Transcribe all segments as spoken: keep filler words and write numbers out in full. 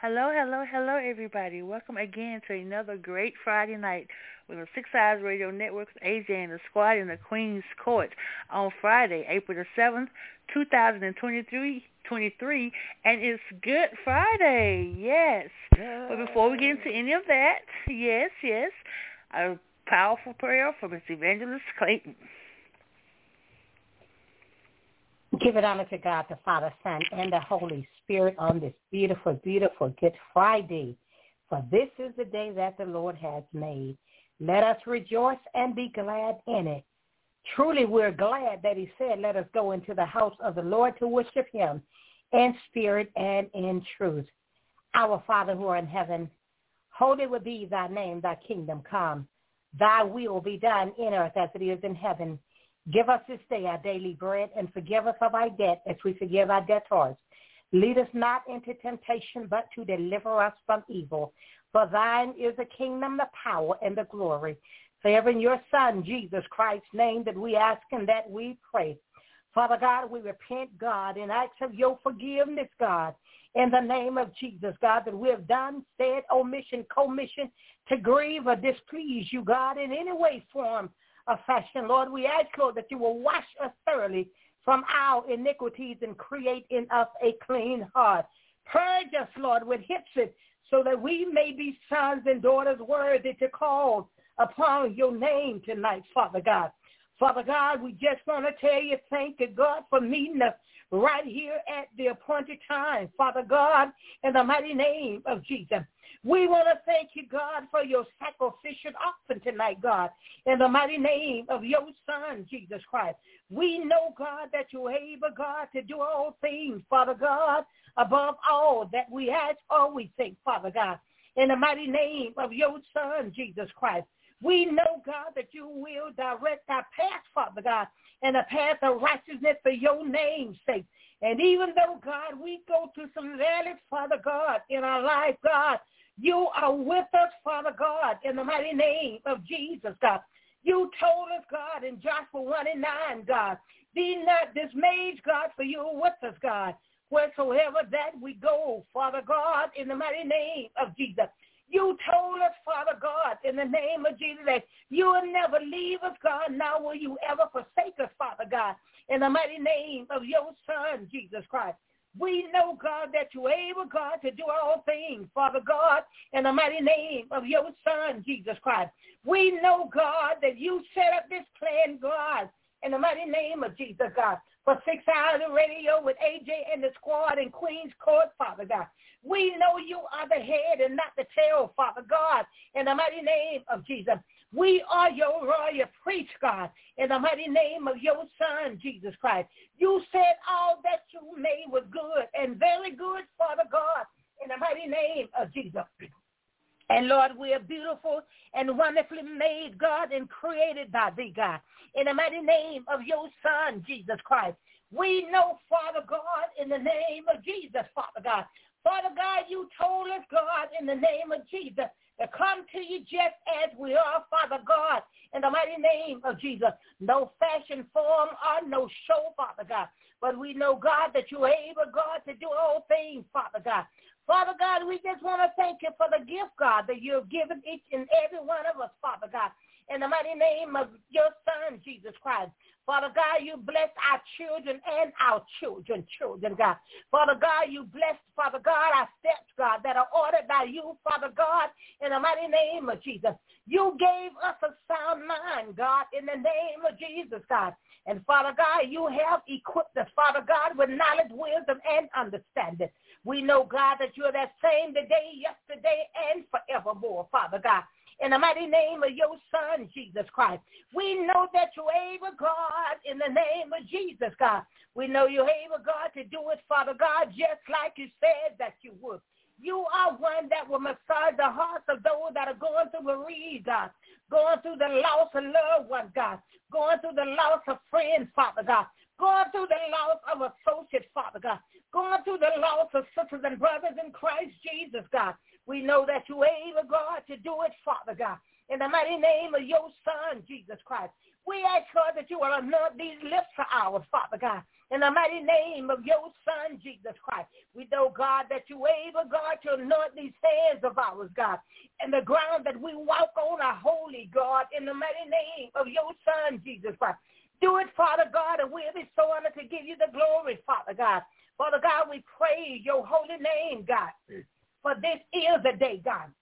Hello, hello, hello, everybody. Welcome again to another great Friday night with the Six Eyes Radio Network's A J and the Squad in the Queen's Court on Friday, April the seventh, two thousand twenty-three, twenty-three, and it's Good Friday, yes. But before we get into any of that, yes, yes, a powerful prayer from Miss Evangelist Clayton. Give it honor to God, the Father, Son, and the Holy Spirit on this beautiful, beautiful Good Friday. For this is the day that the Lord has made. Let us rejoice and be glad in it. Truly, we're glad that he said, let us go into the house of the Lord to worship him in spirit and in truth. Our Father who art in heaven, holy will be thy name, thy kingdom come. Thy will be done in earth as it is in heaven. Give us this day our daily bread, and forgive us of our debt as we forgive our debtors. Lead us not into temptation, but to deliver us from evil. For thine is the kingdom, the power, and the glory. For in your Son, Jesus Christ's name, that we ask and that we pray. Father God, we repent, God, and ask of your forgiveness, God, in the name of Jesus, God, that we have done, said, omission, commission, to grieve or displease you, God, in any way, form, of fashion. Lord, we ask, Lord, that you will wash us thoroughly from our iniquities and create in us a clean heart. Purge us, Lord, with hyssop, so that we may be sons and daughters worthy to call upon your name tonight, Father God. Father God, we just want to tell you thank you, God, for meeting us right here at the appointed time, Father God, in the mighty name of Jesus. We want to thank you, God, for your sacrificial offering tonight, God, in the mighty name of your Son, Jesus Christ. We know, God, that you're able, God, to do all things, Father God, above all that we ask or we think, Father God, in the mighty name of your Son, Jesus Christ. We know, God, that you will direct our path, Father God, and a path of righteousness for your name's sake. And even though, God, we go through some valleys, Father God, in our life, God, you are with us, Father God, in the mighty name of Jesus, God. You told us, God, in Joshua one and nine, God, be not dismayed, God, for you are with us, God, wheresoever that we go, Father God, in the mighty name of Jesus. You told us, Father God, in the name of Jesus, that you will never leave us, God, nor will you ever forsake us, Father God, in the mighty name of your Son, Jesus Christ. We know, God, that you're able, God, to do all things, Father God, in the mighty name of your Son, Jesus Christ. We know, God, that you set up this plan, God, in the mighty name of Jesus, God, for six hours of radio with A J and the Squad in Queen's Court, Father God. We know you are the head and not the tail, Father God, in the mighty name of Jesus. We are your royal priest, God, in the mighty name of your Son, Jesus Christ. You said all that you made was good and very good, Father God, in the mighty name of Jesus. And Lord, we are beautiful and wonderfully made, God, and created by thee, God, in the mighty name of your Son, Jesus Christ. We know, Father God, in the name of Jesus, Father God. Father God, you told us, God, in the name of Jesus, to come to you just as we are, Father God, in the mighty name of Jesus. No fashion, form, or no show, Father God. But we know, God, that you're able, God, to do all things, Father God. Father God, we just want to thank you for the gift, God, that you have given each and every one of us, Father God, in the mighty name of your Son, Jesus Christ. Father God, you bless our children and our children, children, God. Father God, you bless, Father God, our steps, God, that are ordered by you, Father God, in the mighty name of Jesus. You gave us a sound mind, God, in the name of Jesus, God. And Father God, you have equipped us, Father God, with knowledge, wisdom, and understanding. We know, God, that you're that same today, yesterday, and forevermore, Father God. In the mighty name of your Son, Jesus Christ. We know that you're able, God, in the name of Jesus, God. We know you're able, God, to do it, Father God, just like you said that you would. You are one that will massage the hearts of those that are going through bereaved, God, going through the loss of loved ones, God, going through the loss of friends, Father God, going through the loss of associates, Father God, going through the loss of sisters and brothers in Christ Jesus, God. We know that you're able, God, to do it, Father God, in the mighty name of your Son, Jesus Christ. We ask, God, that you will anoint these lips of ours, Father God, in the mighty name of your Son, Jesus Christ. We know, God, that you able, God, to anoint these hands of ours, God, and the ground that we walk on are holy, God, in the mighty name of your Son, Jesus Christ. Do it, Father God, and we'll be so honored to give you the glory, Father God. Father God, we praise your holy name, God, for this is the day, God,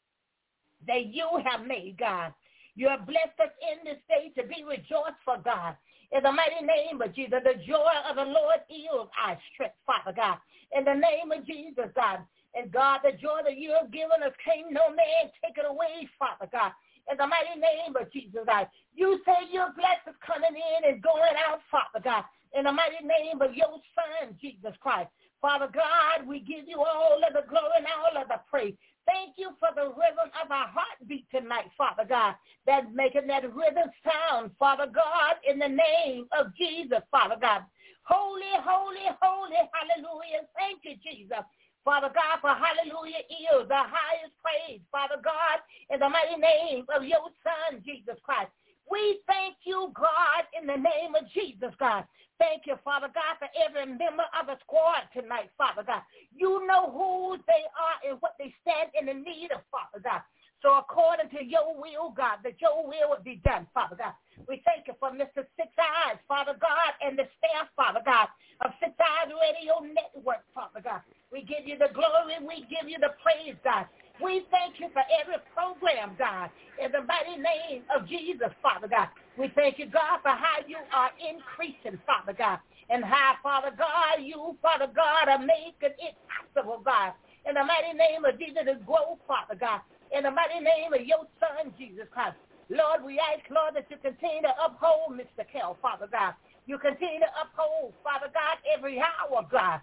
that you have made, God. You have blessed us in this day to be rejoiced for, God. In the mighty name of Jesus, the joy of the Lord is our strength, Father God. In the name of Jesus, God. And God, the joy that you have given us, can no man take it away, Father God. In the mighty name of Jesus, God. You say your blessings coming in and going out, Father God. In the mighty name of your Son, Jesus Christ. Father God, we give you all of the glory and all of the praise. Thank you for the rhythm of our heartbeat tonight, Father God, that's making that rhythm sound, Father God, in the name of Jesus, Father God. Holy, holy, holy, hallelujah. Thank you, Jesus. Father God, for hallelujah is the highest praise, Father God, in the mighty name of your Son, Jesus Christ. We thank you, God, in the name of Jesus, God. Thank you, Father God, for every member of the squad tonight, Father God. You know who they are and what they stand in the need of, Father God. So according to your will, God, that your will would be done, Father God. We thank you for Mister Six Eyes, Father God, and the staff, Father God, of Six Eyes Radio Network, Father God. We give you the glory. We give you the praise, God. We thank you for every program, God, in the mighty name of Jesus, Father God. We thank you, God, for how you are increasing, Father God, and how, Father God, you, Father God, are making it possible, God, in the mighty name of Jesus to grow, Father God, in the mighty name of your Son, Jesus Christ. Lord, we ask, Lord, that you continue to uphold Mister Kell, Father God. You continue to uphold, Father God, every hour, God,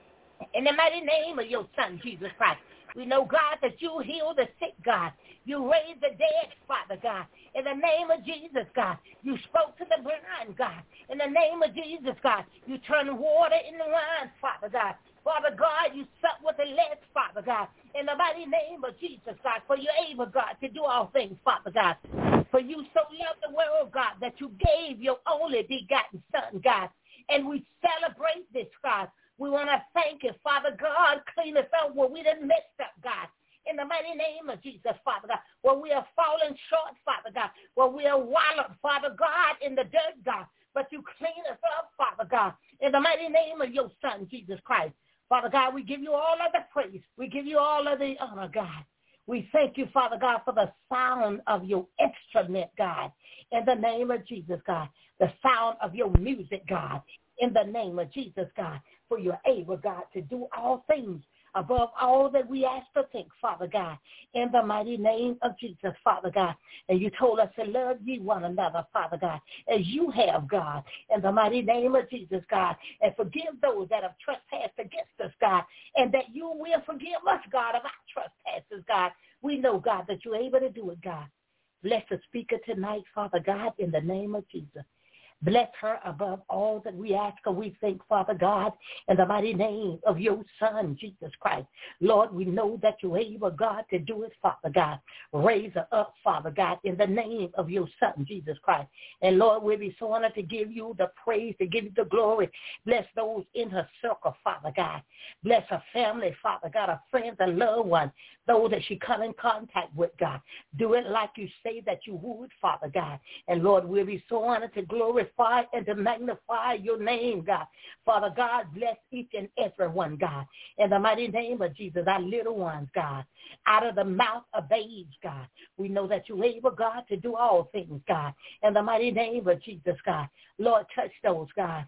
in the mighty name of your Son, Jesus Christ. We know, God, that you heal the sick, God. You raise the dead, Father God. In the name of Jesus, God. You spoke to the blind, God. In the name of Jesus, God. You turn water into wine, Father God. Father God, you sup with the less, Father God. In the mighty name of Jesus, God. For you're able, God, to do all things, Father God. For you so loved the world, God, that you gave your only begotten Son, God. And we celebrate this, God. We want to thank you, Father God. Clean us up where we done messed up, God. In the mighty name of Jesus, Father God, where we are falling short, Father God, where we are wallowed, Father God, in the dirt, God. But you clean us up, Father God, in the mighty name of your Son, Jesus Christ. Father God, we give you all of the praise. We give you all of the honor, God. We thank you, Father God, for the sound of your instrument, God, in the name of Jesus, God. The sound of your music, God, in the name of Jesus, God. For you're able, God, to do all things above all that we ask to think, Father God, in the mighty name of Jesus, Father God. And you told us to love ye one another, Father God, as you have, God, in the mighty name of Jesus, God, and forgive those that have trespassed against us, God, and that you will forgive us, God, of our trespasses, God. We know, God, that you're able to do it, God. Bless the speaker tonight, Father God, in the name of Jesus. Bless her above all that we ask or we think, Father God, in the mighty name of your Son, Jesus Christ. Lord, we know that you're able, God, to do it, Father God. Raise her up, Father God, in the name of your Son, Jesus Christ. And Lord, we'll be so honored to give you the praise, to give you the glory. Bless those in her circle, Father God. Bless her family, Father God, her friends and loved ones, those that she come in contact with, God. Do it like you say that you would, Father God. And Lord, we'll be so honored to glorify and to magnify your name, God. Father God, bless each and every one, God. In the mighty name of Jesus, our little ones, God. Out of the mouth of babes, God. We know that you're able, God, to do all things, God. In the mighty name of Jesus, God. Lord, touch those, God,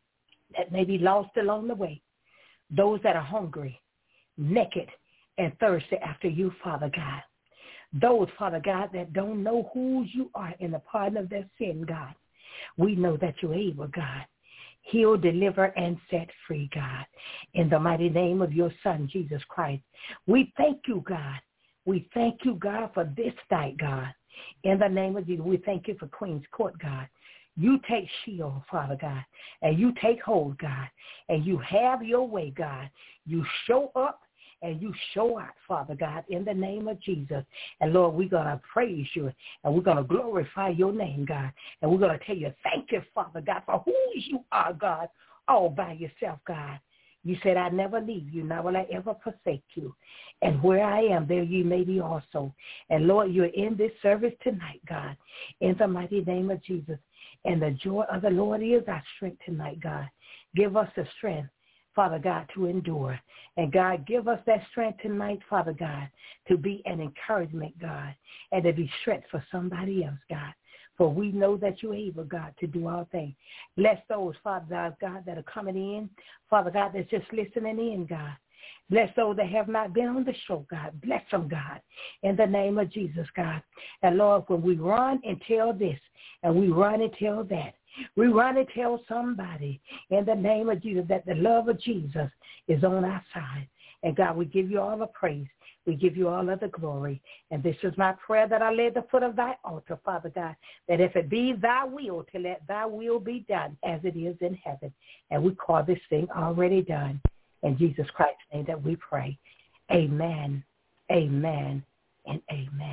that may be lost along the way. Those that are hungry, naked, and thirsty after you, Father God. Those, Father God, that don't know who you are in the pardon of their sin, God. We know that you're able, God. Heal, deliver, and set free, God. In the mighty name of your Son, Jesus Christ. We thank you, God. We thank you, God, for this night, God. In the name of Jesus, we thank you for Queen's Court, God. You take shield, Father God, and you take hold, God, and you have your way, God. You show up and you show out, Father God, in the name of Jesus. And, Lord, we're going to praise you, and we're going to glorify your name, God. And we're going to tell you, thank you, Father God, for who you are, God, all by yourself, God. You said, I never leave you, nor will I ever forsake you. And where I am, there you may be also. And, Lord, you're in this service tonight, God, in the mighty name of Jesus. And the joy of the Lord is our strength tonight, God. Give us the strength, Father God, to endure. And, God, give us that strength tonight, Father God, to be an encouragement, God, and to be strength for somebody else, God. For we know that you're able, God, to do all things. Bless those, Father God, God, that are coming in. Father God, that's just listening in, God. Bless those that have not been on the show, God. Bless them, God, in the name of Jesus, God. And, Lord, when we run and tell this and we run and tell that, we run and tell somebody in the name of Jesus that the love of Jesus is on our side. And, God, we give you all the praise. We give you all of the glory. And this is my prayer that I lay at the foot of thy altar, Father God, that if it be thy will, to let thy will be done as it is in heaven. And we call this thing already done. In Jesus Christ's name that we pray. Amen, amen, and amen.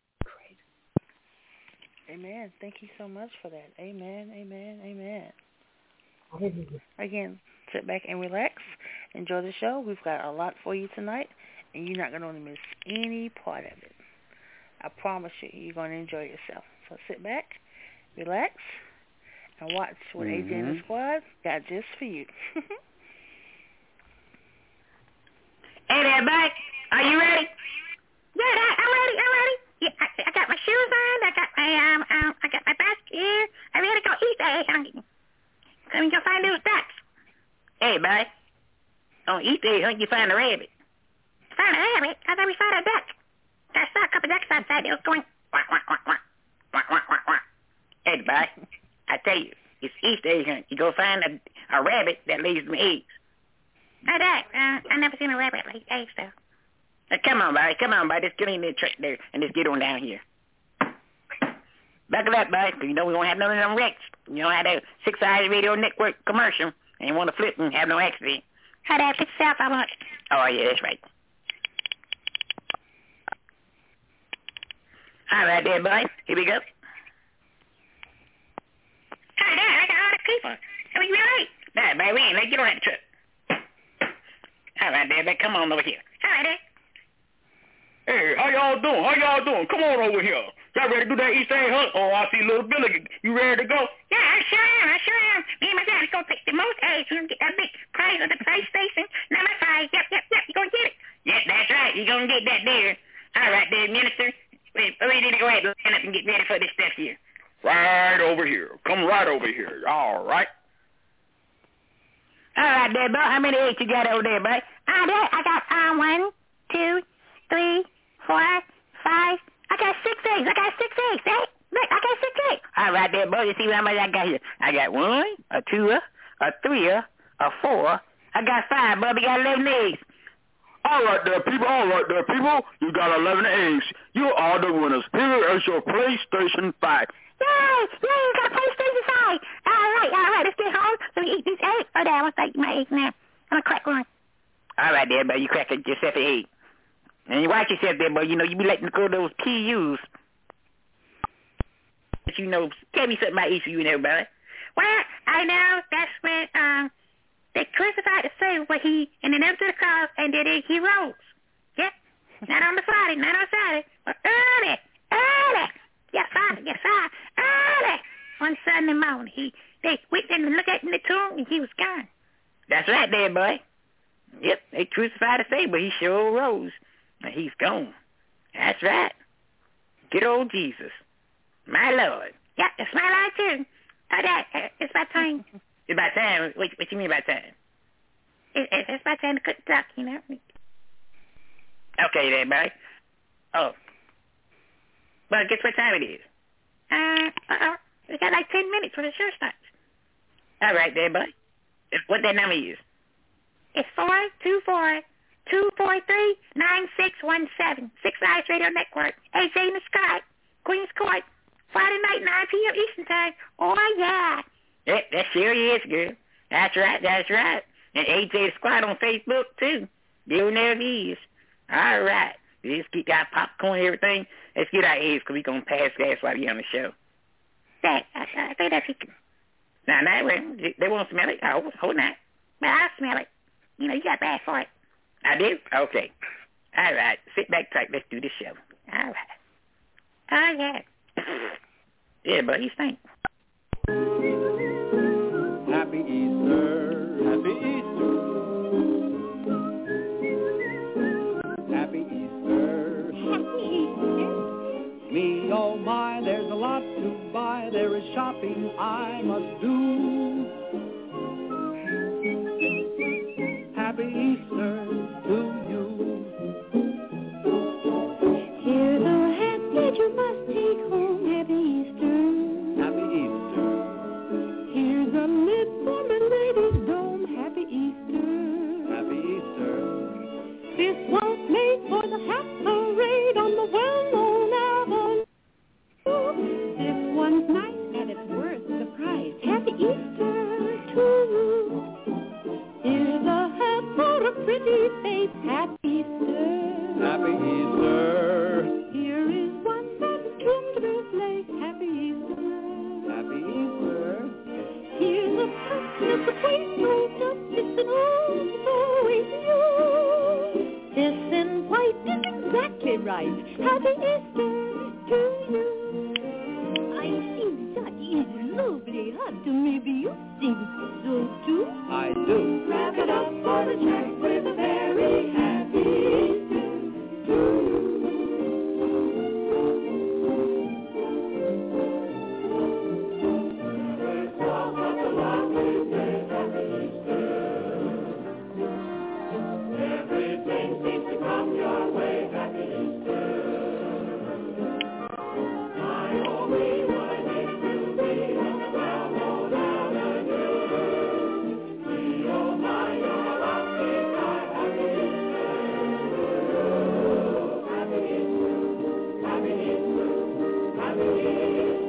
Amen. Thank you so much for that. Amen, amen, amen. Hallelujah. Again, sit back and relax. Enjoy the show. We've got a lot for you tonight. And you're not going to miss any part of it. I promise you, you're going to enjoy yourself. So sit back, relax, and watch what mm-hmm. A J and the squad got just for you. Hey there, Mike. Are you ready? Yeah, I'm ready. I'm ready. Yeah, I, I got my shoes on. I got my um, um I got my basket here. I'm ready to go eat. Hey, I'm going to go find those ducks. Hey, Mike. On eat there, you find a rabbit. Found a rabbit? I thought we found a duck. I saw a couple ducks outside. They was going quack, quack, quack, quack, quack, quack, quack, quack. Hey, boy, I tell you, it's Easter egg. You go find a, a rabbit that lays them eggs. I that. Uh, I never seen a rabbit lay eggs, though. Now, come on, boy. Come on, boy. Just get in the truck there and just get on down here. Buckle up, boy, because you know we won't have none of them wrecks. You know how that Six Eyes Radio Network commercial, and you want to flip and have no accident. How that fix yourself, I want. Oh, yeah, that's right. All right there, boy. Here we go. Hi there, I got all the people. Are we ready? Nah, boy, we ain't late. Get on that truck. All right there, boy. Come on over here. All right there. Hey, how y'all doing? How y'all doing? Come on over here. Y'all ready to do that Easter egg hunt? Oh, I see little Billy. You ready to go? Yeah, I sure am. I sure am. Me and my dad is going to pick the most eggs. We're going to get that big prize of the PlayStation number five. Yep, yep, yep. You're going to get it. Yep, that's right. You're going to get that there. All right there, Minister. Wait, we need to go ahead and stand up and get ready for this stuff here. Right over here. Come right over here. All right. All right there, boy. How many eggs you got over there, boy? Uh, there, I got uh, one, two, three, four, five. I got six eggs. I got six eggs. Hey, look, I got six eggs. All right there, boy. You see how much I got here? I got one, a two, a three, a four. I got five, boy. We got eleven eggs. All right there, people. All right there, people. You got eleven eggs. You are the winners. Here is your PlayStation five. Yay! Yay! You got a PlayStation five. All right, all right. Let's get home. Let me eat these eggs. Oh, there, I want to eat my eggs now. I'm going to crack one. All right there, boy. You crack yourself an egg. And you watch yourself there, boy. You know, you be letting go of those P Us. But you know, tell me something about Easter, you and everybody. Well, I know that's when um they crucified the Savior, where he and then up to the cross, and then he rose. Yep. Not on the Friday, not on Saturday, but early, early. Yes, sir, yes, sir, early. On Sunday morning, he they went in and looked at him in the tomb, and he was gone. That's right there, boy. Yep, they crucified the Savior, but he sure rose. And he's gone. That's right. Good old Jesus. My Lord. Yep, it's my Lord, too. Oh, that, uh, it's about time. It's about time? What, what you mean about time? It, it, it's about time to cook the duck, you know? Okay, then, boy. Oh. Well, guess what time it is? Uh, uh-oh. We got like ten minutes for the show starts. All right, there, boy. What that number is? It's four two four two four three nine six one seven. Six Eyes Radio Network. A J in the Sky. Queens Court. Friday night, nine p.m. Eastern Time. Oh, yeah. That, that sure is, girl. That's right, that's right. And A J the Squad on Facebook, too. There never is. All right. Let's get got popcorn and everything. Let's get our eggs because we're going to pass gas while you're on the show. That, I, I think that's it. Now, now, they, they won't smell it. Oh, hold on. Well, I smell it. You know, you got bad for it. I do? Okay. All right. Sit back tight. Let's do the show. All right. Oh, yeah. Yeah, but you stink. Happy Easter. Happy Easter. Happy Easter. Happy Easter. Me, oh my, there's a lot to buy. There is shopping I must do. Happy Easter to you. Here's a hat that you must take home. Happy Easter. Happy Easter. Here's a lid for my lady's dome. Happy Easter. Happy Easter. This one's made for the hat parade on the well-known avenue. This one's nice and it's worth the price. Happy Easter to you. Here's a hat for a pretty face. Happy Easter. Happy Easter. Here is one that's trimmed with lace. Happy Easter. Happy Easter. Here's a button at the waist rolled up. It's an old story to you. This in white is exactly right. Happy Easter to you. I think that is lovely hat. Maybe you think so too. I do. Wrap it up for the check with a very happy Easter to you. Everything seems to come your way. Happy Easter. I only want to be on the well-known avenue. Me, oh my, you're lucky. Happy Easter. Happy Easter. Happy Easter. Happy Easter.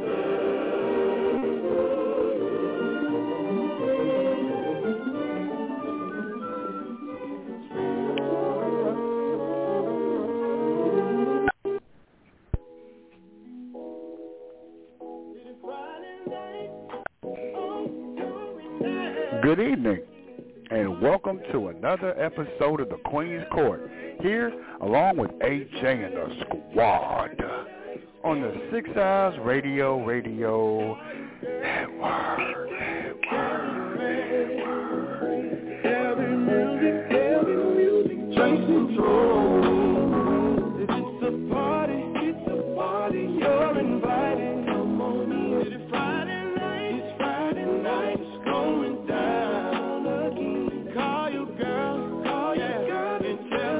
Good evening, and welcome to another episode of the Queen's Court, here along with A J and the squad on the Six Eyes Radio Radio Network. Every music, every music, Jason Jones. It's a party, it's a party, you're invited. Come on in. It's Friday night, it's Friday night, it's going down again. Call your girl, call your girl, and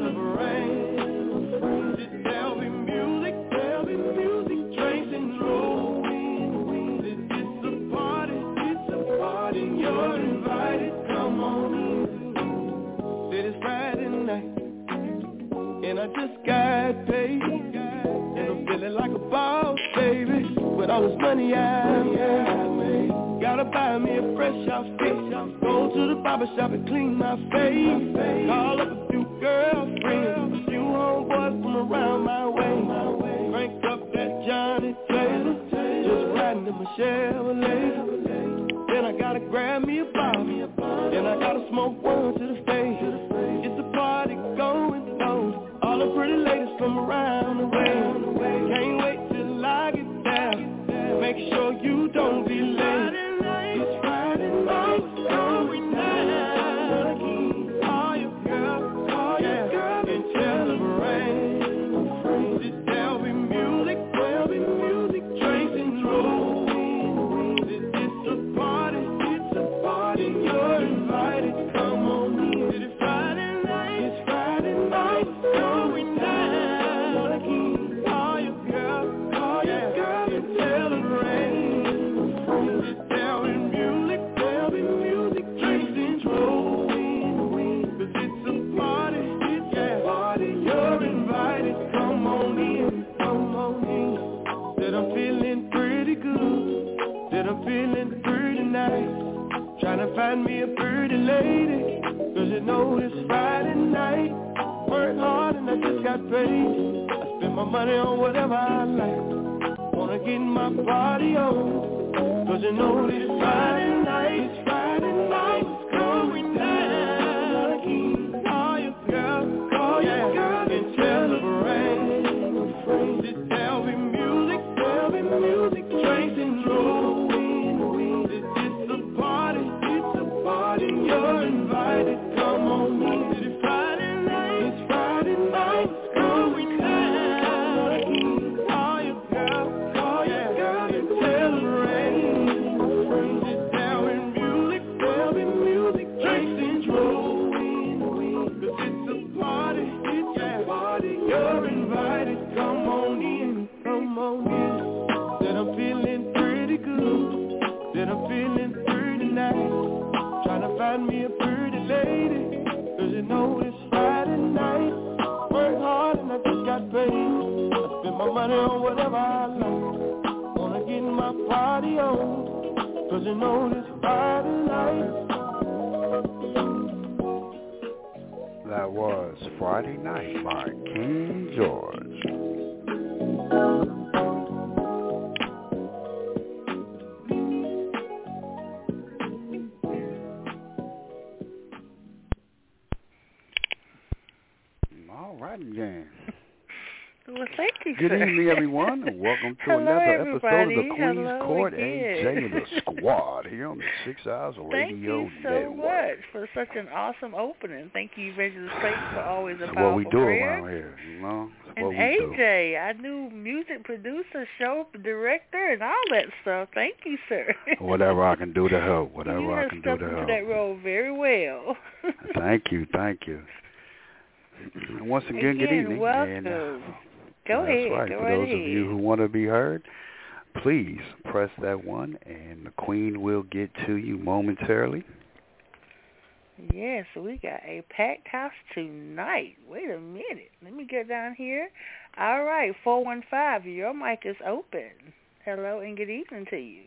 celebrate. There'll be music, there'll be music, Jason's rolling. It's a party, it's a party, you're invited. Come on in. It is Friday night, and I just got paid, and I'm feeling like a boss, baby, with all this money I made. Gotta buy me a fresh outfit, go to the barber shop and clean my face, call up a few girlfriends, a few homeboys from around my way, crank up that Johnny Taylor, just riding in my Chevrolet. Then I gotta grab me a bottle, then I gotta smoke one to the face. It's a party going on, all the pretty ladies from around the way. Can't wait till I get there, make sure you don't be late. It's Friday night, going down again. Call your girl, call your girl, and celebrate. There'll be music, there'll be music, Jason's rolling. It's a party, it's a party, you're invited. Come on in. It's Friday night, it's Friday night, going down again. Call your girl, call your girl, and celebrate. There'll be music, there'll be music, Jason's rolling. 'Cause it's a party, it's a party, you're invited. Come on in, come on in. Said I'm feeling pretty good, said I'm feeling pretty nice. Trying to find me a pretty lady, 'cause you know it's Friday night. Work hard and I just got paid. I spend my money on whatever I like. Wanna get my body on. Cause you know this Friday night, it's Friday night, it's going down. Call your girl, call your girl and celebrate. There'll be music, there'll be music, drinks and rolling. This is a party, it's a party, you're invited, come on in. It's Friday night, it's Friday night, it's going down. Call your girl, call your girl and celebrate. There'll be music, there'll be music, drinks and rolling. Cause it's a party, it's a party, you're invited, come on in, come on in. That I'm feeling pretty good, that I'm feeling pretty nice. Tryna find me a pretty lady, cause you know it's Friday night. Work hard and I just got paid. I spend my money on whatever I like. Wanna get my party on, cause you know this Friday night. That was Friday Night by King George. All right again. Well, thank you, Good sir. evening, everyone, and welcome to Hello, another episode of the everybody. Queen's Hello Court. again. A J and the Squad here on the Six Hours Thank Radio you so Network. much for such an awesome opening. Thank you, Evangelist Clayton, for always a That's powerful what we do prayer. around here, you know. That's And what we A do. J, I knew music producer, show director, and all that stuff. Thank you, sir. Whatever I can do to help. Whatever you I have can do stepped to into help. that role very well. Thank you, thank you. And once again, good Again, evening. welcome. And, uh, Go that's ahead. right. Go For right those ahead. of you who want to be heard, please press that one, and the Queen will get to you momentarily. Yes, we got a packed house tonight. Wait a minute. Let me get down here. All right, four one five, your mic is open. Hello and good evening to you.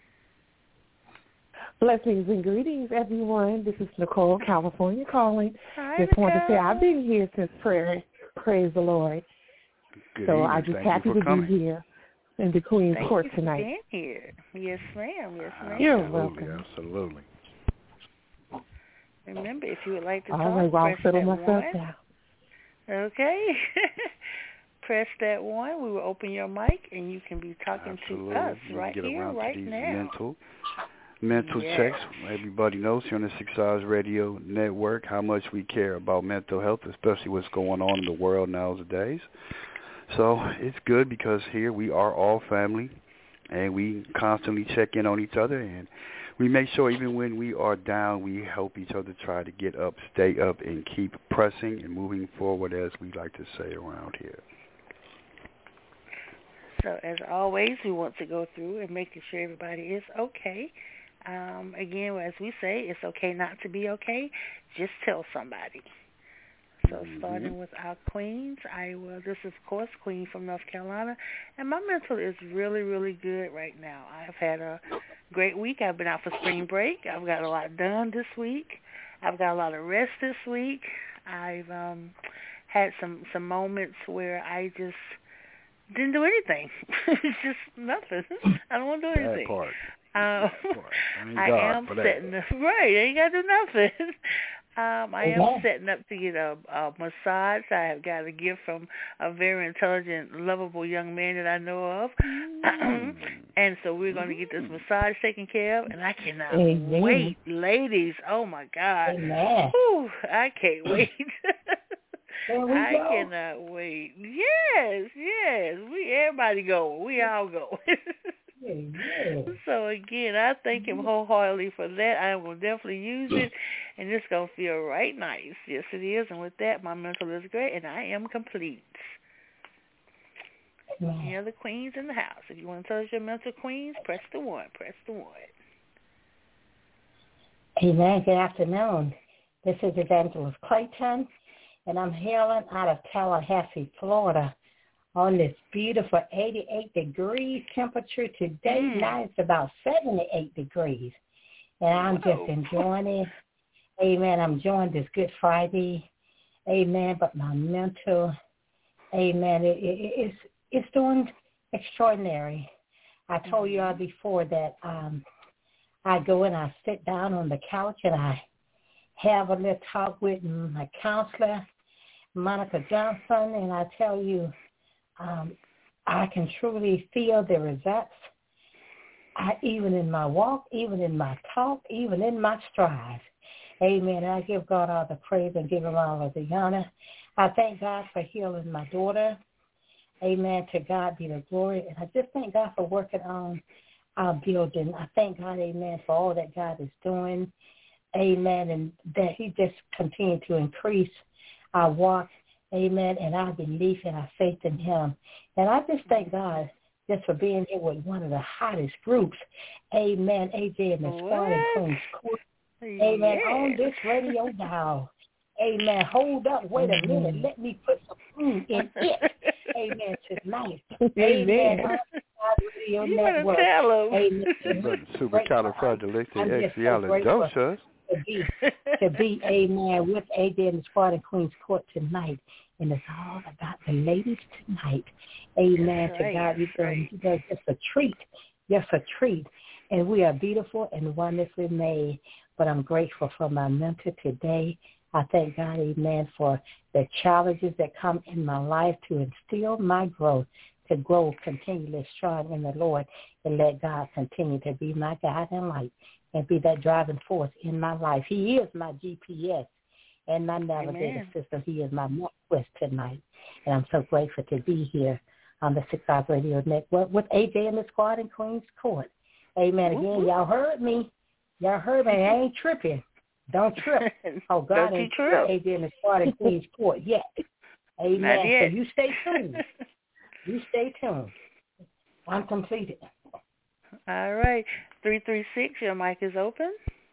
Blessings and greetings, everyone. This is Nicole, California, calling. Hi, Just wanted to say Nicole. I've been here since prayer. Praise the Lord. Good so evening. I'm just Thank happy you for to coming. be here in the Queen's Thank Court you for tonight. being here. Yes, ma'am. Yes, ma'am. You're Absolutely, welcome. absolutely. Remember, if you would like to All talk, right, well, I'll press settle that myself one. down. Okay. Press that one. We will open your mic, and you can be talking Absolutely. to us We right get here, around right to these now. mental mental Yes. checks. Everybody knows here on the Six Hours Radio Network how much we care about mental health, especially what's going on in the world nowadays. So it's good because here we are all family, and we constantly check in on each other, and we make sure even when we are down, we help each other try to get up, stay up, and keep pressing and moving forward, as we like to say around here. So as always, we want to go through and making sure everybody is okay. Um, again, as we say, it's okay not to be okay. Just tell somebody. So Mm-hmm. starting with our queens, I will. This is, of course, Queen from North Carolina, and my mental is really, really good right now. I've had a great week. I've been out for spring break. I've got a lot done this week. I've got a lot of rest this week. I've um, had some some moments where I just didn't do anything. It's just nothing. I don't want to do That anything. part. Um, That part. Thank I God am for that. setting up, right. I ain't got to do nothing. Um, I am Yeah. setting up to get a, a massage. I have got a gift from a very intelligent, lovable young man that I know of. Mm. And so we're going to get this massage taken care of, and I cannot Amen. wait. Ladies, oh, my God. Amen. Whew, I can't wait. There we I go. cannot wait. Yes, yes. We everybody go. We all go. Amen. So again, I thank him wholeheartedly for that. I will definitely use it, and it's gonna feel right nice. Yes, it is. And with that, my mental is great, and I am complete. Any other queens in the house? If you want to tell us your mental queens, press the one. Press the one. Amen. Good afternoon. This is Evangelist Clayton, and I'm hailing out of Tallahassee, Florida, on this beautiful eighty-eight degrees temperature. Today, Mm. now it's about seventy-eight degrees, and I'm Whoa. just enjoying it. Amen. I'm enjoying this Good Friday. Amen. But my mental, amen, it, it, it's, it's doing extraordinary. I told you all before that um, I go and I sit down on the couch and I have a little talk with my counselor, Monica Johnson, and I tell you, um, I can truly feel the results. I, even in my walk, even in my talk, even in my strides. Amen. I give God all the praise and give him all of the honor. I thank God for healing my daughter. Amen. To God be the glory. And I just thank God for working on our building. I thank God, amen, for all that God is doing. Amen. And that he just continue to increase our walk. Amen. And our belief and our faith in him. And I just thank God just for being here with one of the hottest groups. Amen. A J and the Squad in Queens Court. Amen. Yeah. On this radio dial. Amen. Hold up. Wait a minute. Let me put some food in it. Amen. Tonight. Amen. Amen. You better tell them. Supercalifragilisticexpialidocious. To be, to be, amen, with A J and the Squad in Queens Court tonight. And it's all about the ladies tonight. Amen. That's to right. God, you right. guys, just a treat. Just a treat. And we are beautiful and wonderfully made. But I'm grateful for my mentor today. I thank God, amen, for the challenges that come in my life to instill my growth, to grow continually strong in the Lord, and let God continue to be my guide and light and be that driving force in my life. He is my G P S and my navigator system. He is my northwest tonight. And I'm so grateful to be here on the Six Hours Radio Network with A J and the Squad in Queens Court. Amen. Again, y'all heard me. Y'all heard me. I ain't tripping. Don't trip. Oh, God ain't trip. A J and the Squad in Queens Court yet. Amen. So you stay tuned. You stay tuned. I'm completed. All right. three three six, your mic is open.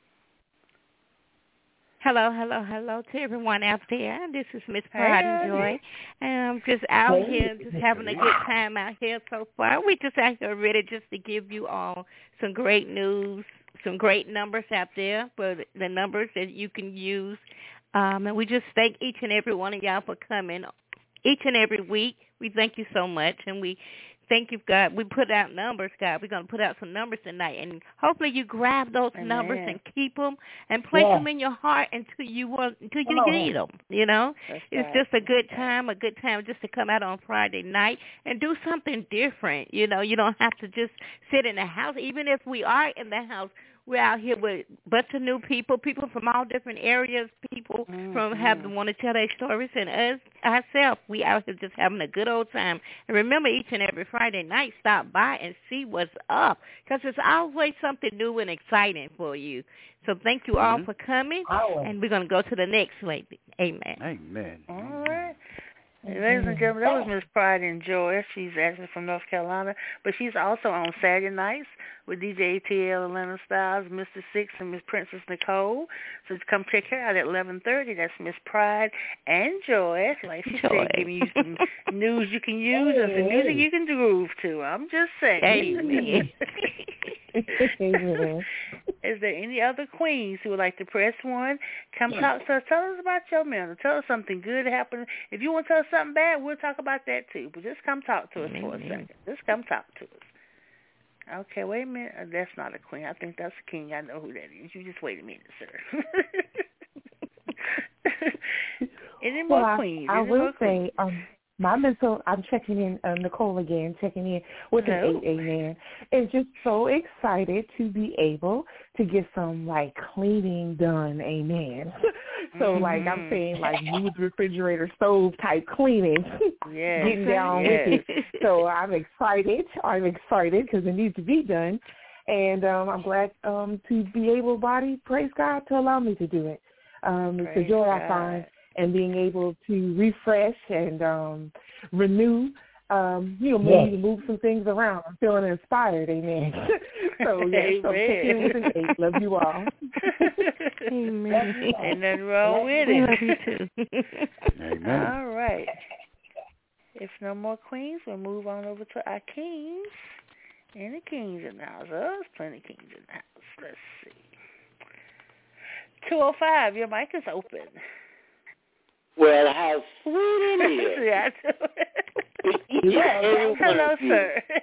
Hello, hello, hello to everyone out there. This is Miss Pride and Joy. And I'm just out hey. here just having a good time out here so far. We just out here ready just to give you all some great news, some great numbers out there for the numbers that you can use. Um, and we just thank each and every one of y'all for coming each and every week. We thank you so much. And we thank you, God. We put out numbers, God. We're going to put out some numbers tonight. And hopefully you grab those Amen. numbers and keep them and place yeah. them in your heart until you want, until you need them, you know. That's it's right. just a good time, a good time just to come out on Friday night and do something different. You know, you don't have to just sit in the house. Even if we are in the house, we're out here with a bunch of new people, people from all different areas, people mm-hmm. from have want to tell their stories, and us ourselves, we out here just having a good old time. And remember, each and every Friday night, stop by and see what's up, because it's always something new and exciting for you. So thank you all mm-hmm. for coming, oh. and we're going to go to the next lady. Amen. Amen. All right. Hey, ladies and gentlemen, that was Miss Pride and Joy. She's actually from North Carolina, but she's also on Saturday nights with D J A T L, Atlanta Styles, Mister Six, and Miss Princess Nicole. So come check her out at eleven thirty. That's Miss Pride and Joy. Like she Joy. said, giving you some news you can use and some music you can groove to. I'm just saying. Amen. Is there any other queens who would like to press one? Come talk to us. Tell us about your mentor. Tell us something good happened. If you want to tell us something bad, we'll talk about that too. But just come talk to us Amen. for a second. Just come talk to us. Okay, wait a minute. That's not a queen. I think that's a king. I know who that is. You just wait a minute, sir. Any more well, queens? I, I Any will more say, queens? um, my mentor, I'm checking in, uh, Nicole again, checking in with no. an eight amen. And just so excited to be able to get some, like, cleaning done, amen. so, mm-hmm. like, I'm saying, like, use refrigerator stove type cleaning, yes. getting down yes. with it. So I'm excited. I'm excited because it needs to be done. And um, I'm glad um, to be able-bodied, praise God, to allow me to do it. Um, it's a joy God. I find. And being able to refresh and um, renew, um, you know, maybe yes. move some things around. I'm feeling inspired, amen. so, yes, so check in with an eight. Love you all. Amen. Ain't nothing wrong with it. Love you too. Amen. All right. If no more queens, we'll move on over to our kings. Any kings in the house? Oh, there's plenty of kings in the house. Let's see. two oh five, your mic is open. Well, how sweet it is. yeah, yeah, hello, sir. I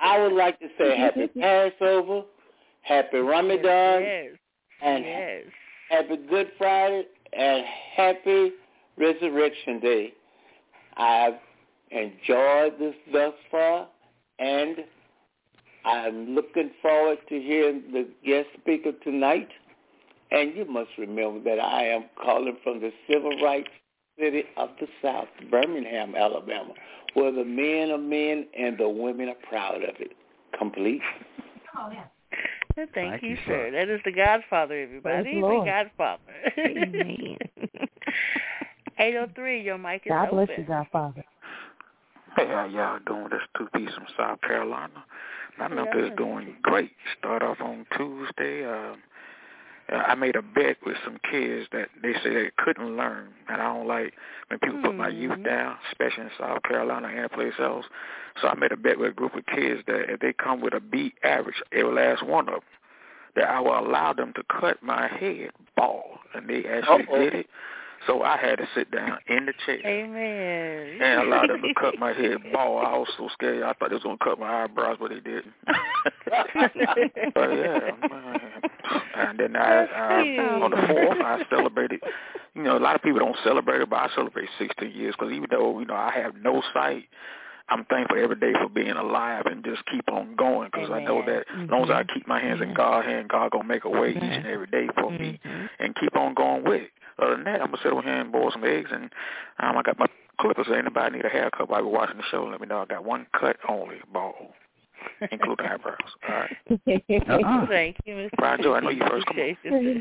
I would like to say happy Passover, happy Ramadan, yes. and yes. happy Good Friday, and happy Resurrection Day. I've enjoyed this thus far, and I'm looking forward to hearing the guest speaker tonight. And you must remember that I am calling from the civil rights city of the South, Birmingham, Alabama, where the men are men and the women are proud of it. Complete. Oh, yeah. Thank, Thank you, you, sir. sir. That is the Godfather, everybody. Praise He's the the Lord. Godfather. Amen. eight oh three, your mic is God open. bless you, Godfather. Hey, how y'all doing? This two piece from South Carolina. My Hello, mentor is doing great. Start off on Tuesday. Um, I made a bet with some kids that they say they couldn't learn, and I don't like when people put my youth down, especially in South Carolina and place else. So I made a bet with a group of kids that if they come with a B average, every last one of them, that I will allow them to cut my head bald, and they actually Uh-oh. did it. So I had to sit down in the chair Amen. and allow them to cut my head bald. I was so scared. I thought they was going to cut my eyebrows, but they didn't. But yeah, man. And then I, I on the fourth, I celebrated. You know, a lot of people don't celebrate it, but I celebrate sixteen years because even though, you know, I have no sight, I'm thankful every day for being alive and just keep on going because I know that as long as I keep my hands in God's hand, God going to make a way each and every day for me and keep on going with it. Other than that, I'm going to sit over here and boil some eggs, and um, I got my clippers. Anybody need a haircut while we're watching the show, let me know. I got one cut only, bald, including eyebrows. All right. Uh-uh. Thank you, Mister Brian Joe, I know you first. Come on.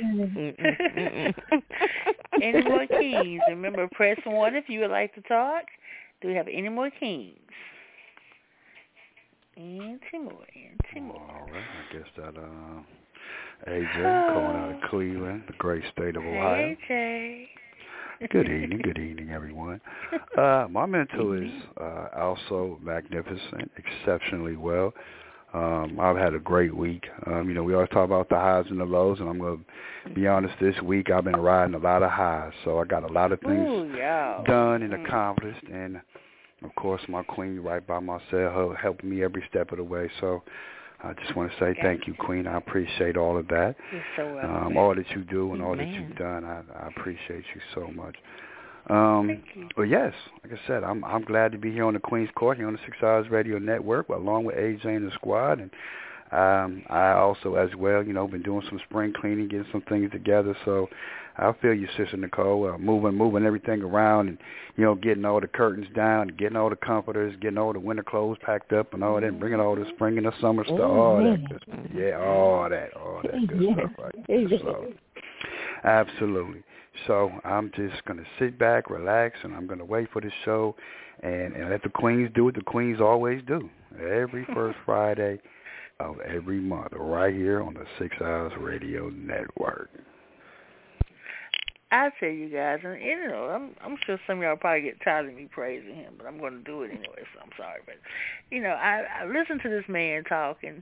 Any more keys? Remember, press one if you would like to talk. Do we have any more keys? And two more, and two more. All right, I guess that uh, A J calling out of Cleveland, the great state of Ohio. Hey, A J. Good evening, good evening, everyone. Uh, my mentor is uh, also magnificent, exceptionally well. Um, I've had a great week. Um, you know, we always talk about the highs and the lows, and I'm going to be honest, this week I've been riding a lot of highs, so I got a lot of things Ooh, yeah. done and Mm. accomplished, and, of course, my queen right by my side helping me every step of the way, so I just want to say thank you, Queen. I appreciate all of that. You're so welcome. Um, all that you do and all that Amen. you've done, I, I appreciate you so much. Um, Thank you. But yes, like I said, I'm I'm glad to be here on the Queen's Court, here on the Six Hours Radio Network, along with A J and the squad. And um, I also, as well, you know, been doing some spring cleaning, getting some things together. So I feel you, Sister Nicole, uh, moving, moving everything around, and you know, getting all the curtains down, getting all the comforters, getting all the winter clothes packed up, and all that, and bringing all the spring and the summer stuff, all that good stuff. Yeah, all that, all that good stuff right there. So, absolutely. So I'm just going to sit back, relax, and I'm going to wait for the show and, and let the queens do what the queens always do. Every first Friday of every month, right here on the Six Hours Radio Network. I tell you guys, and you know, I'm I'm sure some of y'all probably get tired of me praising him, but I'm going to do it anyway, so I'm sorry. But, you know, I, I listened to this man talk, and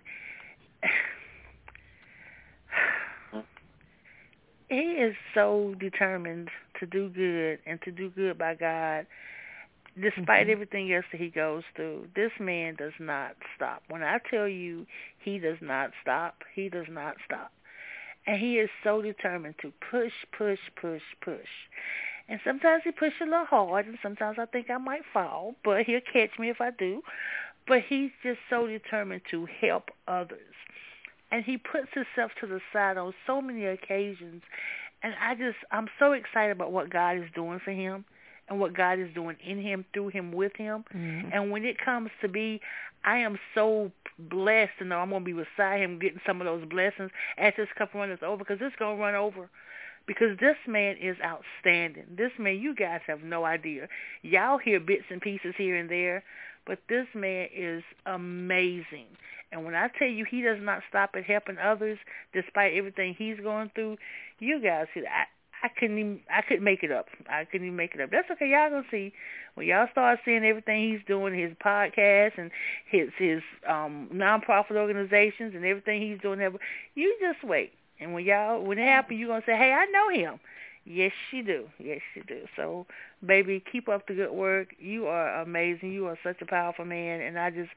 he is so determined to do good and to do good by God, despite mm-hmm. everything else that he goes through. This man does not stop. When I tell you he does not stop, he does not stop. And he is so determined to push, push, push, push. And sometimes he pushes a little hard, and sometimes I think I might fall, but he'll catch me if I do. But he's just so determined to help others. And he puts himself to the side on so many occasions. And I just, I'm so excited about what God is doing for him and what God is doing in him, through him, with him. Mm-hmm. And when it comes to be, I am so blessed to know I'm going to be beside him getting some of those blessings as this cup runs over, because it's going to run over. Because this man is outstanding. This man, you guys have no idea. Y'all hear bits and pieces here and there, but this man is amazing. And when I tell you he does not stop at helping others despite everything he's going through, you guys, I, I couldn't even, I couldn't make it up. I couldn't even make it up. That's okay. Y'all gonna see when y'all start seeing everything he's doing, his podcast and his his um, nonprofit organizations and everything he's doing. You just wait, and when y'all when it happens, you're gonna say, "Hey, I know him." Yes, you do. Yes, you do. So, baby, keep up the good work. You are amazing. You are such a powerful man, and I just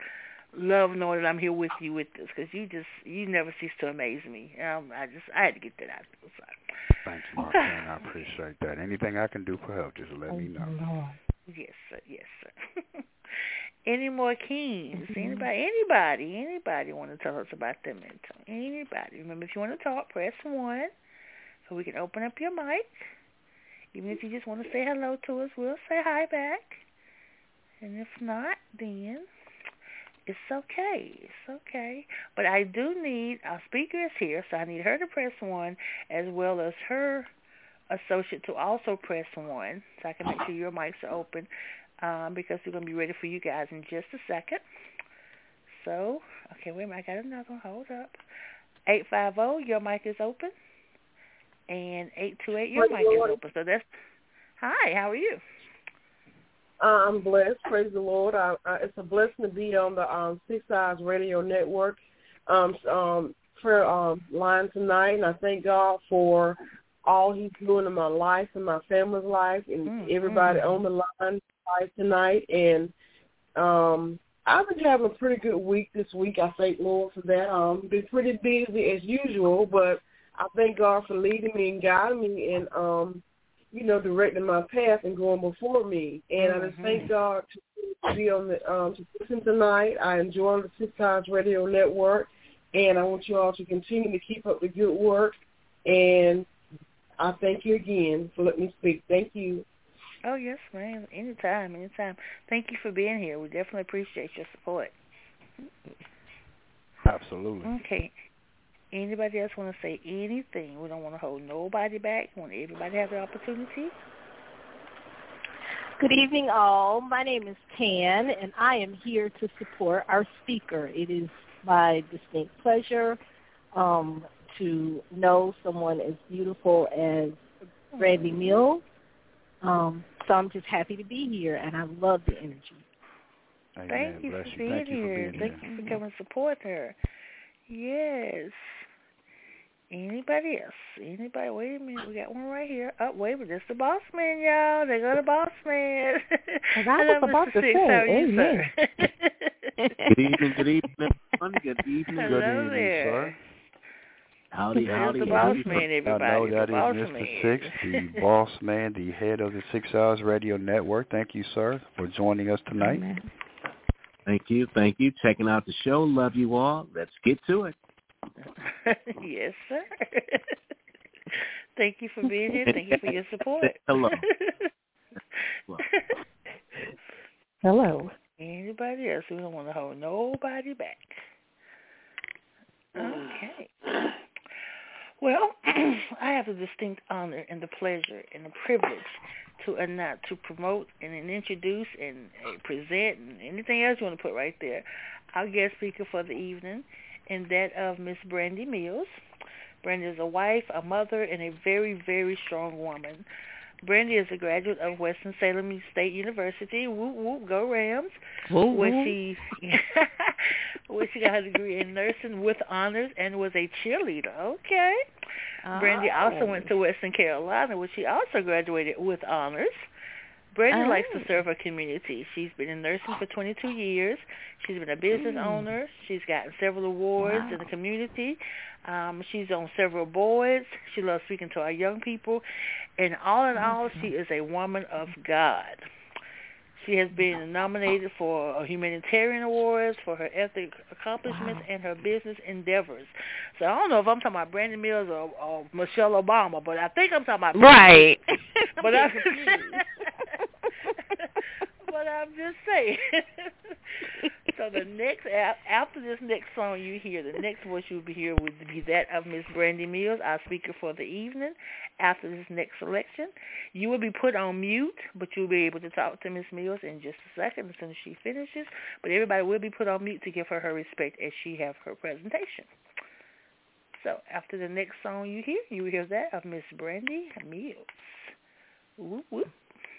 love knowing that I'm here with you with this, because you just, you never cease to amaze me. Um, I just, I had to get that out. So. Thank you, Martin. I appreciate that. Anything I can do for help, just let me know. Yes, sir. Yes, sir. Any more kings? Anybody? Anybody? Anybody want to tell us about them? Anybody? Remember, if you want to talk, press one, so we can open up your mic. Even if you just want to say hello to us, we'll say hi back. And if not, then it's okay. It's okay. But I do need, our speaker is here, so I need her to press one, as well as her associate to also press one, so I can make sure your mics are open, um, because we're going to be ready for you guys in just a second. So, okay, wait a minute. I got another one. Hold up. eight five zero, your mic is open. And eight two eight, your mic is open. So that's, hi, how are you? Uh, I'm blessed. Praise the Lord. I, I, it's a blessing to be on the um, Six Eyes Radio Network um, um, prayer um, line tonight, and I thank God for all He's doing in my life and my family's life, and mm, everybody mm. on the line tonight. And um, I've been having a pretty good week this week. I thank Lord for that. Um, been pretty busy as usual, but I thank God for leading me and guiding me and um, you know, directing my path and going before me. And mm-hmm. I just thank God to be on the um, to listen tonight. I enjoy the Six Eyes Radio Network, and I want you all to continue to keep up the good work. And I thank you again for letting me speak. Thank you. Oh, yes, ma'am. Anytime, anytime. Thank you for being here. We definitely appreciate your support. Absolutely. Okay. Anybody else want to say anything? We don't want to hold nobody back. We want everybody to have the opportunity. Good evening, all. My name is Tan, and I am here to support our speaker. It is my distinct pleasure um, to know someone as beautiful as Brandy Mills. Um, so I'm just happy to be here, and I love the energy. Amen. Thank you, for being, Thank you for being here. Thank you for coming to support her. Yes. Anybody else? Anybody? Wait a minute. We got one right here. Oh, wait a minute. It's the boss man, y'all. They go to boss man. I was about to say, amen. Good evening, good evening, everyone. Good evening. Hello good evening, there. sir. Howdy, howdy. The boss man, everybody. I know that the boss is Mister Man. Six, the boss man, the head of the Six Eyes Radio Network. Thank you, sir, for joining us tonight. Amen. Thank you, thank you. Checking out the show. Love you all. Let's get to it. Yes, sir. Thank you for being here. Thank you for your support. Hello. Hello. Anybody else? We don't want to hold nobody back. Okay. Well, I have the distinct honor and the pleasure and the privilege to announce, to promote and, and introduce and uh, present and anything else you want to put right there, our guest speaker for the evening, and that of Miss Brandy Mills. Brandy is a wife, a mother, and a very, very strong woman. Brandy is a graduate of Winston-Salem State University. Whoop, whoop, go Rams. Whoop, where whoop. she where she got her degree in nursing with honors and was a cheerleader. Okay. Oh. Brandy also went to Western Carolina, where she also graduated with honors. Brandy oh. likes to serve her community. She's been in nursing for twenty-two years. She's been a business mm. owner. She's gotten several awards wow. in the community. Um, she's on several boards. She loves speaking to our young people. And all in all, she is a woman of God. She has been nominated for humanitarian awards for her ethic accomplishments wow. and her business endeavors. So I don't know if I'm talking about Brandy Mills or, or Michelle Obama, but I think I'm talking about right. But I'm, but I'm just saying. So the next, after this next song you hear, the next voice you'll be hearing would be that of Miss Brandy Mills, our speaker for the evening. After this next selection, you will be put on mute, but you'll be able to talk to Miss Mills in just a second as soon as she finishes. But everybody will be put on mute to give her her respect as she have her presentation. So after the next song you hear, you will hear that of Miss Brandy Mills. Whoop, whoop.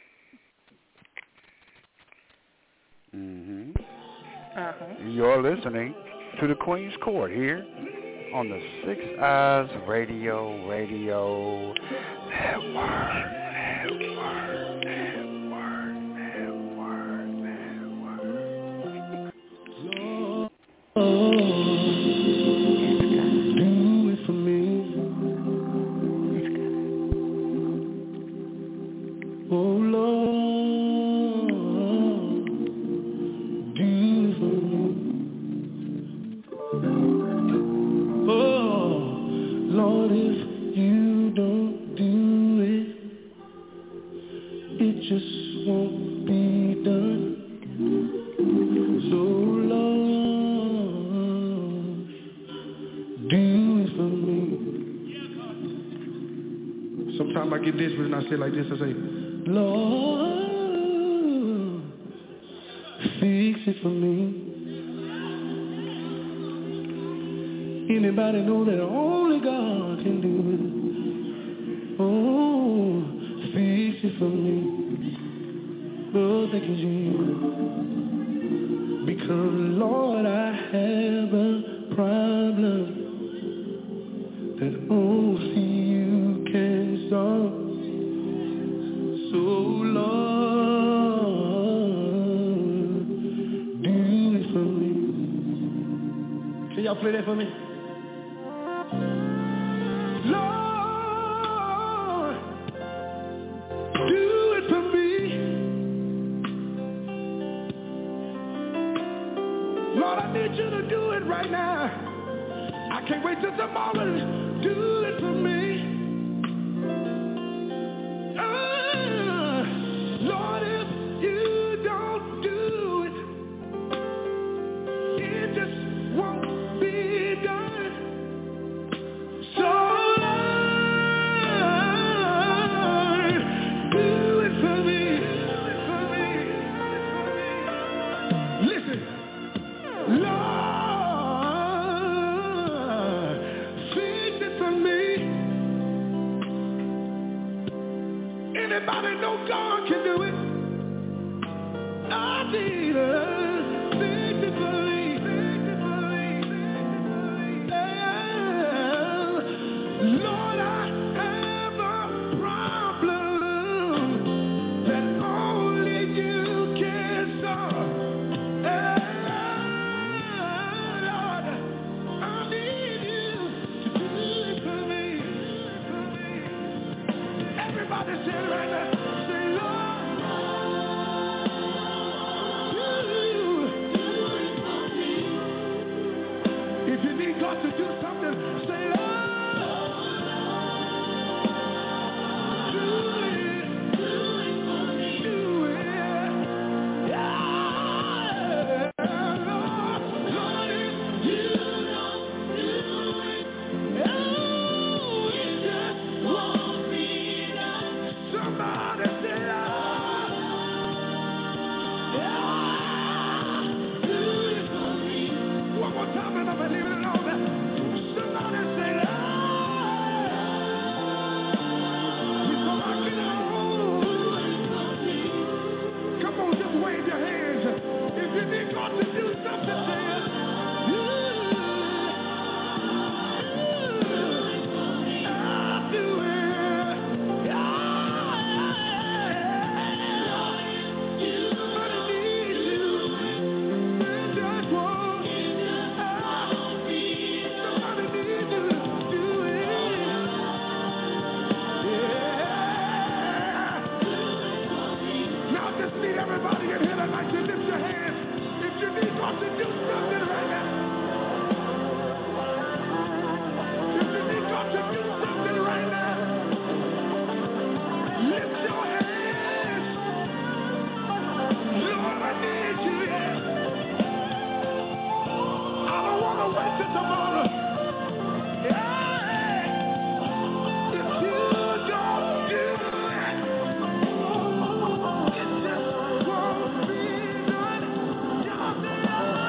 Mm-hmm. Uh-huh. You're listening to the Queen's Court here on the Six Eyes Radio Radio Network. Network. Network. Network. Network. Say like this, I say, Lord, fix it for me. Anybody know that only God can do it? Oh, fix it for me. Oh, thank you, Jesus. Because, Lord, I have a problem that only you can solve. So, Lord, do it for me. Can y'all play that for me? Lord, do it for me. Lord, I need you to do it right now. I can't wait till tomorrow. Do it for me. Lord, if you don't do it, it just won't be done. So, Lord, do it for me. Listen, Lord, fix it for me. Anybody know God can do it? I need her. Fix it for me. Fix it for me. Yeah. Lord, I have a problem that only you can solve. Yeah. Lord, I need you to do it for me. Everybody say it right now. Say, Lord, if you need God to do something, say, Lord, do it. Do it for me. Do it. Yeah. Lord, Lord, if you don't do it, oh, it just won't be done. Somebody say, Lord, yeah, do it for me. One more time and I'm going to leave it alone. Somebody say, Lord, before I get home. Come on, just wave your hands. If you need God to do something, say it. I'll do it. Somebody needs you. Just one. Somebody needs you to do it. Yeah. Now I just need everybody in here tonight to lift your hands. If you need God to do something right now. If you need God to do something right now. Lift your hands. Lord, I need you. I don't want to wait till tomorrow. Yeah. If you don't do it, it just won't be done. Y'all say,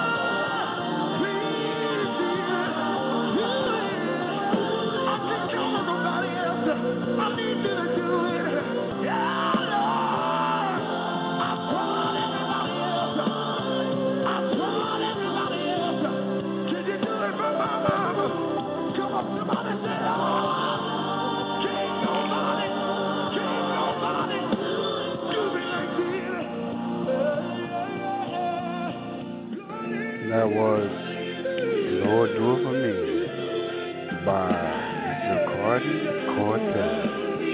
please, Jesus, do it. I can't count on nobody else. I need you to do it. Yeah, Lord. I tried everybody else. I tried everybody else. Can you do it for my mama? Come on, somebody say, Lord. Can't nobody, can't nobody do me like this. That was Lord Do It For Me by Zacardi Cortez.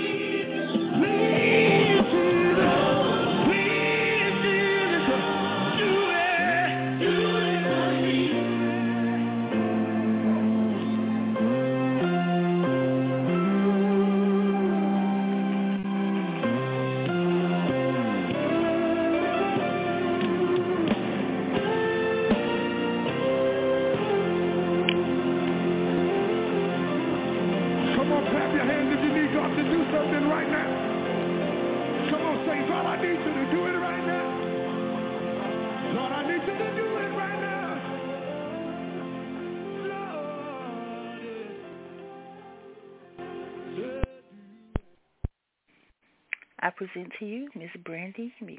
I present to you Miss Brandy Mills.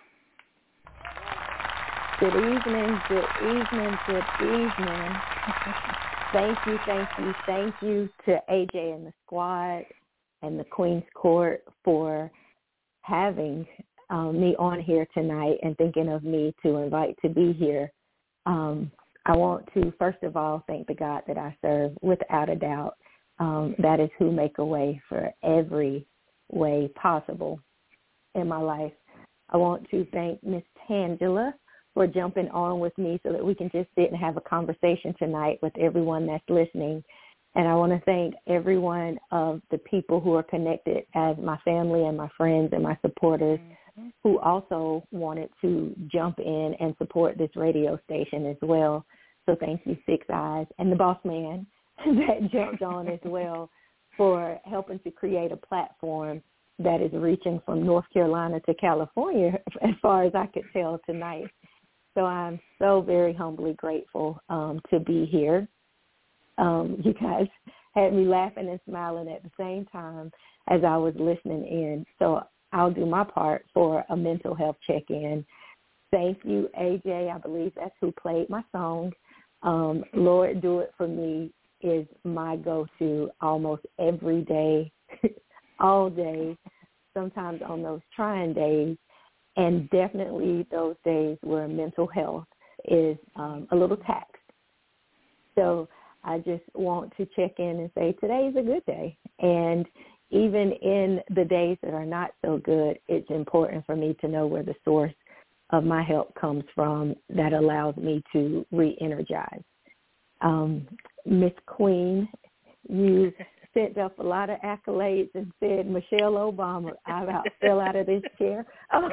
Good evening, good evening, good evening. Thank you, thank you, thank you to A J and the squad and the Queen's Court for having um, me on here tonight and thinking of me to invite to be here. Um, I want to, first of all, thank the God that I serve without a doubt. Um, that is who make a way for every way possible in my life. I want to thank Miss Tangela for jumping on with me so that we can just sit and have a conversation tonight with everyone that's listening. And I want to thank every one of the people who are connected as my family and my friends and my supporters mm-hmm. who also wanted to jump in and support this radio station as well. So thank you, Six Eyes, and the boss man that jumped on as well, for helping to create a platform that is reaching from North Carolina to California, as far as I could tell tonight. So I'm so very humbly grateful um, to be here. Um, you guys had me laughing and smiling at the same time as I was listening in. So I'll do my part for a mental health check-in. Thank you, A J. I believe that's who played my song. Um, Lord Do It For Me is my go-to almost every day, all day, sometimes on those trying days, and definitely those days where mental health is um, a little taxed. So I just want to check in and say today's a good day. And even in the days that are not so good, it's important for me to know where the source of my help comes from that allows me to re-energize. Um, Miss Queen, you sent up a lot of accolades and said, Michelle Obama, I about fell out of this chair. Oh,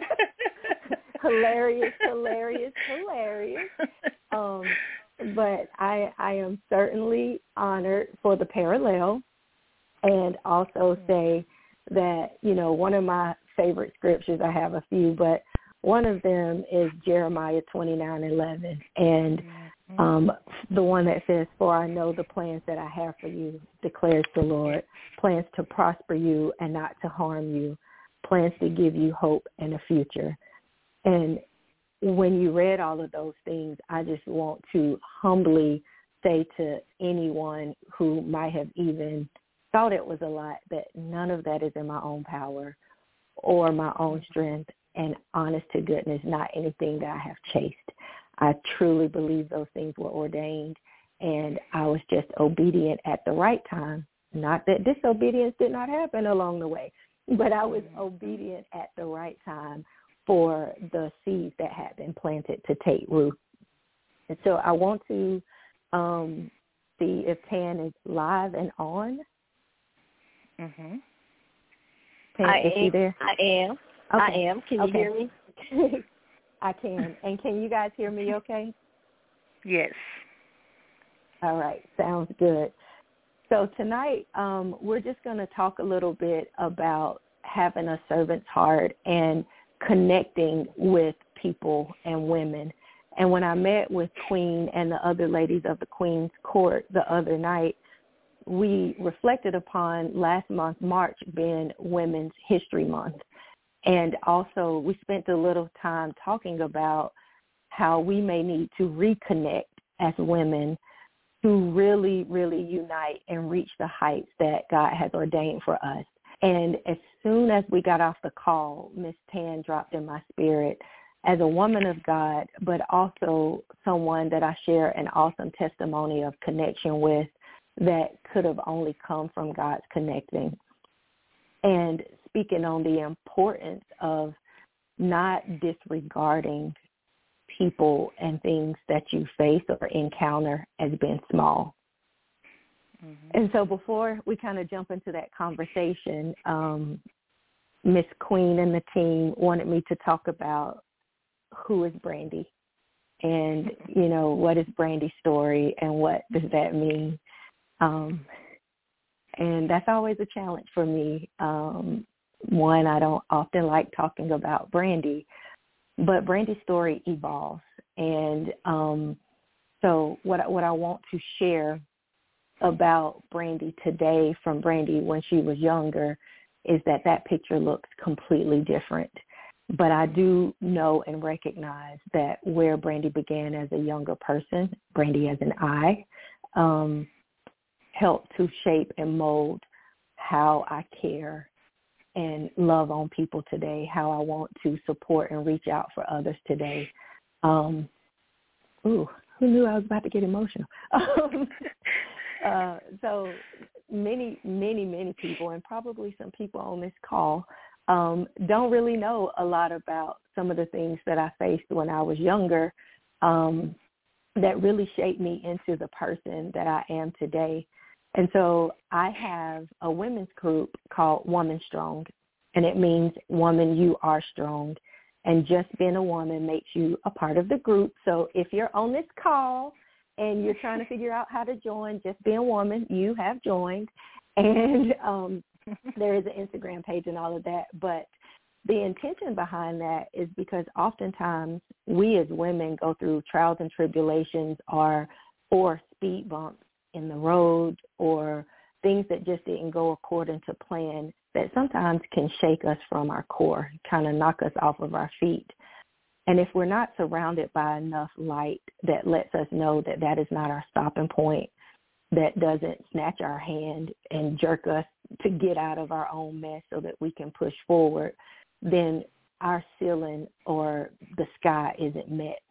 hilarious, hilarious, hilarious. Um, but I, I am certainly honored for the parallel, and also say that, you know, one of my favorite scriptures, I have a few, but one of them is Jeremiah twenty-nine eleven, and um, the one that says, for I know the plans that I have for you, declares the Lord, plans to prosper you and not to harm you, plans to give you hope and a future. And when you read all of those things, I just want to humbly say to anyone who might have even thought it was a lot that none of that is in my own power or my own strength, and honest to goodness, not anything that I have chased. I truly believe those things were ordained, and I was just obedient at the right time. Not that disobedience did not happen along the way, but I was obedient at the right time for the seeds that had been planted to take root. And so I want to um, see if Tan is live and on. Mm-hmm. Tan, I is am, she there? I am. Okay. I am. Can you okay. hear me? I can. And can you guys hear me okay? Yes. All right. Sounds good. So tonight um, we're just going to talk a little bit about having a servant's heart and connecting with people and women. And when I met with Queen and the other ladies of the Queen's Court the other night, we reflected upon last month, March, being Women's History Month. And also we spent a little time talking about how we may need to reconnect as women to really, really unite and reach the heights that God has ordained for us. And as soon as we got off the call, Miss Tan dropped in my spirit as a woman of God, but also someone that I share an awesome testimony of connection with that could have only come from God's connecting. And speaking on the importance of not disregarding people and things that you face or encounter as being small. Mm-hmm. And so before we kind of jump into that conversation, um, Miss Queen and the team wanted me to talk about who is Brandy and, you know, what is Brandy's story and what does that mean? Um, and that's always a challenge for me. Um, one, I don't often like talking about Brandy, but Brandy's story evolves. And um, so what, what I want to share about Brandy today from Brandy when she was younger is that that picture looks completely different. But I do know and recognize that where Brandy began as a younger person, Brandy as an I, um, helped to shape and mold how I care and love on people today, how I want to support and reach out for others today. Um, ooh, who knew I was about to get emotional? uh, so many, many, many people, and probably some people on this call, um, don't really know a lot about some of the things that I faced when I was younger um, that really shaped me into the person that I am today. And so I have a women's group called Woman Strong, and it means woman, you are strong. And just being a woman makes you a part of the group. So if you're on this call and you're trying to figure out how to join, just being a woman, you have joined. And um, there is an Instagram page and all of that. But the intention behind that is because oftentimes we as women go through trials and tribulations or, or speed bumps in the road or things that just didn't go according to plan that sometimes can shake us from our core, kind of knock us off of our feet. And if we're not surrounded by enough light that lets us know that that is not our stopping point, that doesn't snatch our hand and jerk us to get out of our own mess so that we can push forward, then our ceiling or the sky isn't met.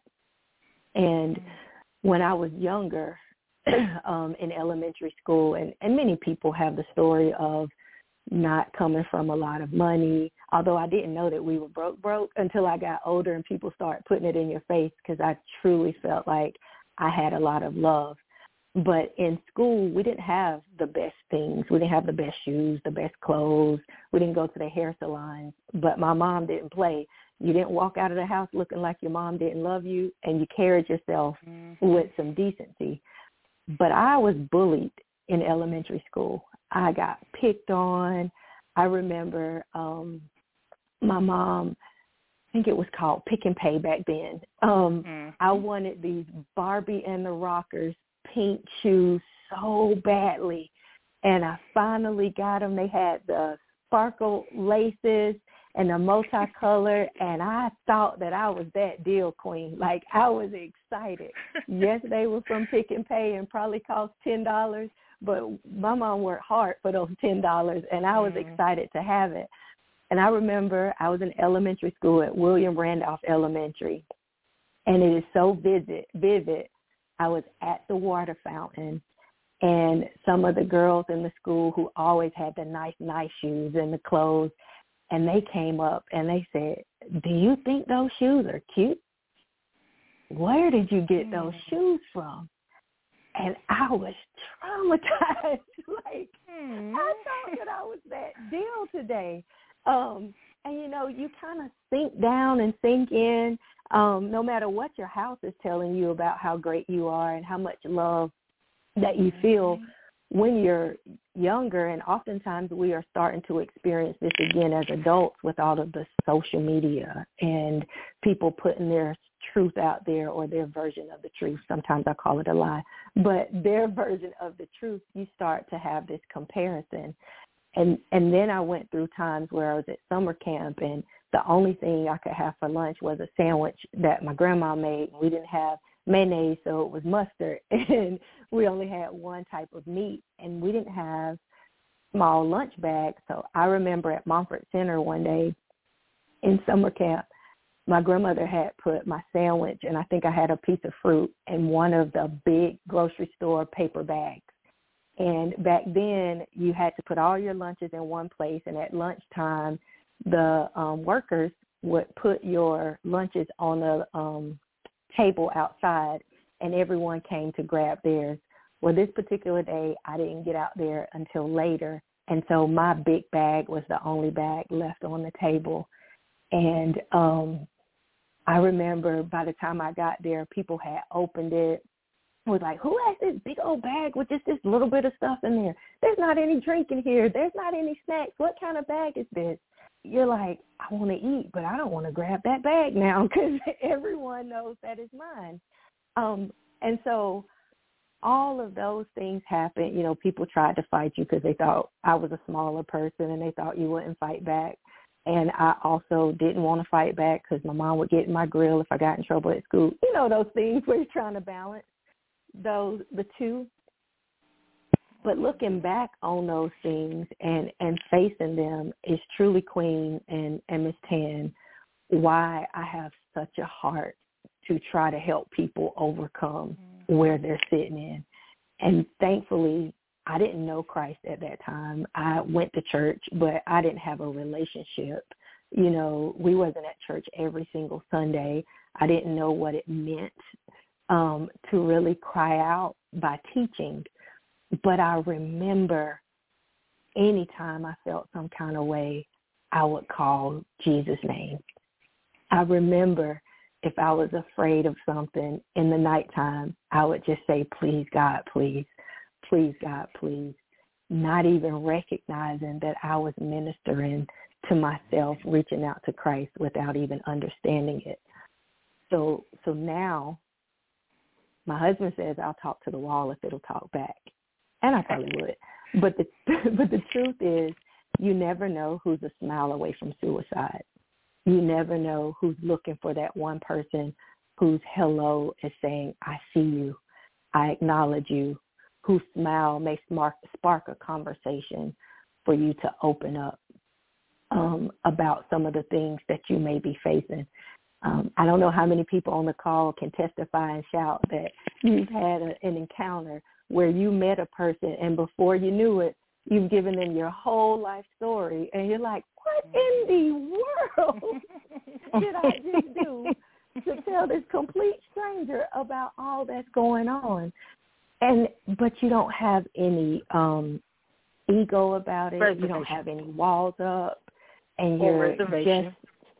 And when I was younger, um, in elementary school, and, and many people have the story of not coming from a lot of money, although I didn't know that we were broke, broke until I got older and people started putting it in your face because I truly felt like I had a lot of love. But in school, we didn't have the best things. We didn't have the best shoes, the best clothes. We didn't go to the hair salons, but my mom didn't play. You didn't walk out of the house looking like your mom didn't love you, and you carried yourself mm-hmm. with some decency. But I was bullied in elementary school. I got picked on. I remember um, my mom, I think it was called Pick and Pay back then. Um, mm-hmm. I wanted these Barbie and the Rockers pink shoes so badly, and I finally got them. They had the sparkle laces and the multicolored, and I thought that I was that deal queen. Like, I was excited. Yes, they were from Pick and Pay and probably cost ten dollars, but my mom worked hard for those ten dollars, and I was mm-hmm. excited to have it. And I remember I was in elementary school at William Randolph Elementary, and it is so vivid, vivid. I was at the water fountain, and some of the girls in the school who always had the nice, nice shoes and the clothes, and they came up and they said, "Do you think those shoes are cute? Where did you get those shoes from?" And I was traumatized. Like, mm. I thought that I was that deal today. Um, and, you know, you kind of sink down and sink in, um, no matter what your house is telling you about how great you are and how much love that you feel. Mm-hmm. When you're younger, and oftentimes we are starting to experience this again as adults with all of the social media and people putting their truth out there or their version of the truth. Sometimes I call it a lie, but their version of the truth, you start to have this comparison. And and then I went through times where I was at summer camp, and the only thing I could have for lunch was a sandwich that my grandma made. We didn't have mayonnaise, so it was mustard, and we only had one type of meat, and we didn't have small lunch bags. So I remember at Montfort Center one day in summer camp, my grandmother had put my sandwich, and I think I had a piece of fruit in one of the big grocery store paper bags. And back then, you had to put all your lunches in one place, and at lunchtime, the um, workers would put your lunches on a um, table outside, and everyone came to grab theirs. Well, this particular day, I didn't get out there until later, and so my big bag was the only bag left on the table. And um, I remember by the time I got there, people had opened it. Was like, who has this big old bag with just this little bit of stuff in there? There's not any drink in here. There's not any snacks. What kind of bag is this? You're like, I want to eat, but I don't want to grab that bag now because everyone knows that is mine. Um, and so all of those things happened. You know, people tried to fight you because they thought I was a smaller person and they thought you wouldn't fight back. And I also didn't want to fight back because my mom would get in my grill if I got in trouble at school. You know, those things where you're trying to balance those the two. But looking back on those things and and facing them is truly, Queen and and Miss Tan, why I have such a heart to try to help people overcome mm-hmm. where they're sitting in. And thankfully, I didn't know Christ at that time. I went to church, but I didn't have a relationship. You know, we wasn't at church every single Sunday. I didn't know what it meant Um, to really cry out by teaching. But I remember anytime I felt some kind of way, I would call Jesus' name. I remember if I was afraid of something in the nighttime, I would just say, please, God, please, please, God, please, not even recognizing that I was ministering to myself, reaching out to Christ without even understanding it. So, so now, my husband says I'll talk to the wall if it'll talk back, and I probably would. But the but the truth is, you never know who's a smile away from suicide. You never know who's looking for that one person whose hello is saying, I see you, I acknowledge you, whose smile may spark, spark a conversation for you to open up um, about some of the things that you may be facing. Um, I don't know how many people on the call can testify and shout that you've had a, an encounter where you met a person and before you knew it, you've given them your whole life story. And you're like, what in the world did I just do to tell this complete stranger about all that's going on? And but you don't have any um, ego about it. You don't have any walls up. And you're just...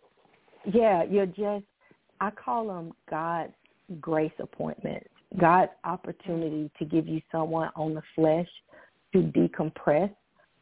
Yeah, you're just, I call them God's grace appointments, God's opportunity to give you someone on the flesh to decompress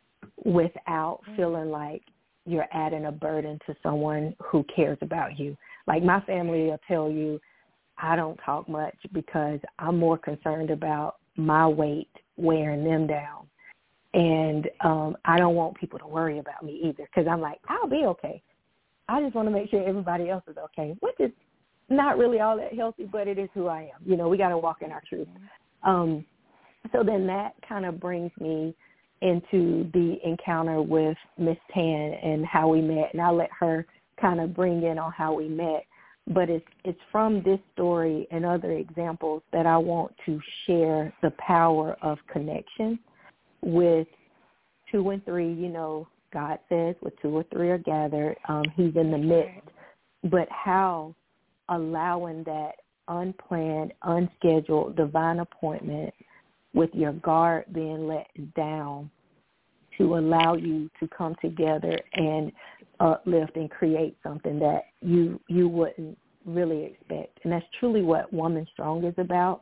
without feeling like you're adding a burden to someone who cares about you. Like my family will tell you, I don't talk much because I'm more concerned about my weight wearing them down. And um, I don't want people to worry about me either because I'm like, I'll be okay. I just want to make sure everybody else is okay, which is not really all that healthy, but it is who I am. You know, we got to walk in our truth. Um, so then that kind of brings me into the encounter with Miss Tan and how we met, and I'll let her kind of bring in on how we met. But it's it's from this story and other examples that I want to share the power of connection with two and three, you know, God says, with two or three are gathered, um, he's in the midst. But how allowing that unplanned, unscheduled, divine appointment with your guard being let down to allow you to come together and uplift and create something that you you wouldn't really expect. And that's truly what Woman Strong is about.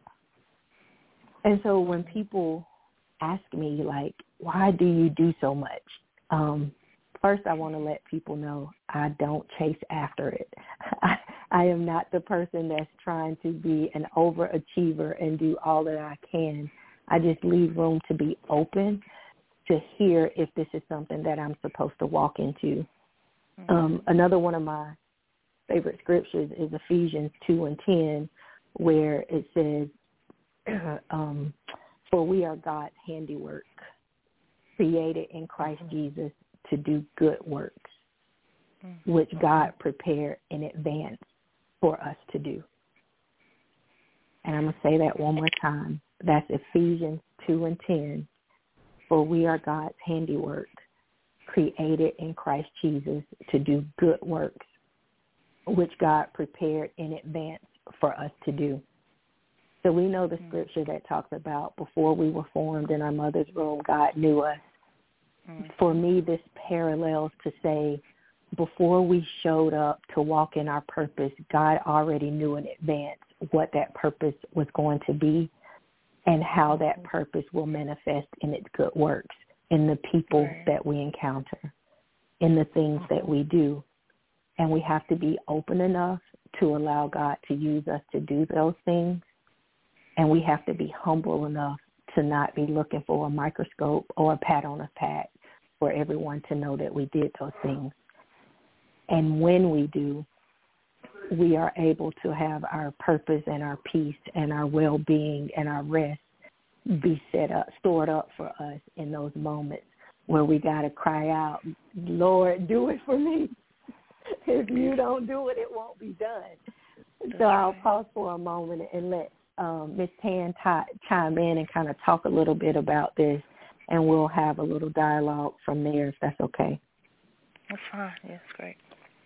And so when people ask me, like, why do you do so much? Um, first, I want to let people know I don't chase after it. I, I am not the person that's trying to be an overachiever and do all that I can. I just leave room to be open to hear if this is something that I'm supposed to walk into. Mm-hmm. Um, another one of my favorite scriptures is Ephesians two and ten, where it says, um, for we are God's handiwork, created in Christ Jesus to do good works. mm-hmm. which God prepared in advance for us to do. And I'm going to say that one more time. That's Ephesians two and ten. For we are God's handiwork, created in Christ Jesus to do good works, which God prepared in advance for us to do. So we know the scripture that talks about before we were formed in our mother's womb, God knew us. Mm-hmm. For me, this parallels to say before we showed up to walk in our purpose, God already knew in advance what that purpose was going to be and how that purpose will manifest in its good works, in the people right. that we encounter, in the things that we do. And we have to be open enough to allow God to use us to do those things. And we have to be humble enough to not be looking for a microscope or a pat on the back for everyone to know that we did those things. And when we do, we are able to have our purpose and our peace and our well-being and our rest be set up, stored up for us in those moments where we got to cry out, Lord, do it for me. If you don't do it, it won't be done. So I'll pause for a moment and let um, Miz Tan t- chime in and kind of talk a little bit about this, and we'll have a little dialogue from there if that's okay. That's fine. Yes, great.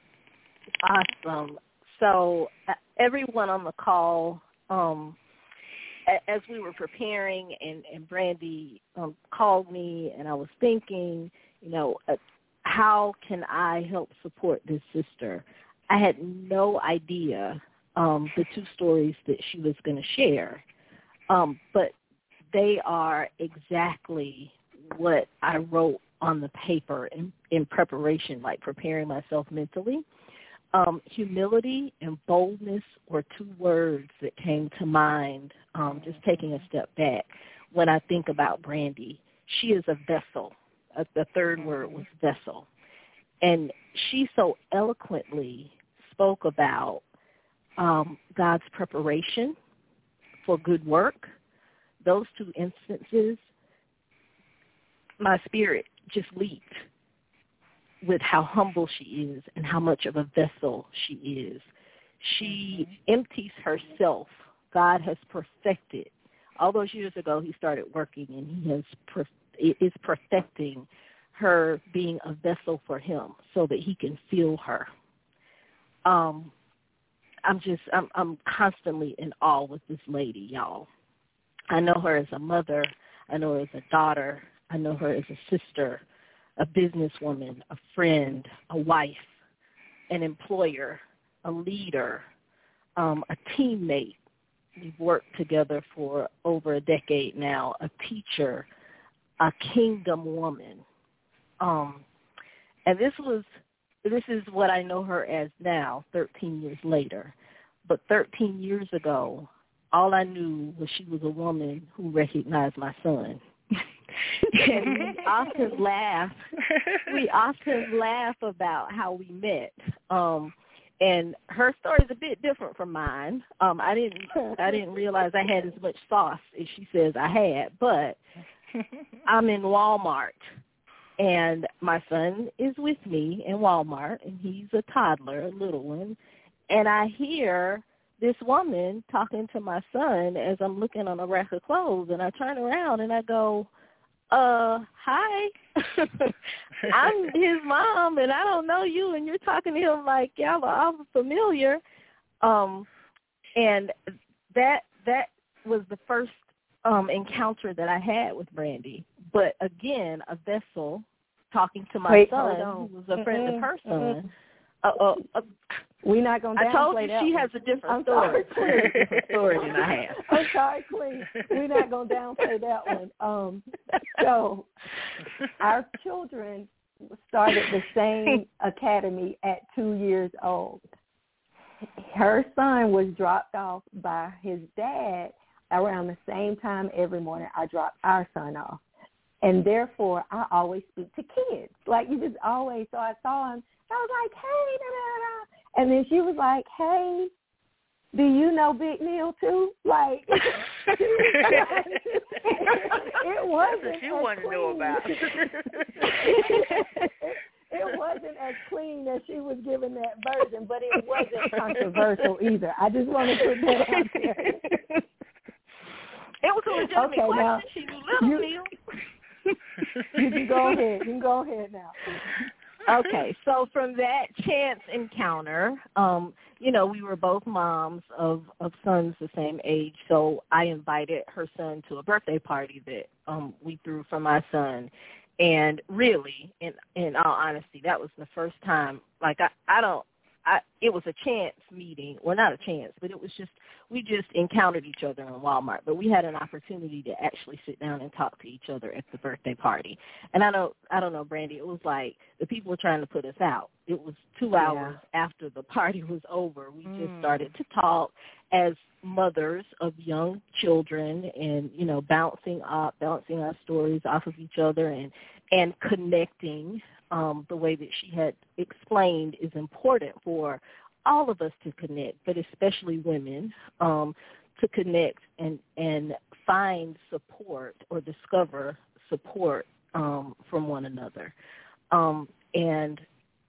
Awesome. So uh, everyone on the call, um, a- as we were preparing and, and Brandy um, called me and I was thinking, you know, uh, how can I help support this sister? I had no idea um, the two stories that she was going to share, um, but they are exactly what I wrote on the paper in, in preparation, like preparing myself mentally. Um, humility and boldness were two words that came to mind, um, just taking a step back. When I think about Brandy, she is a vessel. Uh, the third word was vessel. And she so eloquently spoke about um, God's preparation for good work. Those two instances, my spirit just leaped with how humble she is and how much of a vessel she is. She mm-hmm. empties herself. God has perfected. All those years ago, he started working, and he has per- is perfecting her being a vessel for him so that he can fill her. Um, I'm just, I'm, I'm constantly in awe with this lady, y'all. I know her as a mother. I know her as a daughter. I know her as a sister, a businesswoman, a friend, a wife, an employer, a leader, um, a teammate. We've worked together for over a decade now, a teacher, a kingdom woman. Um, and this was, this is what I know her as now, thirteen years later. But thirteen years ago, all I knew was she was a woman who recognized my son. And we often laugh. We often laugh about how we met. Um, and her story is a bit different from mine. Um, I didn't. I didn't realize I had as much sauce as she says I had. But I'm in Walmart, and my son is with me in Walmart, and he's a toddler, a little one. And I hear this woman talking to my son as I'm looking on a rack of clothes, and I turn around and I go, uh, hi, I'm his mom, and I don't know you, and you're talking to him like y'all are all familiar. Um, and that that was the first um, encounter that I had with Brandy. But again, a vessel talking to my Wait, son, who was a friend of her son. Uh, uh, uh, We're not going to I told you that she one. has a different I'm story. sorry, a different story than I have. I'm sorry, Queen. We're not going to downplay that one. Um, so our children started the same academy at two years old. Her son was dropped off by his dad around the same time every morning I dropped our son off. And therefore, I always speak to kids. Like, you just always, so I saw him. I was like, hey, da, da, da. And then she was like, hey, do you know Big Neil too? Like, it wasn't. She wanted to know about. it, it it wasn't as clean as she was giving that version, but it wasn't controversial either. I just want to put that out there. It was a legitimate okay, question. Now, she knew little you, Neil. You can go ahead. You can go ahead now. Okay, so from that chance encounter, um, you know, we were both moms of, of sons the same age, so I invited her son to a birthday party that um, we threw for my son. And really, in in all honesty, that was the first time, like, I, I don't, I, it was a chance meeting. Well, not a chance, but it was just, we just encountered each other in Walmart. But we had an opportunity to actually sit down and talk to each other at the birthday party. And I don't, I don't know, Brandy, it was like the people were trying to put us out. It was two hours yeah. after the party was over. We mm. just started to talk as mothers of young children and, you know, bouncing up, bouncing our stories off of each other and, and connecting. Um, the way that she had explained is important for all of us to connect, but especially women, um, to connect and, and find support or discover support um, from one another. Um, and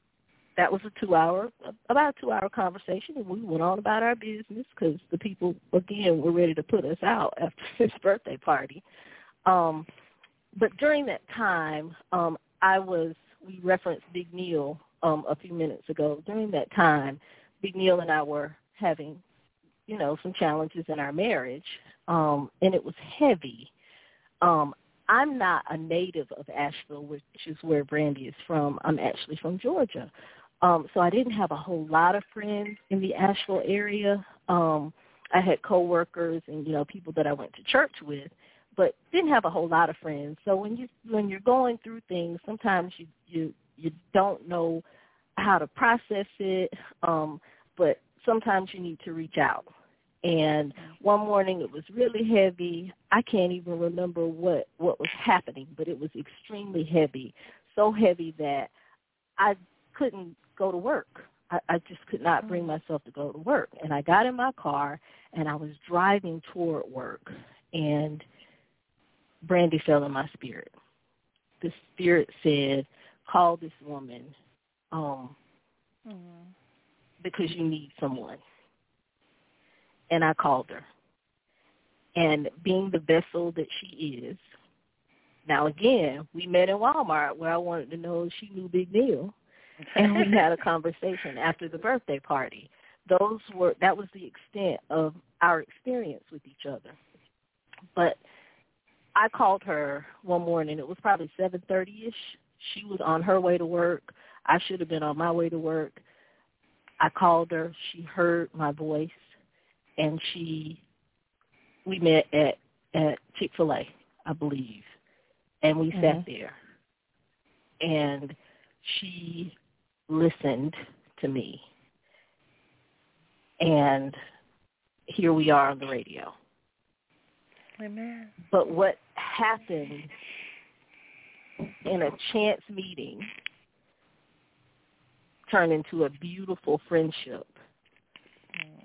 that was a two-hour, about a two-hour conversation, and we went on about our business because the people, again, were ready to put us out after this birthday party. Um, but during that time, um, I was, we referenced Big Neil um, a few minutes ago. During that time, Big Neil and I were having, you know, some challenges in our marriage, um, and it was heavy. Um, I'm not a native of Asheville, which is where Brandy is from. I'm actually from Georgia. Um, so I didn't have a whole lot of friends in the Asheville area. Um, I had coworkers and, you know, people that I went to church with, but didn't have a whole lot of friends. So when you when you're going through things, sometimes you you, you don't know how to process it, um, but sometimes you need to reach out. And one morning it was really heavy. I can't even remember what, what was happening, but it was extremely heavy, so heavy that I couldn't go to work. I, I just could not bring myself to go to work. And I got in my car, and I was driving toward work, and Brandy fell in my spirit. The spirit said, call this woman um, mm-hmm. because you need someone. And I called her. And being the vessel that she is, now again, we met in Walmart where I wanted to know if she knew Big Neil. And we had a conversation after the birthday party. Those were, that was the extent of our experience with each other. But I called her one morning. It was probably seven thirty-ish. She was on her way to work. I should have been on my way to work. I called her. She heard my voice, and she, we met at, at Chick-fil-A, I believe, and we mm-hmm. sat there. And she listened to me. And here we are on the radio. Amen. But what happened in a chance meeting turned into a beautiful friendship. Mm.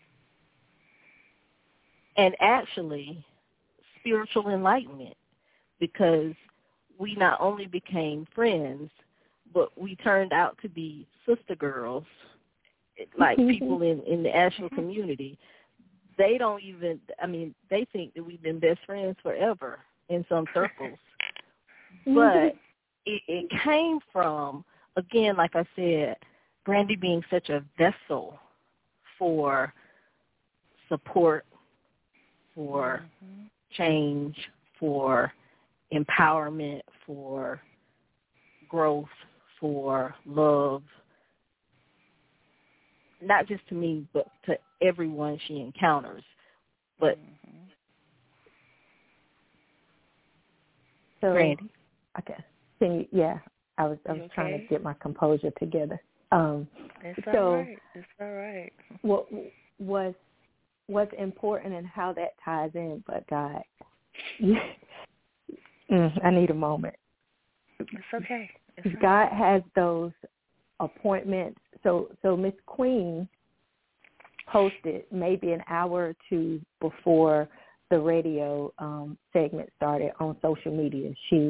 And actually, spiritual enlightenment, because we not only became friends, but we turned out to be sister girls, like people in, in the Asheville community. They don't even, I mean, they think that we've been best friends forever in some circles. But it, it came from, again, like I said, Brandy being such a vessel for support, for mm-hmm. change, for empowerment, for growth, for love, not just to me, but to everyone she encounters. But mm-hmm. so, Brandy, okay, can you, yeah, I was I was okay? trying to get my composure together. Um, it's so, all right. It's all right. What was what's important and how that ties in? But God, mm, I need a moment. It's okay. It's God right. has those appointments. So so Miss Queen posted maybe an hour or two before the radio um, segment started on social media. She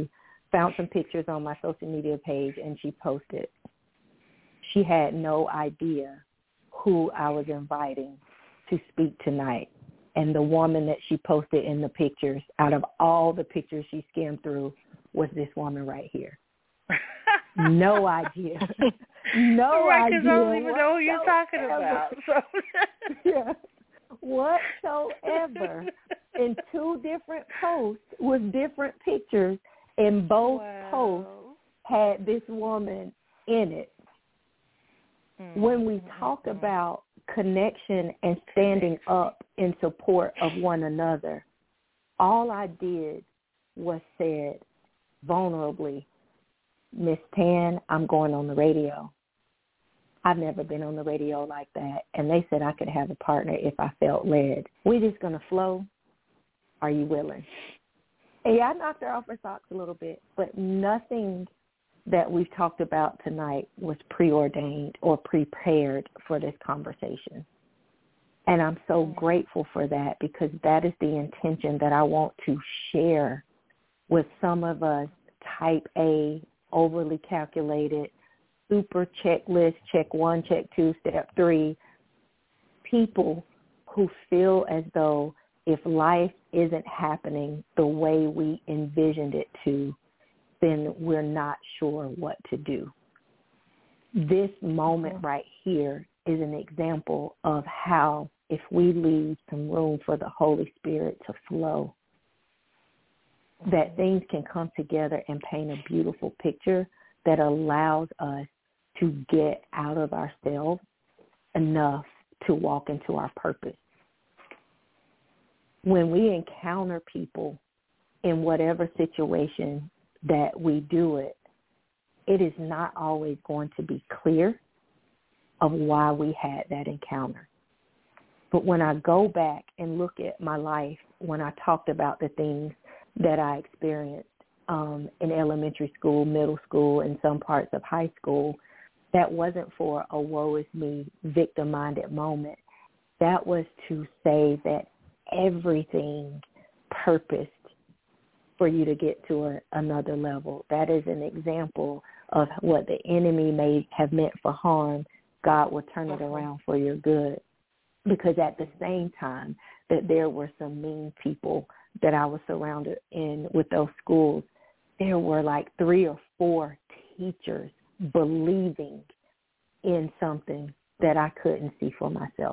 found some pictures on my social media page, and she posted. She had no idea who I was inviting to speak tonight. And the woman that she posted in the pictures, out of all the pictures she skimmed through, was this woman right here. No idea. No right, idea. Because I don't even know who you're talking about. So. Yeah. Whatsoever. In two different posts with different pictures, and both wow. posts had this woman in it. Mm-hmm. When we talk about connection and standing up in support of one another, all I did was said vulnerably, Miss Tan, I'm going on the radio. I've never been on the radio like that. And they said I could have a partner if I felt led. We're just going to flow. Are you willing? And yeah, I knocked her off her socks a little bit, but nothing that we've talked about tonight was preordained or prepared for this conversation. And I'm so grateful for that, because that is the intention that I want to share with some of us type A, overly calculated, super checklist, check one, check two, step three, people who feel as though if life isn't happening the way we envisioned it to, then we're not sure what to do. This moment right here is an example of how, if we leave some room for the Holy Spirit to flow, that things can come together and paint a beautiful picture that allows us to get out of ourselves enough to walk into our purpose. When we encounter people in whatever situation that we do it, it is not always going to be clear of why we had that encounter. But when I go back and look at my life, when I talked about the things that I experienced um, in elementary school, middle school, and some parts of high school, that wasn't for a woe is me, victim-minded moment. That was to say that everything purposed for you to get to a, another level. That is an example of what the enemy may have meant for harm. God will turn it around for your good. Because at the same time that there were some mean people that I was surrounded in with those schools, there were like three or four teachers believing in something that I couldn't see for myself.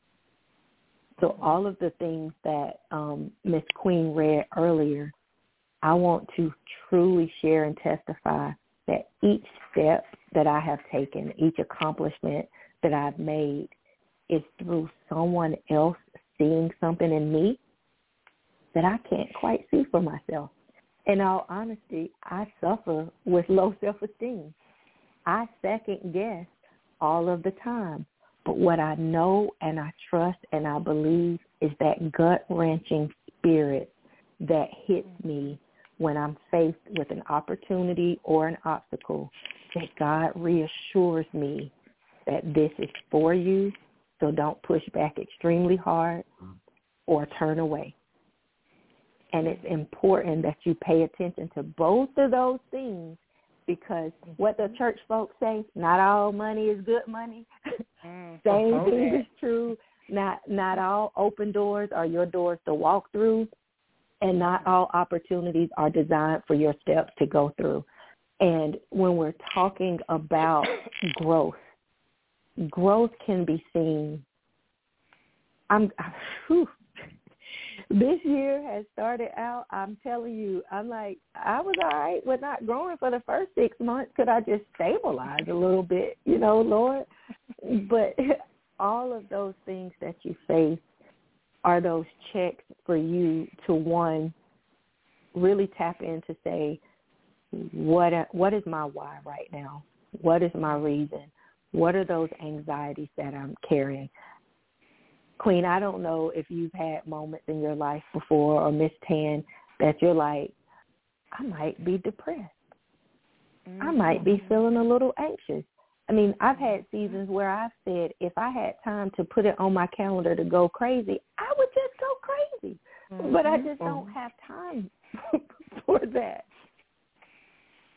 So all of the things that um, Miss Queen read earlier, I want to truly share and testify that each step that I have taken, each accomplishment that I've made, is through someone else seeing something in me that I can't quite see for myself. In all honesty, I suffer with low self-esteem. I second guess all of the time. But what I know and I trust and I believe is that gut-wrenching spirit that hits me when I'm faced with an opportunity or an obstacle, that God reassures me that this is for you, so don't push back extremely hard or turn away. And it's important that you pay attention to both of those things, because what the church folks say, not all money is good money. Mm, Same okay. thing is true. Not not all open doors are your doors to walk through, and not all opportunities are designed for your steps to go through. And when we're talking about growth, growth can be seen. I'm, whew, this year has started out, I'm telling you, I'm like, I was all right with not growing for the first six months. Could I just stabilize a little bit, you know, Lord? But all of those things that you face are those checks for you to, one, really tap in to say, what what is my why right now? What is my reason? What are those anxieties that I'm carrying? Queen, I don't know if you've had moments in your life before, or Miss Tan, that you're like, I might be depressed. Mm-hmm. I might be feeling a little anxious. I mean, I've had seasons where I've said, if I had time to put it on my calendar to go crazy, I would just go crazy. Mm-hmm. But I just don't have time for that.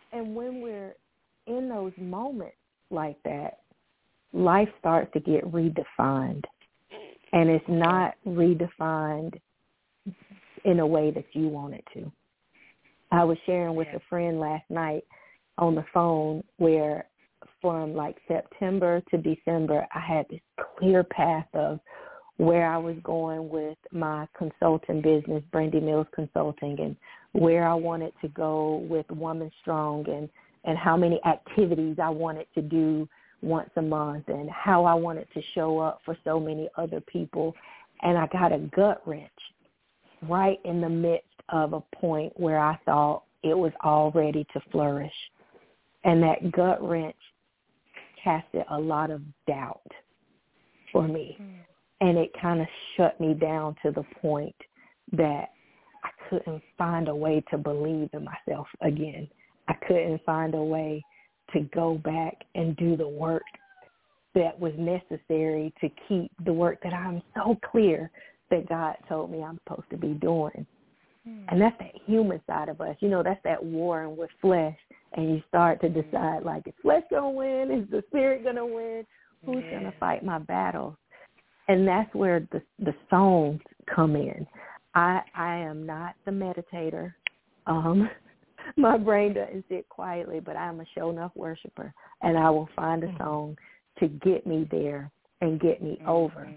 And when we're in those moments like that, life starts to get redefined. And it's not redefined in a way that you want it to. I was sharing with a friend last night on the phone where from like September to December, I had this clear path of where I was going with my consulting business, Brandy Mills Consulting, and where I wanted to go with Woman Strong, and, and how many activities I wanted to do once a month, and how I wanted to show up for so many other people. And I got a gut wrench right in the midst of a point where I thought it was all ready to flourish. And that gut wrench casted a lot of doubt for me. Mm. And it kind of shut me down to the point that I couldn't find a way to believe in myself again. I couldn't find a way to go back and do the work that was necessary to keep the work that I'm so clear that God told me I'm supposed to be doing. Mm. And that's that human side of us. You know, that's that warring with flesh. And you start to decide, like, is flesh going to win? Is the spirit going to win? Who's yeah. going to fight my battles? And that's where the the songs come in. I I am not the meditator. Um, my brain doesn't sit quietly, but I'm a show enough worshiper, and I will find a song to get me there and get me mm-hmm. over.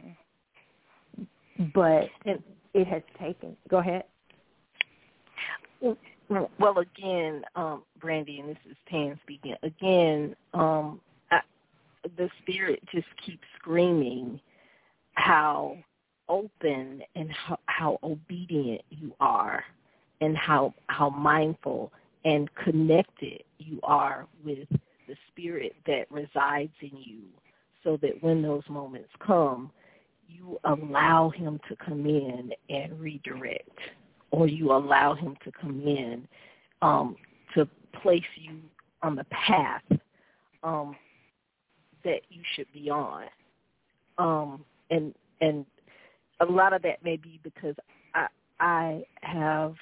But it, it has taken. Go ahead. Well, again, um, Brandy, and this is Tan speaking. Again, um, I, the spirit just keeps screaming how open and how, how obedient you are, and how how mindful and connected you are with the spirit that resides in you, so that when those moments come, you allow him to come in and redirect, or you allow him to come in um, to place you on the path um, that you should be on. Um, and and a lot of that may be because I, I have,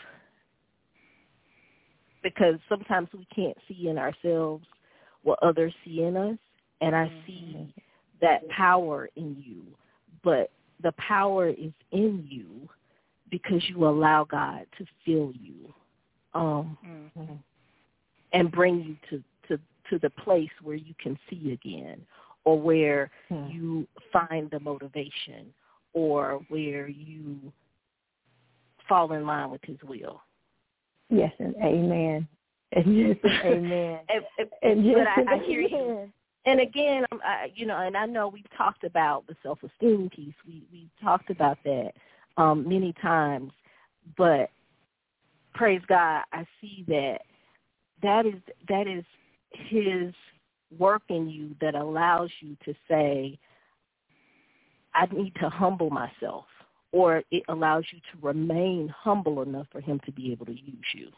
because sometimes we can't see in ourselves what others see in us, and I see that power in you, but the power is in you because you allow God to fill you um, mm-hmm. and bring you to, to, to the place where you can see again, or where mm-hmm. you find the motivation, or where you fall in line with his will. Yes, and amen. And yes, and amen. and, and, and yes, but I, and I hear you. And again, I, you know, and I know we've talked about the self-esteem piece. We we've talked about that um, many times, but praise God, I see that that is that is his work in you that allows you to say, I need to humble myself, or it allows you to remain humble enough for him to be able to use you.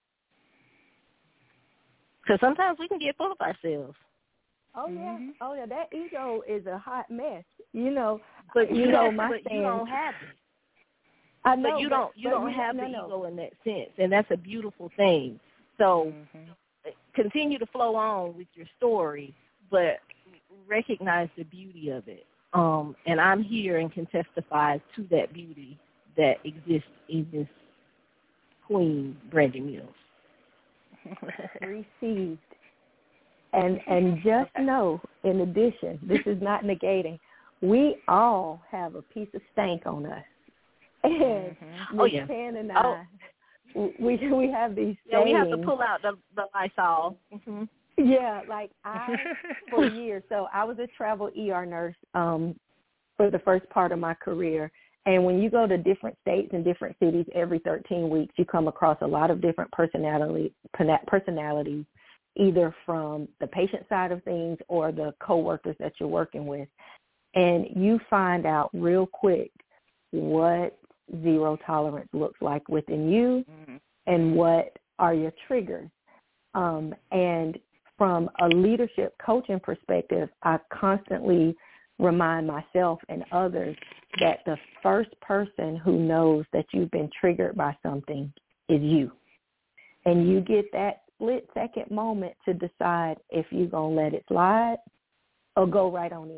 Because sometimes we can get full of ourselves. Oh yeah, mm-hmm. oh yeah. That ego is a hot mess, you know. But you know, my but you don't have it. I know, but you don't. You but don't you, have no, the no. ego in that sense, and that's a beautiful thing. So mm-hmm. continue to flow on with your story, but recognize the beauty of it. Um, and I'm here and can testify to that beauty that exists in this Queen Brandy Mills. Received. And and just know, in addition, this is not negating, we all have a piece of stank on us. And mm-hmm. oh, yeah. Tan and I, oh. we we have these yeah, sayings. We have to pull out the, the Lysol. Mm-hmm. Yeah, like I, for years, so I was a travel E R nurse um, for the first part of my career. And when you go to different states and different cities every thirteen weeks, you come across a lot of different personality personalities, either from the patient side of things or the coworkers that you're working with. And you find out real quick what zero tolerance looks like within you mm-hmm. and what are your triggers. Um, and from a leadership coaching perspective, I constantly remind myself and others that the first person who knows that you've been triggered by something is you. And you get that split-second moment to decide if you're going to let it slide or go right on in.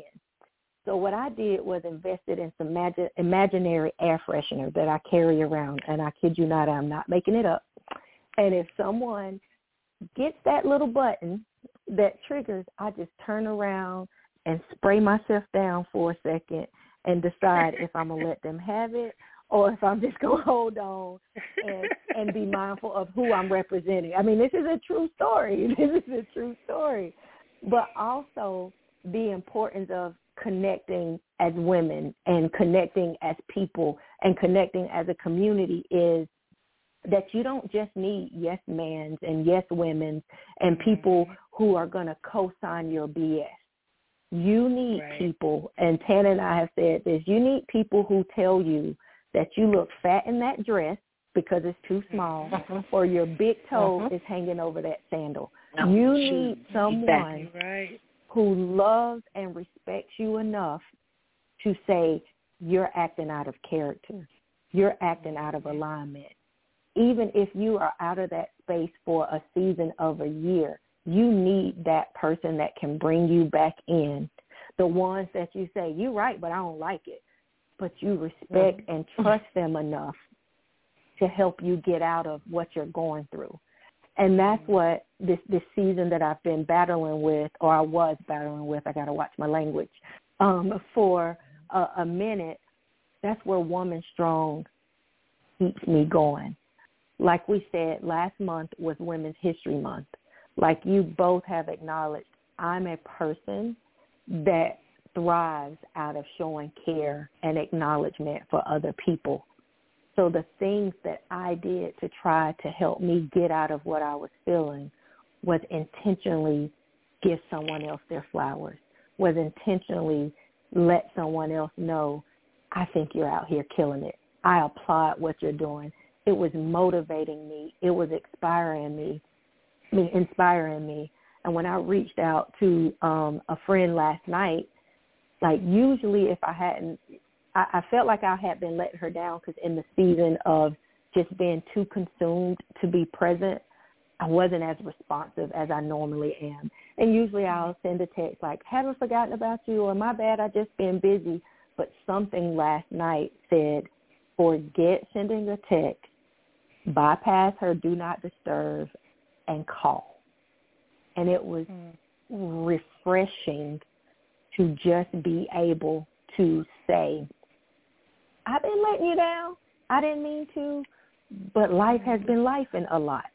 So what I did was invested in some magi- imaginary air freshener that I carry around, and I kid you not, I'm not making it up. And if someone gets that little button that triggers, I just turn around and spray myself down for a second and decide if I'm going to let them have it or if I'm just going to hold on and, and be mindful of who I'm representing. I mean, this is a true story. This is a true story. But also the importance of connecting as women and connecting as people and connecting as a community is that you don't just need yes mans and yes women and people who are going to co-sign your B S. You need right. people, and Tana and I have said this, you need people who tell you that you look fat in that dress because it's too small uh-huh. or your big toe uh-huh. is hanging over that sandal. No, you need someone exactly right. who loves and respects you enough to say you're acting out of character. You're acting out of alignment. Even if you are out of that space for a season of a year, you need that person that can bring you back in. The ones that you say, you're right, but I don't like it. But you respect and trust them enough to help you get out of what you're going through. And that's what this, this season that I've been battling with, or I was battling with, I got to watch my language, um, for a, a minute, that's where Woman Strong keeps me going. Like we said, last month was Women's History Month. Like you both have acknowledged, I'm a person that thrives out of showing care and acknowledgement for other people. So the things that I did to try to help me get out of what I was feeling was intentionally give someone else their flowers, was intentionally let someone else know, I think you're out here killing it. I applaud what you're doing. It was motivating me. It was inspiring me, me inspiring me. And when I reached out to um, a friend last night, like usually if I hadn't, I, I felt like I had been letting her down because in the season of just being too consumed to be present, I wasn't as responsive as I normally am. And usually I'll send a text like, haven't forgotten about you, or my bad, I just been busy. But something last night said, forget sending a text, bypass her do not disturb, and call. And it was mm. refreshing to just be able to say, I've been letting you down. I didn't mean to, but life has been lifing a lot.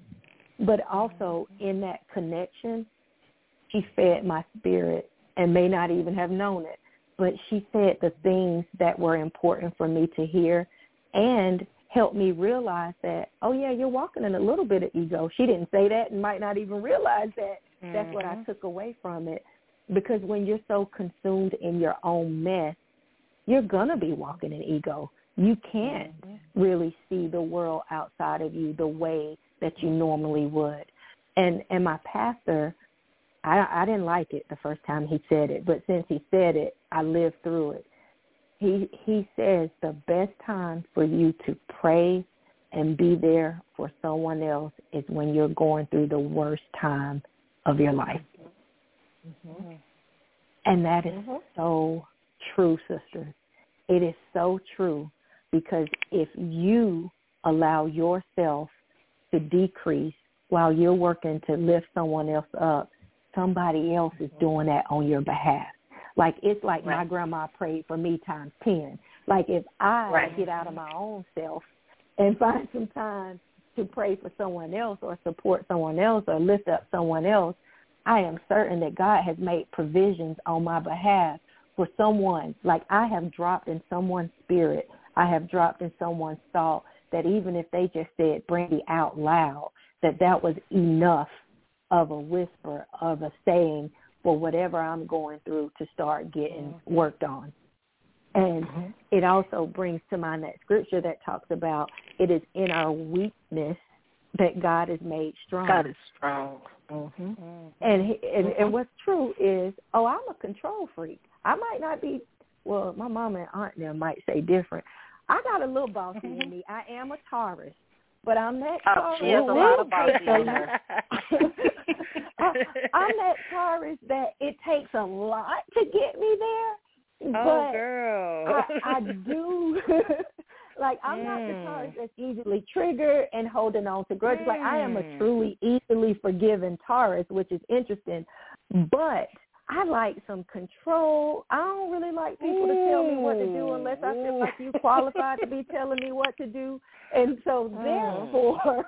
But also in that connection, she fed my spirit and may not even have known it, but she said the things that were important for me to hear and helped me realize that, oh, yeah, you're walking in a little bit of ego. She didn't say that and might not even realize that. Mm-hmm. That's what I took away from it. Because when you're so consumed in your own mess, you're going to be walking in ego. You can't mm-hmm. really see the world outside of you the way that you normally would. And and my pastor, I, I didn't like it the first time he said it, but since he said it, I lived through it. He he says the best time for you to pray and be there for someone else is when you're going through the worst time of your life. Mm-hmm. And that is mm-hmm. so true, sisters. It is so true, because if you allow yourself to decrease while you're working to lift someone else up, somebody else is doing that on your behalf. Like, it's like right. my grandma prayed for me times ten. Like, if I right. get out of my own self and find some time to pray for someone else or support someone else or lift up someone else, I am certain that God has made provisions on my behalf for someone. Like, I have dropped in someone's spirit. I have dropped in someone's thought that even if they just said, Brandy, out loud, that that was enough of a whisper, of a saying for whatever I'm going through to start getting mm-hmm. worked on. And mm-hmm. it also brings to mind that scripture that talks about it is in our weakness that God is made strong. God is strong. Mm-hmm. Mm-hmm. And, and and what's true is, oh, I'm a control freak. I might not be, well, my mama and aunt now might say different. I got a little bossy in me. I am a Taurus, but I'm that Oh, Taurus. she has a lot of bossy in her. I, I'm that Taurus that it takes a lot to get me there. Oh, but girl. I, I do. Like, I'm mm. not the Taurus that's easily triggered and holding on to grudges. Mm. Like, I am a truly easily forgiven Taurus, which is interesting. But I like some control. I don't really like people Ooh. to tell me what to do unless I feel like you qualified to be telling me what to do. And so, mm. therefore...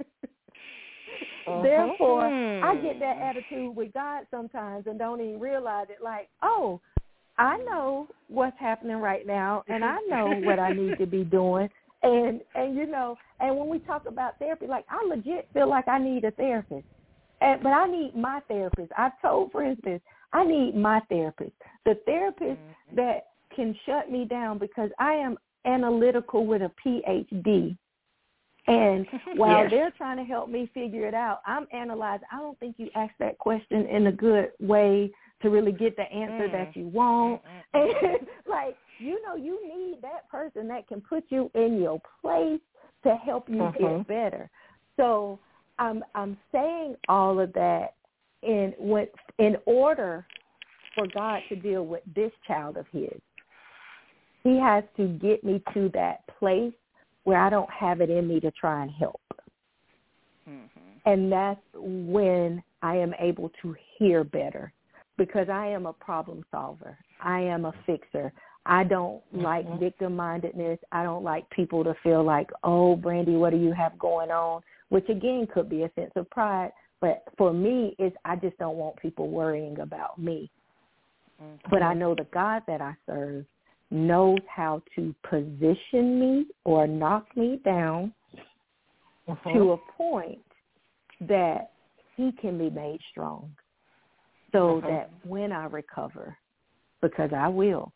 Uh-huh. Therefore, I get that attitude with God sometimes and don't even realize it. Like, oh, I know what's happening right now, and I know what I need to be doing. And, and you know, and when we talk about therapy, like, I legit feel like I need a therapist. And, but I need my therapist. I've told friends this. I need my therapist, the therapist mm-hmm. that can shut me down because I am analytical with a P H D. And while yes. they're trying to help me figure it out, I'm analyzing. I don't think you asked that question in a good way to really get the answer mm. that you want. Mm. And, like, you know, you need that person that can put you in your place to help you uh-huh. get better. So I'm I'm saying all of that in what in order for God to deal with this child of his. He has to get me to that place where I don't have it in me to try and help. Mm-hmm. And that's when I am able to hear better because I am a problem solver. I am a fixer. I don't mm-hmm. like victim-mindedness. I don't like people to feel like, oh, Brandy, what do you have going on? Which, again, could be a sense of pride. But for me, it's I just don't want people worrying about me. Mm-hmm. But I know the God that I serve knows how to position me or knock me down uh-huh. to a point that he can be made strong so uh-huh. that when I recover, because I will,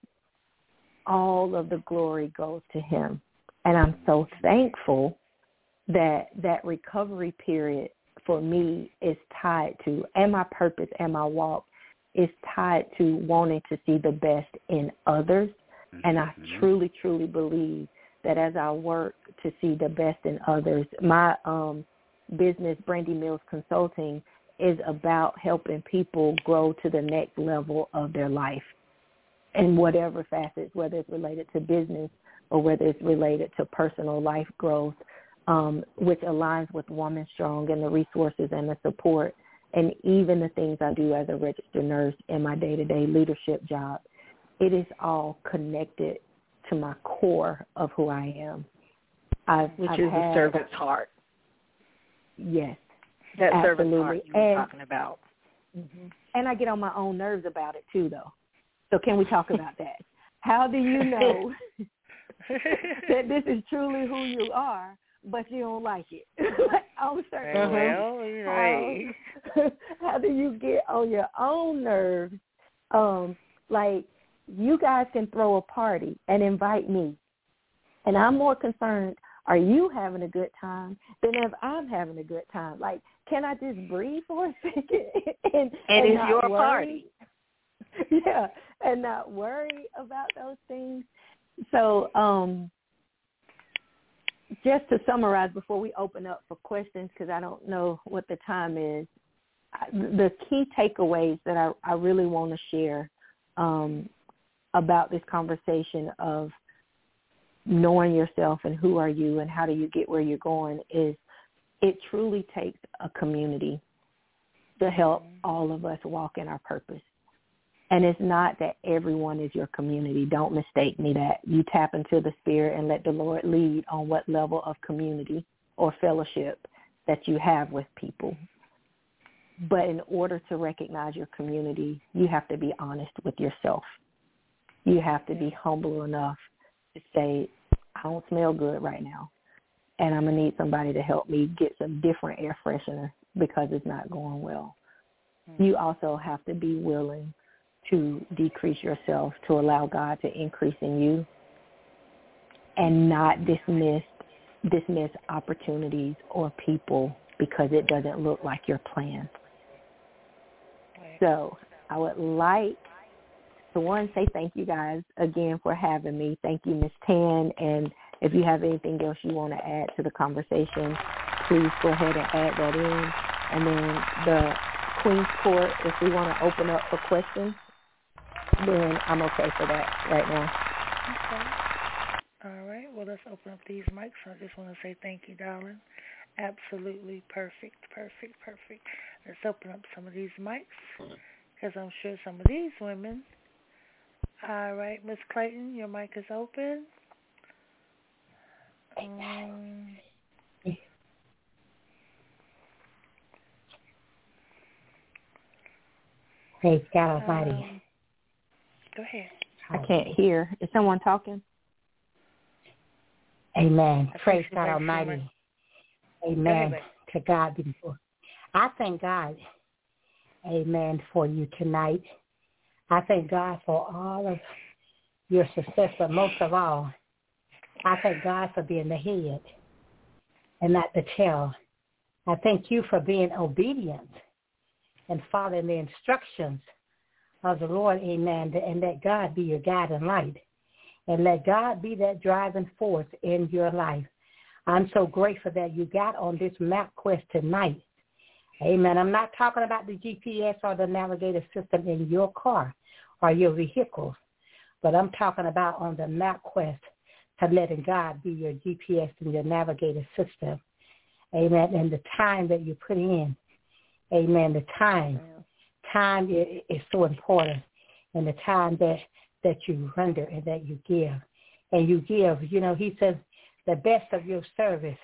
all of the glory goes to him. And I'm so thankful that that recovery period for me is tied to, and my purpose and my walk is tied to wanting to see the best in others. And I truly, truly believe that as I work to see the best in others, my um, business, Brandy Mills Consulting, is about helping people grow to the next level of their life in whatever facets, whether it's related to business or whether it's related to personal life growth, um, which aligns with Woman Strong and the resources and the support and even the things I do as a registered nurse in my day-to-day leadership job. It is all connected to my core of who I am. I've, Which I've is had, a servant's heart. Yes. That absolutely. servant's heart you were and, talking about. Mm-hmm. And I get on my own nerves about it, too, though. So can we talk about that? How do you know that this is truly who you are, but you don't like it? I'm certain. Well, right. How, how do you get on your own nerves? Um, like, you guys can throw a party and invite me, and I'm more concerned, are you having a good time than if I'm having a good time? Like, can I just breathe for a second and, and, and it's not your worry? party. Yeah, and not worry about those things. So um, just to summarize before we open up for questions, because I don't know what the time is, the key takeaways that I, I really want to share um, about this conversation of knowing yourself and who are you and how do you get where you're going is it truly takes a community to help all of us walk in our purpose. And it's not that everyone is your community. Don't mistake me that. You tap into the Spirit and let the Lord lead on what level of community or fellowship that you have with people. But in order to recognize your community, you have to be honest with yourself. You have to be humble enough to say, I don't smell good right now, and I'm going to need somebody to help me get some different air freshener because it's not going well. Mm-hmm. You also have to be willing to decrease yourself to allow God to increase in you and not dismiss dismiss opportunities or people because it doesn't look like your plan. Right. So I would like to, one, say thank you guys again for having me. Thank you, Miz Tan and, If you have anything else you want to add to the conversation, please go ahead and add that in. And then the Queen's Court, if we want to open up for questions, then I'm okay for that right now. Okay. All right. Well, let's open up these mics. I just want to say thank you, darling. Absolutely perfect, perfect, perfect. Let's open up some of these mics because I'm sure some of these women. All right, Miss Clayton, your mic is open. Um, Praise God Almighty. Um, go ahead. I can't hear. Is someone talking? Amen. I Praise God you Almighty. Amen. Go ahead, to God be the glory. I thank God, amen, for you tonight. I thank God for all of your success, but most of all, I thank God for being the head and not the tail. I thank you for being obedient and following the instructions of the Lord, amen, and let God be your guiding light. And let God be that driving force in your life. I'm so grateful that you got on this MapQuest tonight. Amen. I'm not talking about the G P S or the navigator system in your car or your vehicle, but I'm talking about on the MapQuest to letting God be your G P S and your navigator system. Amen. And the time that you put in. Amen. The time. Time is so important. And the time that, that you render and that you give. And you give, you know, he says, the best of your service.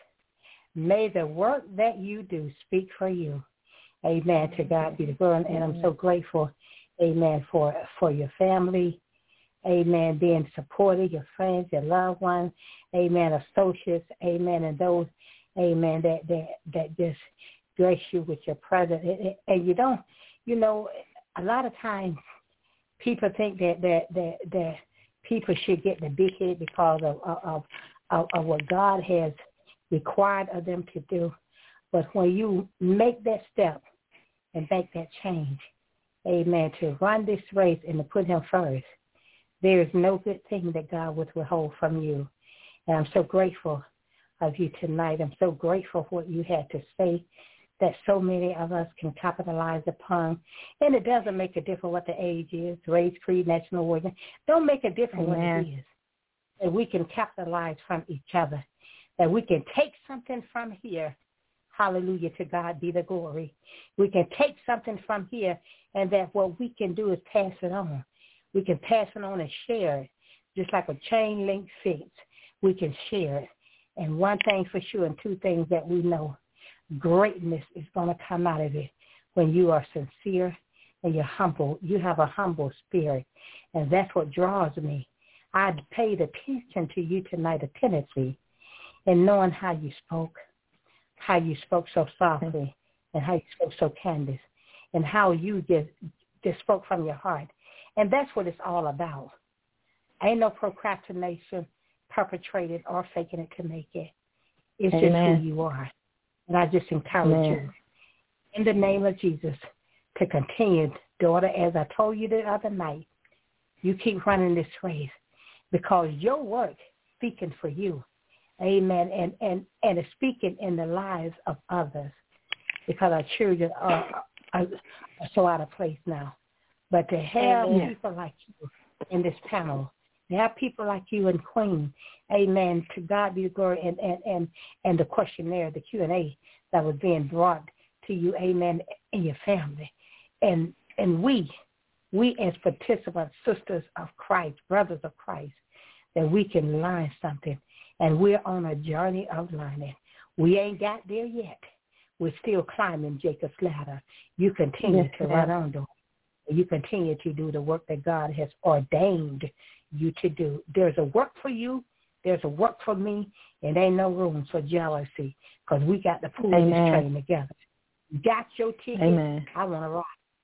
May the work that you do speak for you. Amen. To God be the glory. And I'm so grateful, amen, for for your family. Amen. Being supported, your friends, your loved ones. Amen. Associates. Amen. And those, amen, that, that, that just grace you with your presence. And you don't, you know, a lot of times people think that, that, that, that people should get the big head because of, of, of, of what God has required of them to do. But when you make that step and make that change, amen, to run this race and to put him first, there is no good thing that God would withhold from you. And I'm so grateful of you tonight. I'm so grateful for what you had to say that so many of us can capitalize upon. And it doesn't make a difference what the age is, race, creed, national origin. Don't make a difference Amen. what it is. That we can capitalize from each other. That we can take something from here. Hallelujah, to God be the glory. We can take something from here, and that what we can do is pass it on. We can pass it on and share it, just like a chain link fence. We can share it. And one thing for sure, and two things that we know, greatness is going to come out of it when you are sincere and you're humble. You have a humble spirit, and that's what draws me. I paid attention to you tonight attentively, and knowing how you spoke, how you spoke so softly, and how you spoke so candid, and how you just, just spoke from your heart. And that's what it's all about. Ain't no procrastination perpetrated or faking it to make it. It's Amen. just who you are. And I just encourage Amen. you, in the name of Jesus, to continue, daughter, as I told you the other night, you keep running this race because your work speaking for you. Amen. And, and, and it's speaking in the lives of others because our children are, are, are so out of place now. But to have Amen. people like you in this panel, to have people like you and Queen, amen, to God be the glory, and, and, and, and the questionnaire, the Q and A that was being brought to you, amen, in your family. And and we, we as participants, sisters of Christ, brothers of Christ, that we can learn something. And we're on a journey of learning. We ain't got there yet. We're still climbing Jacob's ladder. You continue Yes, to ma'am. run on, daughter. You continue to do the work that God has ordained you to do. There's a work for you. There's a work for me. And ain't no room for jealousy because we got to pull Amen. this train together. You got your ticket. Amen. I want to ride.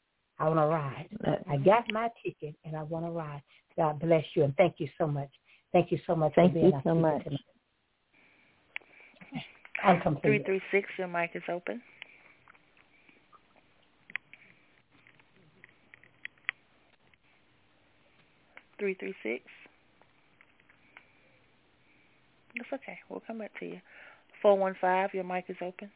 I want to ride. I got my ticket, and I want to ride. God bless you, and thank you so much. Thank you so much Thank for being you our so speaker much. tonight. I'm Three complete. three six, your mic is open. Three three six. That's okay. We'll come back to you. four one five, your mic is open.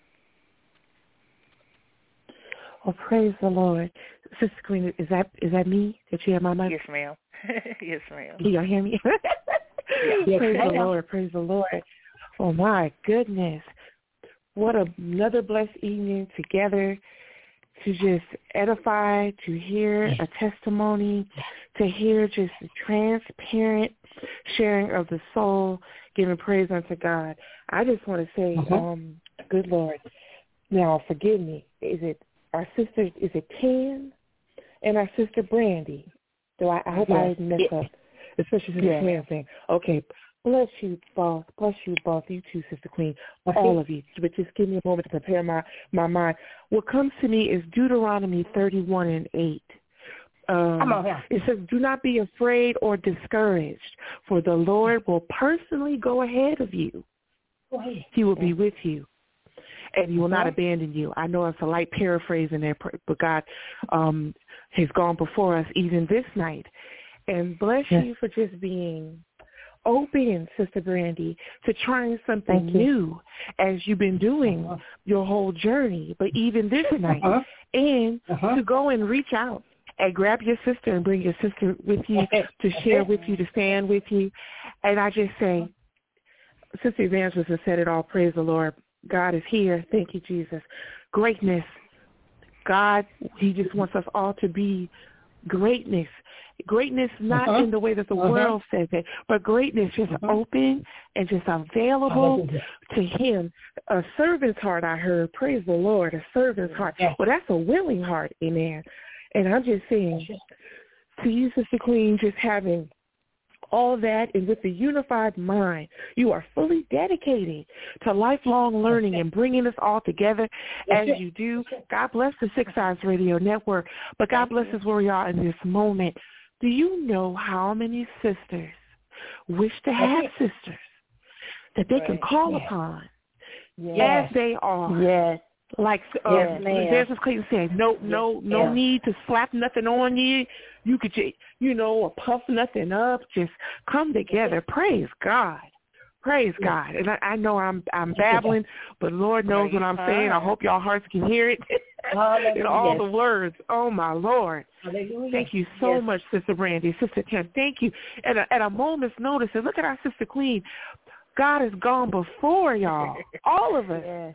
Oh, praise the Lord. Sister Queen, is that is that me that you have my mic? Yes, ma'am. Yes, ma'am. Can y'all hear me? Yeah. Praise the Lord. Praise the Lord. Oh, my goodness. What a, another blessed evening together to just edify, to hear a testimony, to hear just a transparent sharing of the soul, giving praise unto God. I just want to say, uh-huh. um, good Lord. Now, forgive me. Is it our sister, is it Tan and our sister Brandy? So I, I hope yes. I didn't mess yes. up, especially Sister yes. Tan thing. Okay, bless you both. Bless you both, you two, Sister Queen, all of you. But just give me a moment to prepare my, my mind. What comes to me is Deuteronomy thirty-one and eight. Um, Come on, yeah. It says, do not be afraid or discouraged, for the Lord will personally go ahead of you. Go ahead. He will yeah. be with you, and he will not abandon you. I know it's a light paraphrase in there, but God um, has gone before us even this night. And bless yes. you for just being open, Sister Brandy, to trying something new as you've been doing uh-huh. your whole journey, but even this night, uh-huh. and uh-huh. to go and reach out and grab your sister and bring your sister with you to share with you, to stand with you. And I just say, Sister Evangelist has said it all, praise the Lord. God is here. Thank you, Jesus. Greatness. God, he just wants us all to be greatness. Greatness not uh-huh. in the way that the uh-huh. world says it, but greatness just uh-huh. open and just available to him. A servant's heart, I heard. Praise the Lord, a servant's heart. Yeah. Well, that's a willing heart, amen. And I'm just saying, to you, Sister Queen, just having all that, and with the unified mind, you are fully dedicated to lifelong learning and bringing us all together as you do. God bless the Six Eyes Radio Network, but God bless us where we are in this moment. Do you know how many sisters wish to have sisters that they can call upon as they are? Yes. Like uh, yes, there's this Clayton saying, no, no, no yeah. need to slap nothing on you. You could, just, you know, or puff nothing up. Just come together. Praise God. Praise God. And I, I know I'm I'm babbling, but Lord knows what I'm saying. I hope y'all hearts can hear it. In all the words. Oh, my Lord. Hallelujah. Thank you so yes. much, Sister Brandy. Sister Tim, thank you. At a, at a moment's notice, and look at our Sister Queen. God has gone before y'all. All of us. Yes.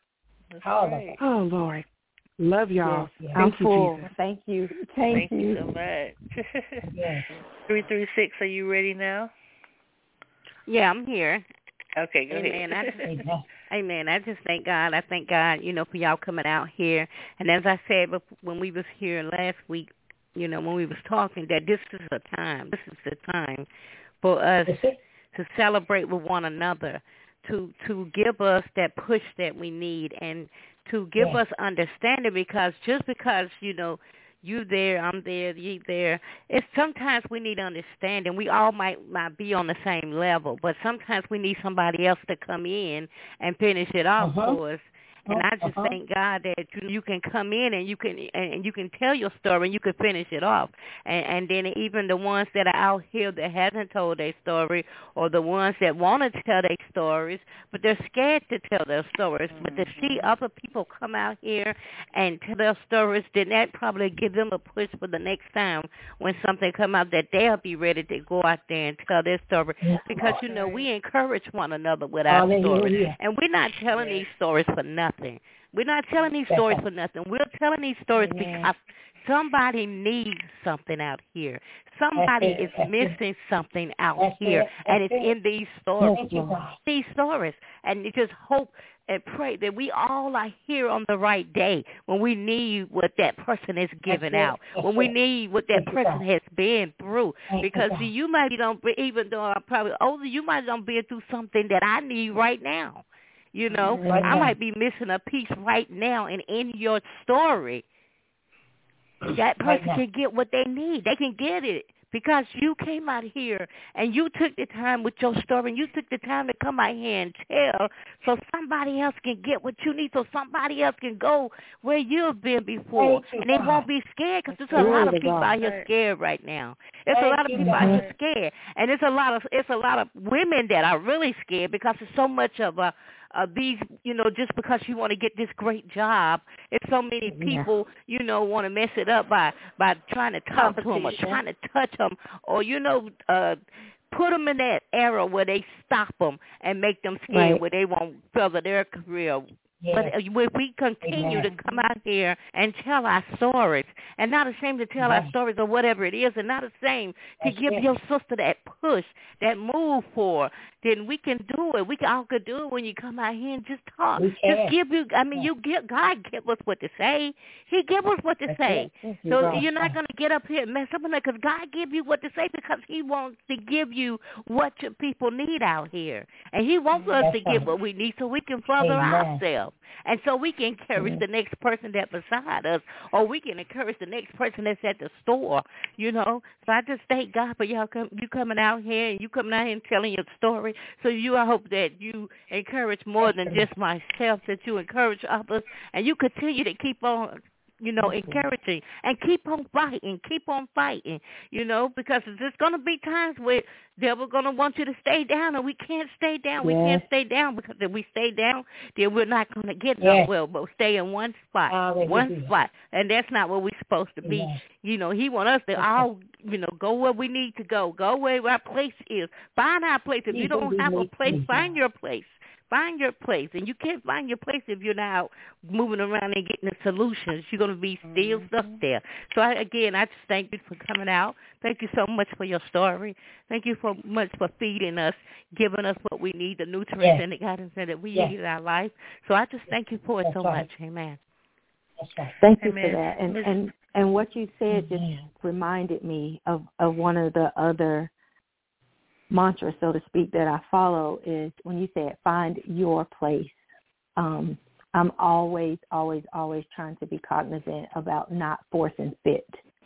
Oh, oh, Lord. Love y'all. Yes, yes. Thank I'm you, full. Jesus. Thank you. Thank, Thank you. you so much. Yes. three three six, are you ready now? Yeah, I'm here. Okay, go amen. ahead. I just, amen. I just thank God. I thank God, you know, for y'all coming out here. And as I said when we was here last week, you know, when we was talking, that this is a time. This is the time for us to celebrate with one another. To, to give us that push that we need and to give yeah. us understanding, because just because, you know, you there, I'm there, you there, it's sometimes we need understanding. We all might not be on the same level, but sometimes we need somebody else to come in and finish it off uh-huh. for us. And I just uh-huh. thank God that you, you can come in and you can and you can tell your story and you can finish it off. And, and then even the ones that are out here that hasn't told their story, or the ones that want to tell their stories, but they're scared to tell their stories. Mm-hmm. But to see other people come out here and tell their stories, then that probably give them a push for the next time when something come out, that they'll be ready to go out there and tell their story. Because, you know, we encourage one another with our Hallelujah. stories. And we're not telling these stories for nothing. We're not telling these stories for nothing. We're telling these stories Amen. because somebody needs something out here. Somebody is missing something out here, and it's in these stories. These stories, and you just hope and pray that we all are here on the right day when we need what that person is giving out, when we need what that person has been through. Because see, you might don't, even though I'm probably older, you might don't be through something that I need right now. You know, right I might be missing a piece right now, and in your story, that person right can get what they need. They can get it because you came out here and you took the time with your story and you took the time to come out here and tell so somebody else can get what you need, so somebody else can go where you've been before. You, and they God. won't be scared because there's a Glory lot of to people God. out here scared right now. There's Thank a lot of you, people God. out here scared. And it's a lot of it's a lot of women that are really scared because there's so much of a Uh, these, you know, just because you want to get this great job, if so many people, you know, want to mess it up by by trying to talk to them or trying to touch them or, you know, uh, put them in that era where they stop them and make them scared, Right. where they won't further their career. Yes. But if we continue Amen. to come out here and tell our stories and not ashamed to tell Right. our stories or whatever it is and not ashamed to That's give it. your sister that push, that move for, then we can do it. We can, all could do it when you come out here and just talk. We can. Just give you, I mean, you give, God give us what to say. He give us what to That's say. it. Thank you, So God. you're not going to get up here and mess up on that because God give you what to say because he wants to give you what your people need out here. And he wants us That's to get right. what we need so we can further Amen. ourselves. And so we can encourage Amen. the next person that's beside us, or we can encourage the next person that's at the store, you know. So I just thank God for y'all come, you coming out here and you coming out here and telling your story. So you, I hope that you encourage more than just myself, that you encourage others, and you continue to keep on, you know, encouraging and keep on fighting, keep on fighting, you know, because there's going to be times where devil's going to want you to stay down, and we can't stay down. We Yes. can't stay down because if we stay down, then we're not going to get Yes. nowhere, but stay in one spot, Hallelujah. one spot, and that's not where we're supposed to be. Amen. You know, he want us to all, you know, go where we need to go, go where our place is, find our place. If you don't have a place, find your place. Find your place, and you can't find your place if you're not out moving around and getting the solutions. You're going to be still stuck there. So, I, again, I just thank you for coming out. Thank you so much for your story. Thank you so much for feeding us, giving us what we need, the nutrients Yes. and the guidance that we Yes. need in our life. So I just thank you for it That's so right. much. Amen. That's right. Thank you Amen. for that. And Miss- and and what you said just Amen. reminded me of of one of the other mantras, so to speak, that I follow is when you said find your place. Um, I'm always, always, always trying to be cognizant about not forcing fit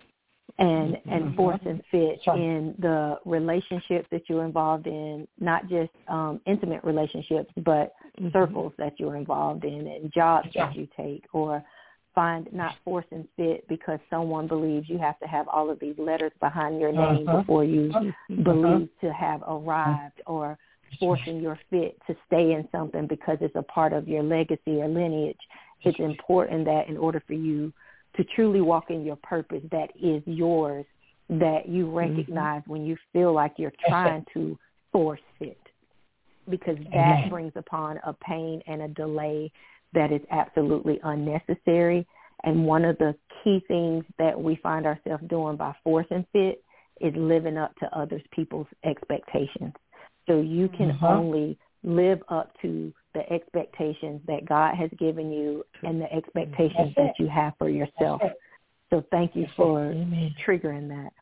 and Mm-hmm. and forcing fit Sure. in the relationships that you're involved in, not just um, intimate relationships, but Mm-hmm. circles that you're involved in and jobs Sure. that you take, or find not forcing fit because someone believes you have to have all of these letters behind your name Uh-huh. before you Uh-huh. believe to have arrived, or forcing your fit to stay in something because it's a part of your legacy or lineage. It's important that in order for you to truly walk in your purpose that is yours, that you recognize mm-hmm. when you feel like you're trying to force fit, because that Amen. brings upon a pain and a delay that is absolutely unnecessary. And one of the key things that we find ourselves doing by forcing fit is living up to others people's expectations. So you can Uh-huh. only live up to the expectations that God has given you and the expectations that you have for yourself. So thank you for Amen. triggering that.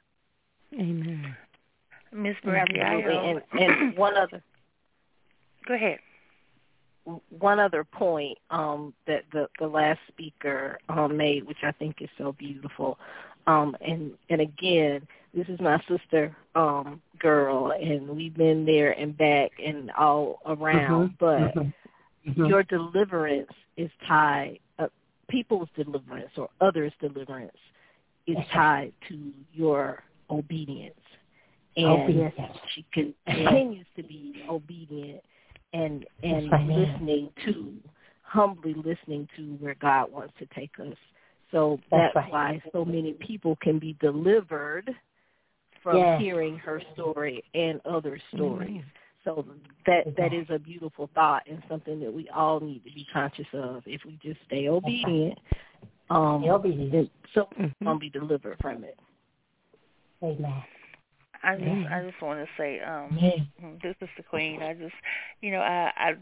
Amen. Miss Bradley, I, Absolutely. uh, And, and one other go ahead. one other point um, that the, the last speaker um, made, which I think is so beautiful. Um, and, and again, this is my sister um, girl, and we've been there and back and all around. Mm-hmm. But Mm-hmm. your deliverance is tied, uh, people's deliverance or others' deliverance is tied to your obedience. And Obedience. she continues to be obedient and and right. listening to, humbly listening to where God wants to take us. So That's that's right. why so many people can be delivered from Yes. hearing her story and other stories. Mhm. So that that is a beautiful thought and something that we all need to be conscious of. If we just stay obedient, um, Stay obedient. then so Mhm. we'll be delivered from it. Amen. I just, Amen. I just want to say, um, Amen. this is the Queen. I just, you know, I, I,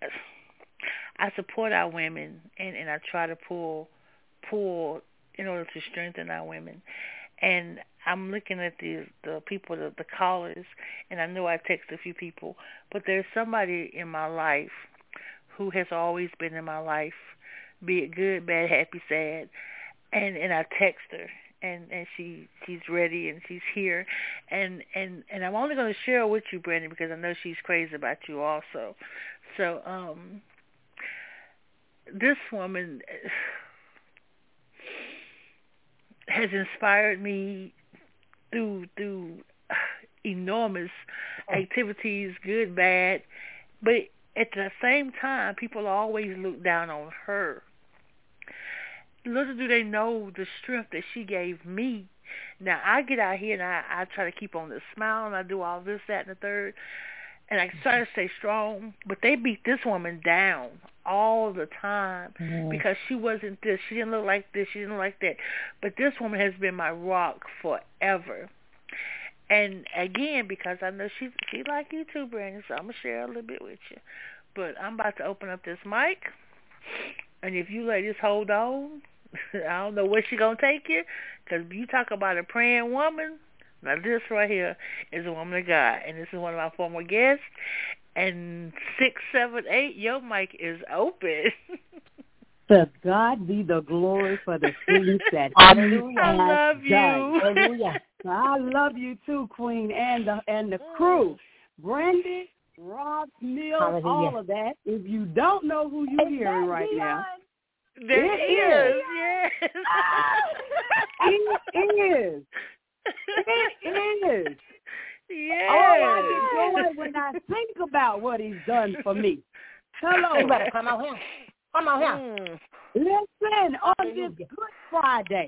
I support our women, and, and I try to pull, pull in order to strengthen our women. And I'm looking at the the people, the, the callers, and I know I text a few people, but there's somebody in my life who has always been in my life, be it good, bad, happy, sad, and and I text her, and and she she's ready and she's here, and and and I'm only going to share with you, Brandon, because I know she's crazy about you also. So um, this woman has inspired me through through enormous activities, good, bad, but at the same time, people always look down on her. Little do they know the strength that she gave me. Now, I get out here and I, I try to keep on the smile and I do all this, that, and the third, and I try to stay strong, but they beat this woman down all the time mm-hmm. because she wasn't this, she didn't look like this, she didn't look like that. But this woman has been my rock forever. And again, because I know she she like you too, Brandon, so I'm going to share a little bit with you. But I'm about to open up this mic, and if you ladies hold on, I don't know where she going to take you, because you talk about a praying woman. Now this right here is a woman of God, and this is one of my former guests. And six, seven, eight, your mic is open. To God be the glory for the things that Hallelujah. I love done. you. Hallelujah. I love you too, Queen, and the and the crew. Brandy, Rob, Mill, Hallelujah. all of that. If you don't know who you're hearing right now, there it is. is. Yes. It is. It is. Yes. Oh, I get joy when I think about what he's done for me. Hello. You better come on here. Come on here. Mm. Listen, on this Good Friday,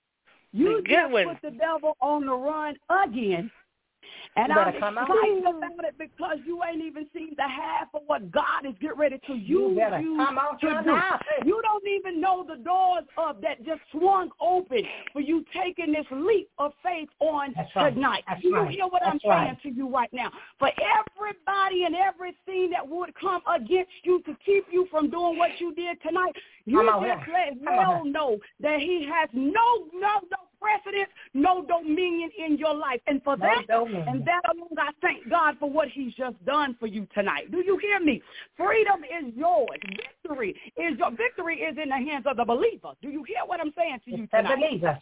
you the just good put the devil on the run again. And you I'm excited out. about it because you ain't even seen the half of what God is getting ready to use you, you come on to do. Now. You don't even know the doors of that just swung open for you taking this leap of faith on That's right. tonight. That's Do you right. hear what That's I'm right. saying to you right now? For everybody and everything that would come against you to keep you from doing what you did tonight, you just let hell know that he has no, no, no precedence, no dominion in your life. And for no that, dominion. and that alone, I thank God for what he's just done for you tonight. Do you hear me? Freedom is yours. Victory is your victory is in the hands of the believer. Do you hear what I'm saying to you tonight? The believer.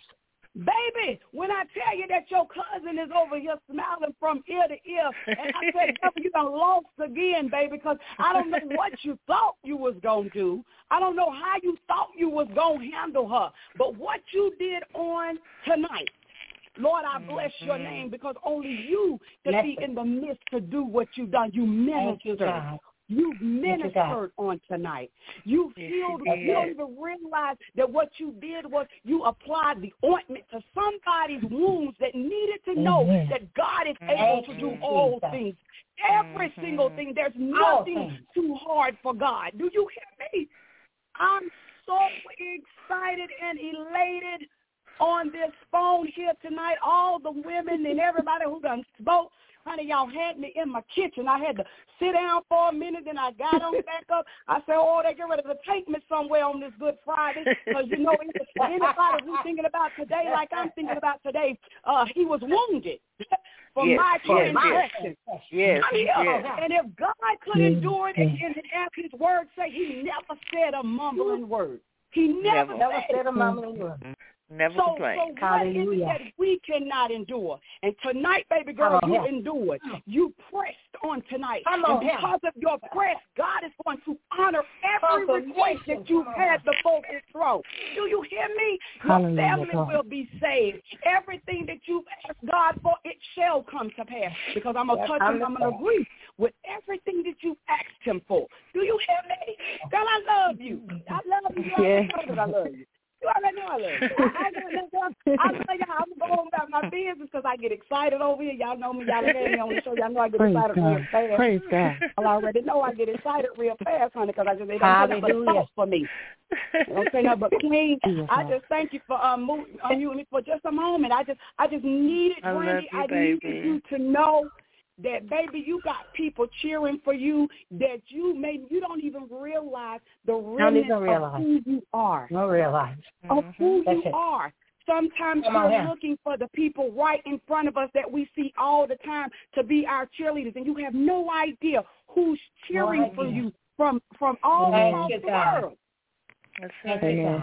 Baby, when I tell you that your cousin is over here smiling from ear to ear, and I said, you done lost again, baby, because I don't know what you thought you was going to do. I don't know how you thought you was going to handle her. But what you did on tonight, Lord, I bless mm-hmm. your name because only you can be in the midst to do what you've done. You ministered. You ministered on tonight. You healed. You don't even realize that what you did was you applied the ointment to somebody's wounds that needed to know mm-hmm. that God is able to do all things. Every mm-hmm. single thing. There's nothing too hard for God. Do you hear me? I'm so excited and elated on this phone here tonight. All the women and everybody who done spoke. Honey, y'all had me in my kitchen. I had to sit down for a minute, then I got on back up. I said, oh, they get ready to take me somewhere on this Good Friday. Because, you know, anybody who's thinking about today like I'm thinking about today, uh, he was wounded for yes, my transgression. Yes, yes, yes. And if God could endure it, and, and as his word say, he never said a mumbling word. He never, never said, said a mumbling word. Never so, complain. so what is it that we cannot endure? And tonight, baby girl, you here. endured. You pressed on tonight. Come and on because here. of your press, God is going to honor every request that you've had before this throne. Do you hear me? Your family God. will be saved. Everything that you've asked God for, it shall come to pass. Because I'm going to touch him, I'm going to agree with everything that you've asked him for. Do you hear me? Girl, I love you. I love you. Yeah. I love you. You already know I love you. I, I, I, I, I, I'm going about my business because I get excited over here. Y'all know me. Y'all had me on the show. Y'all know I get Praise excited God. real fast. Praise God. I already know I get excited real fast, honey, because I just, they don't say nothing but thoughts for me. They don't say nothing but Queen. I just thank you for um, moving, unmuting me for just a moment. I just I just needed, I Brandy, you, I baby. needed you to know that, baby, you got people cheering for you that you maybe you don't even realize the remnant of who you are. Don't realize. Of who That's you it. are. Sometimes Come we're on, looking for the people right in front of us that we see all the time to be our cheerleaders, and you have no idea who's cheering no idea. for you from from all Thank across you, the God. world. That's Thank right. you, God. You,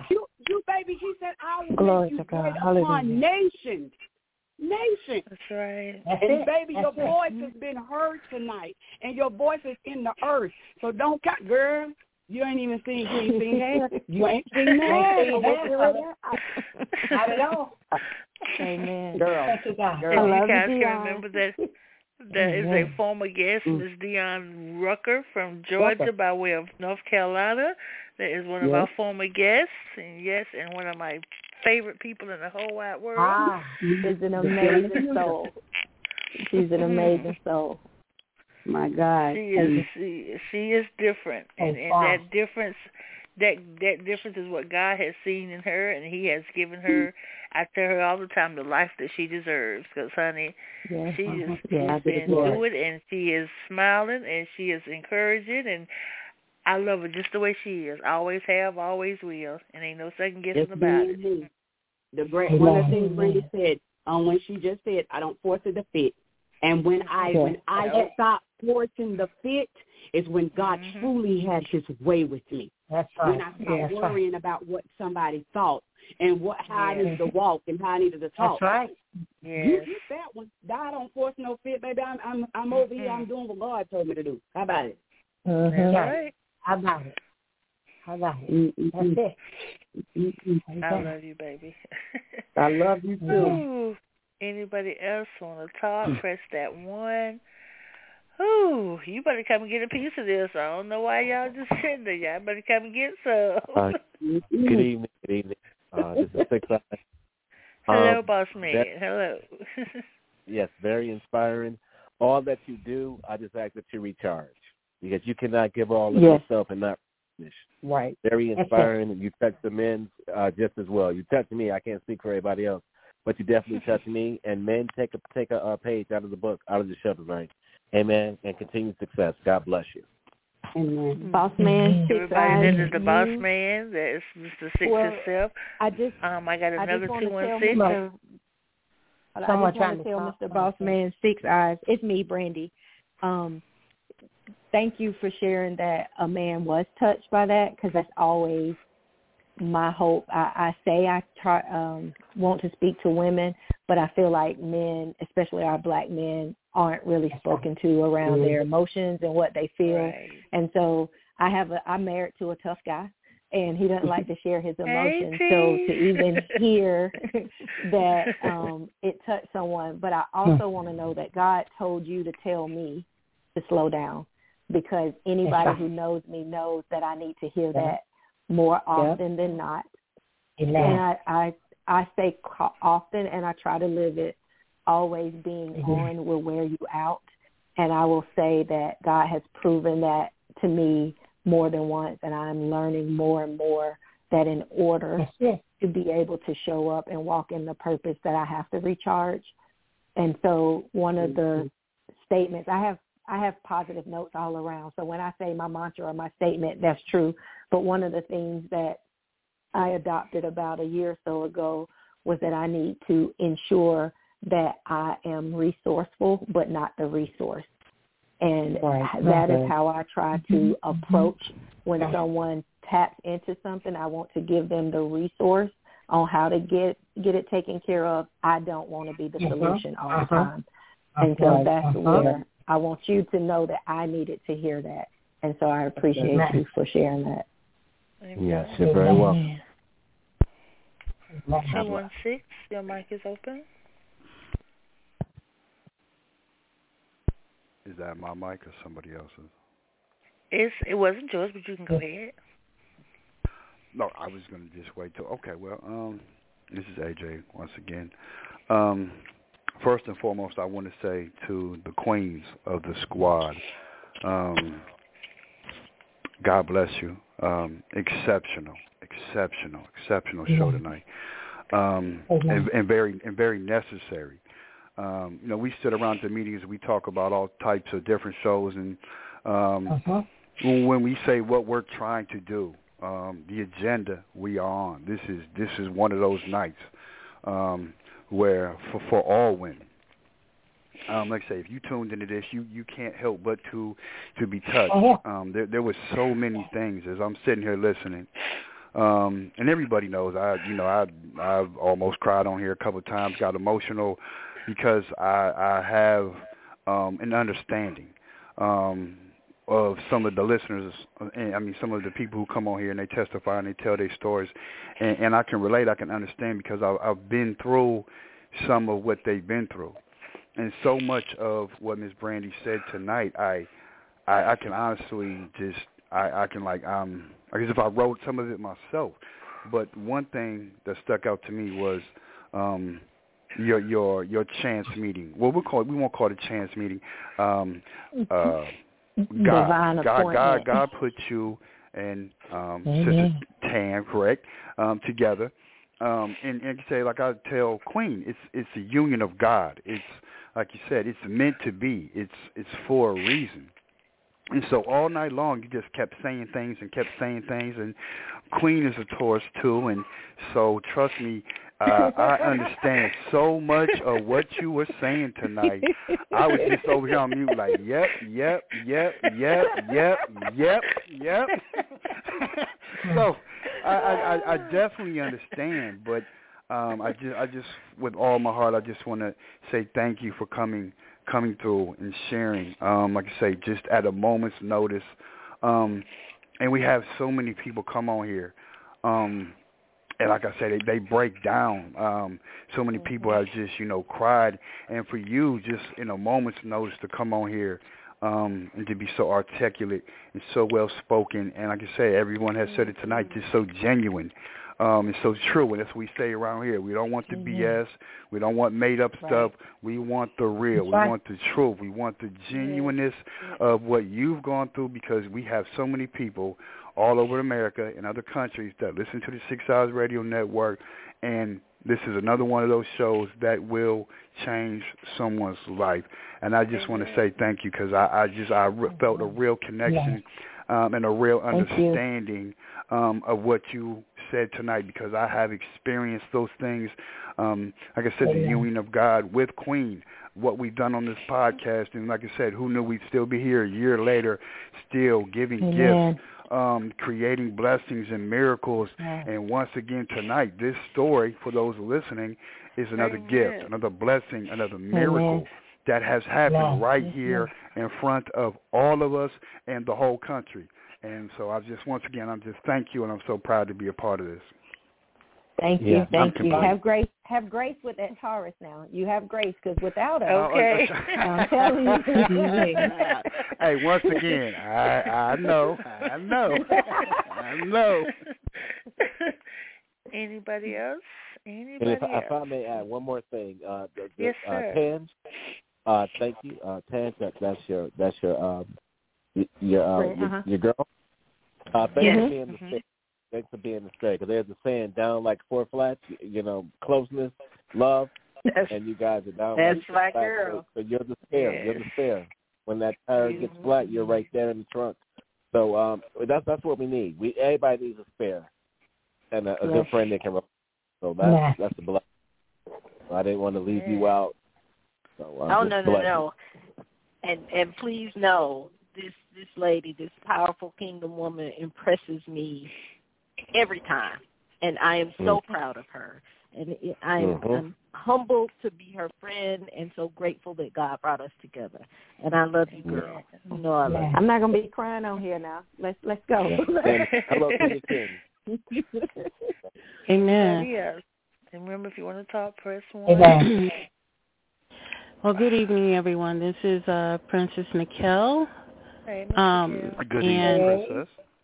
you, baby. He said, I will Glory make you to great God. upon nations. Nations. That's right. That's and, it. baby, That's your it. voice has been heard tonight, and your voice is in the earth. So don't cut, girl. You ain't even seen, you ain't seen hair. You ain't seen that. Not at all. Amen. Girl. Thank you, God. Girl. You guys can remember that that is a former guest, Miss Dion Rucker from Georgia Rucker. by way of North Carolina. That is one of yes. our former guests, and yes, and one of my favorite people in the whole wide world. Ah, she's an amazing soul. She's an amazing soul. My God, she is she, she is different, and, and that difference, that that difference is what God has seen in her, and He has given her. I tell her all the time the life that she deserves, because honey, yes. she is yeah, she's been through it, and she is smiling, and she is encouraging, and I love her just the way she is. Always have, always will, and ain't no second guessing it's about it. Me. The great one of the things Brenda said, um, when she just said, "I don't force it to fit," and when I yeah. when I yeah. stop forcing the fit, is when God mm-hmm. truly has His way with me. That's right. When I stop yeah, worrying right. about what somebody thought and what how yeah. I needed to walk and how I needed to talk. That's right. Yes. You get that one. I don't force no fit, baby. I'm I'm I'm over mm-hmm. here. I'm doing what God told me to do. How about it? Mm-hmm. That's right. How about it? How about it? Mm-hmm. That's it. Mm-hmm. I love you, baby. I love you too. Ooh. Anybody else want to talk? Press that one. Ooh, you better come and get a piece of this. I don't know why y'all just sitting there. Y'all better come and get some. Uh, good evening. Good evening. Uh, this is Six Eyes. Hello, um, boss man. That, Hello. Yes, very inspiring. All that you do, I just ask that you recharge, because you cannot give all of yes. yourself and not finish. Right. Very inspiring, and you touch the men uh, just as well. You touch me. I can't speak for everybody else, but you definitely touch me. And men, take a take a uh, page out of the book, out of the shepherd's rank. Amen, and continued success. God bless you. Amen. Boss man, six everybody eyes. that is the boss man. That is Mister Six well, itself. I just um, I got another I two one six. I just want to tell Mister Boss Man Six Eyes. It's me, Brandy. Um, thank you for sharing that a man was touched by that, because that's always my hope. I, I say I try um, want to speak to women, but I feel like men, especially our black men, aren't really spoken to around mm-hmm. their emotions and what they feel. Right. And so I have a, I'm married to a tough guy, and he doesn't like to share his emotions. Hey, so to even hear that um, it touched someone, but I also want to know that God told you to tell me to slow down, because anybody who knows me knows that I need to hear that more often yep. than not. Amen. And I, I I say often, and I try to live it, always being mm-hmm. on will wear you out. And I will say that God has proven that to me more than once, and I'm learning more and more that in order to be able to show up and walk in the purpose, that I have to recharge. And so one of the statements, I have I have positive notes all around. So when I say my mantra or my statement, that's true. But one of the things that I adopted about a year or so ago was that I need to ensure that I am resourceful, but not the resource. And right. that is how I try to approach when someone taps into something. I want to give them the resource on how to get get it taken care of. I don't want to be the solution all the time. And so that's where I want you to know that I needed to hear that. And so I appreciate you for sharing that. Yes, you're very welcome. two one six, your mic is open. Is that my mic or somebody else's? It's, it wasn't yours, but you can go ahead. No, I was going to just wait till, okay, well, um, this is A J once again. Um, first and foremost, I want to say to the queens of the squad, um, God bless you. Um, exceptional, exceptional, exceptional show tonight, um, and, and very and very necessary. Um, you know, we sit around the meetings, we talk about all types of different shows, and um, uh-huh. when we say what we're trying to do, um, the agenda we are on, this is this is one of those nights um, where for, for all women. Um, like I say, if you tuned into this, you, you can't help but to to be touched. Um, there there was so many things as I'm sitting here listening. Um, and everybody knows I, you know, I I've almost cried on here a couple of times, got emotional because I I have um, an understanding um, of some of the listeners. And, I mean, some of the people who come on here and they testify and they tell their stories, and, and I can relate. I can understand because I, I've been through some of what they've been through, and so much of what Miss Brandy said tonight, I I, I can honestly just I, I can like um. I guess if I wrote some of it myself, but one thing that stuck out to me was um, your your your chance meeting. Well, we call it, we won't call it a chance meeting. Um, uh, God, God, God, God put you and um, Sister Tan, correct, um, together. Um, and, and you say, like I tell Queen, it's it's a union of God. It's like you said, it's meant to be. It's it's for a reason. And so all night long, you just kept saying things and kept saying things. And Queen is a Taurus, too. And so trust me, uh, I understand so much of what you were saying tonight. I was just over here on mute like, yep, yep, yep, yep, yep, yep, yep. So I, I, I definitely understand. But um, I just, I just, with all my heart, I just want to say thank you for coming coming through and sharing, um, like I say, just at a moment's notice. Um, and we have so many people come on here. Um, and like I say, they, they break down. Um, so many people have just, you know, cried. And for you, just in a moment's notice to come on here um, and to be so articulate and so well-spoken. And like I say, everyone has said it tonight, just so genuine. Um, it's so true, and that's what we say around here. We don't want the mm-hmm. B S. We don't want made-up right. stuff. We want the real. That's we right. want the truth. We want the genuineness yeah. of what you've gone through, because we have so many people all over America and other countries that listen to the Six Hours Radio Network, and this is another one of those shows that will change someone's life. And I just want to say thank you, because I, I just I re- felt a real connection yeah. um, and a real understanding um, of what you said tonight, because I have experienced those things. Um, like I said, the union of God with Queen, what we've done on this podcast, and like I said, who knew we'd still be here a year later, still giving Amen. gifts, um, creating blessings and miracles. Yeah. And once again tonight, this story, for those listening, is another Amen. gift, another blessing, another miracle Amen. that has happened yeah. right here yeah. in front of all of us and the whole country. And so I just, once again, I'm just thank you, and I'm so proud to be a part of this. Thank you, yeah, thank I'm you. Complete. Have grace, have grace with that Taurus now. You have grace, because without her, okay. I'm telling you. Hey, once again, I I know, I know, I know. Anybody else? Anybody and if, else? If I may add one more thing, uh, the, the, yes, uh, sir. Tan, uh, thank you, uh, Tan. That, that's your, that's your, um, your, uh, uh-huh. your, your girl. Uh, thanks yes. for being the mm-hmm. Thanks for being the straight, because there's a saying, down like four flats, you know, closeness, love, yes. and you guys are down That's like my girl. So, so you're the spare. Yes. You're the spare. When that tire gets flat, you're right there in the trunk. So um, that's that's what we need. We everybody needs a spare and a, a yes. good friend that can. So that's yes. that's a blessing. So I didn't want to leave yes. you out. So, um, oh no no no, and and please know this this lady, this powerful kingdom woman, impresses me every time, and I am so mm-hmm. proud of her, and I am mm-hmm. I'm humbled to be her friend, and so grateful that God brought us together. And I love you, girl. You know I love you. I'm not gonna be crying on here now. Let's let's go. Hello to you, Amen. Yes. And remember, if you want to talk, press one. Amen. Well, good evening, everyone. This is uh, Princess Nikel. Hey, um, good evening, Princess.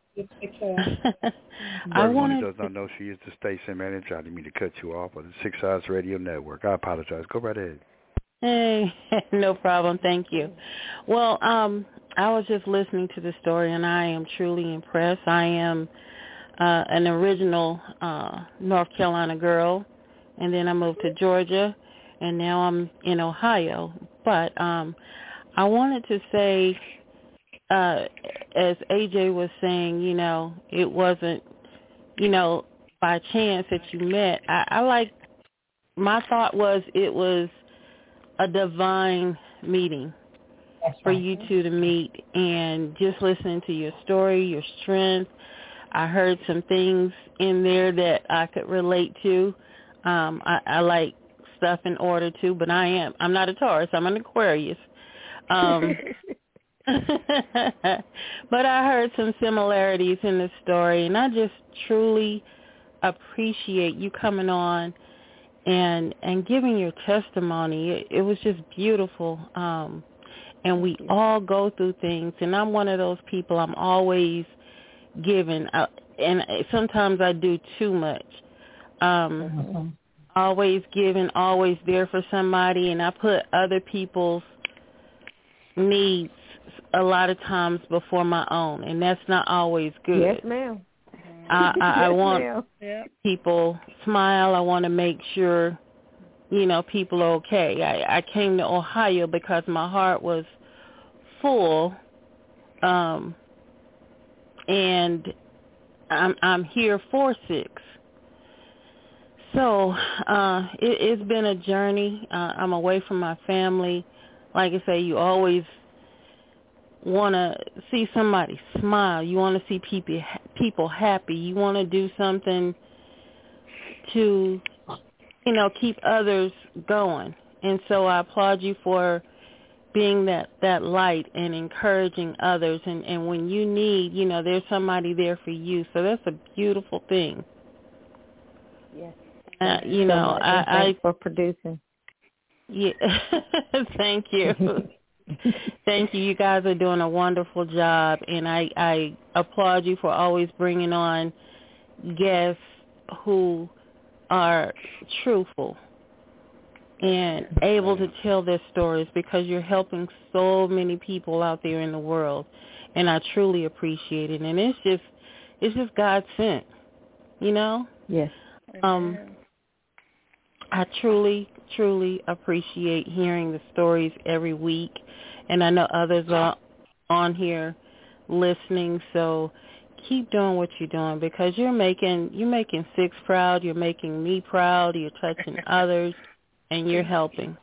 I wanted does not know she is the station manager. I didn't mean to cut you off, but the Six Hours Radio Network. I apologize. Go right ahead. Hey, no problem. Thank you. Well, um, I was just listening to the story, and I am truly impressed. I am uh, an original uh, North Carolina girl, and then I moved to Georgia, and now I'm in Ohio. But um, I wanted to say, Uh, as A J was saying, you know, it wasn't, you know, by chance that you met. I, I like, my thought was it was a divine meeting That's for right. you two to meet, and just listening to your story, your strength. I heard some things in there that I could relate to. Um, I, I like stuff in order too, but I am I'm not a Taurus. I'm an Aquarius. Um, but I heard some similarities in the story, and I just truly appreciate you coming on and and giving your testimony. It, it was just beautiful. Um, and we all go through things, and I'm one of those people. I'm always giving, uh, and sometimes I do too much. Um, mm-hmm. Always giving, always there for somebody, and I put other people's needs a lot of times before my own, and that's not always good. Yes, ma'am. I, I, I yes, want ma'am. people smile. I want to make sure, you know, people are okay. I, I came to Ohio because my heart was full, um, and I'm I'm here for six. So uh, it, it's been a journey. Uh, I'm away from my family. Like I say, you always want to see somebody smile. You want to see people people happy. You want to do something to, you know, keep others going. And so I applaud you for being that, that light and encouraging others. And, and when you need, you know, there's somebody there for you. So that's a beautiful thing. Yes. Uh, you know, so I, I for producing. Yeah, thank you, thank you. You guys are doing a wonderful job, and I, I applaud you for always bringing on guests who are truthful and able to tell their stories, because you're helping so many people out there in the world, and I truly appreciate it. And it's just, it's just God sent, you know. Yes. Um. I truly, truly appreciate hearing the stories every week, and I know others are on here listening. So keep doing what you're doing, because you're making you're making Six proud, you're making me proud, you're touching others, and you're helping.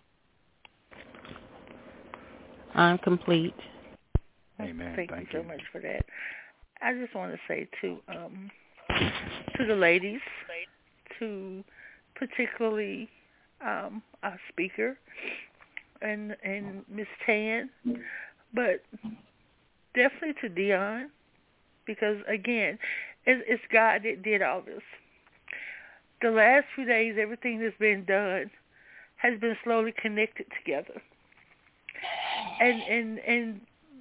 I'm complete. Amen. Thank, Thank you you so much for that. I just want to say to um to the ladies, to particularly um, our speaker and and Miss Tan, but definitely to Dion, because again, it's, it's God that did all this. The last few days, everything that's been done has been slowly connected together, and and and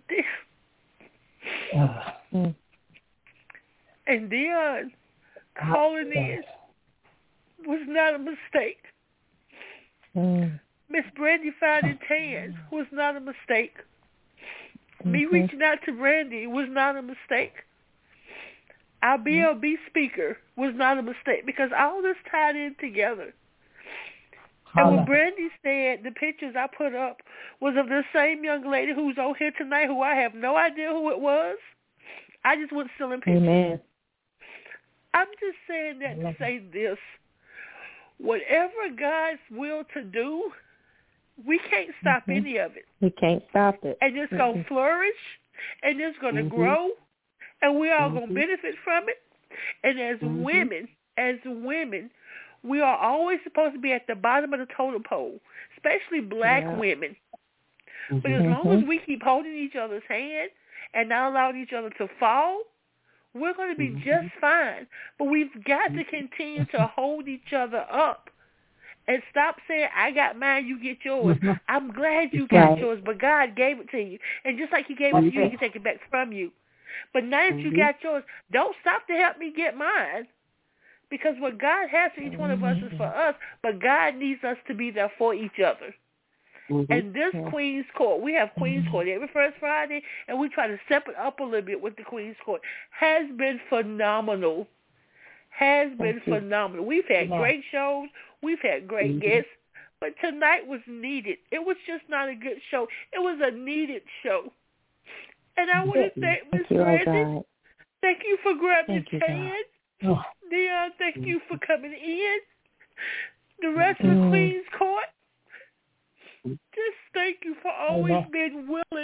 Mm. and Dion calling in was not a mistake. Mm. Miss Brandy finding Tan was not a mistake. Mm-hmm. Me reaching out to Brandy was not a mistake. Our B L B speaker was not a mistake, because all this tied in together. And when Brandy said the pictures I put up was of the same young lady who's on here tonight, who I have no idea who it was, I just went still in pictures. Amen. I'm just saying that to say this. Whatever God's will to do, we can't stop mm-hmm. any of it. We can't stop it. And it's mm-hmm. going to flourish, and it's going to mm-hmm. grow, and we're all mm-hmm. going to benefit from it. And as mm-hmm. women, as women, we are always supposed to be at the bottom of the totem pole, especially black yeah. women. Mm-hmm. But as long as we keep holding each other's hand and not allowing each other to fall, we're going to be mm-hmm. just fine. But we've got to continue to hold each other up and stop saying, I got mine, you get yours. Mm-hmm. I'm glad you got right. yours, but God gave it to you. And just like he gave it to you, he can take it back from you. But now that mm-hmm. you got yours, don't stop to help me get mine. Because what God has for each one of us is for us, but God needs us to be there for each other. Mm-hmm. And this yeah. Queen's Court, we have Queen's mm-hmm. Court every first Friday, and we try to step it up a little bit with the Queen's Court, has been phenomenal. Has been Thank phenomenal. We've had yeah. great shows. We've had great mm-hmm. guests. But tonight was needed. It was just not a good show. It was a needed show. And I want to thank Miss Brandy. Thank you for grabbing your hand. Oh. Dion, thank you for coming in. The rest of the mm. Queen's Court, just thank you for always Amen. being willing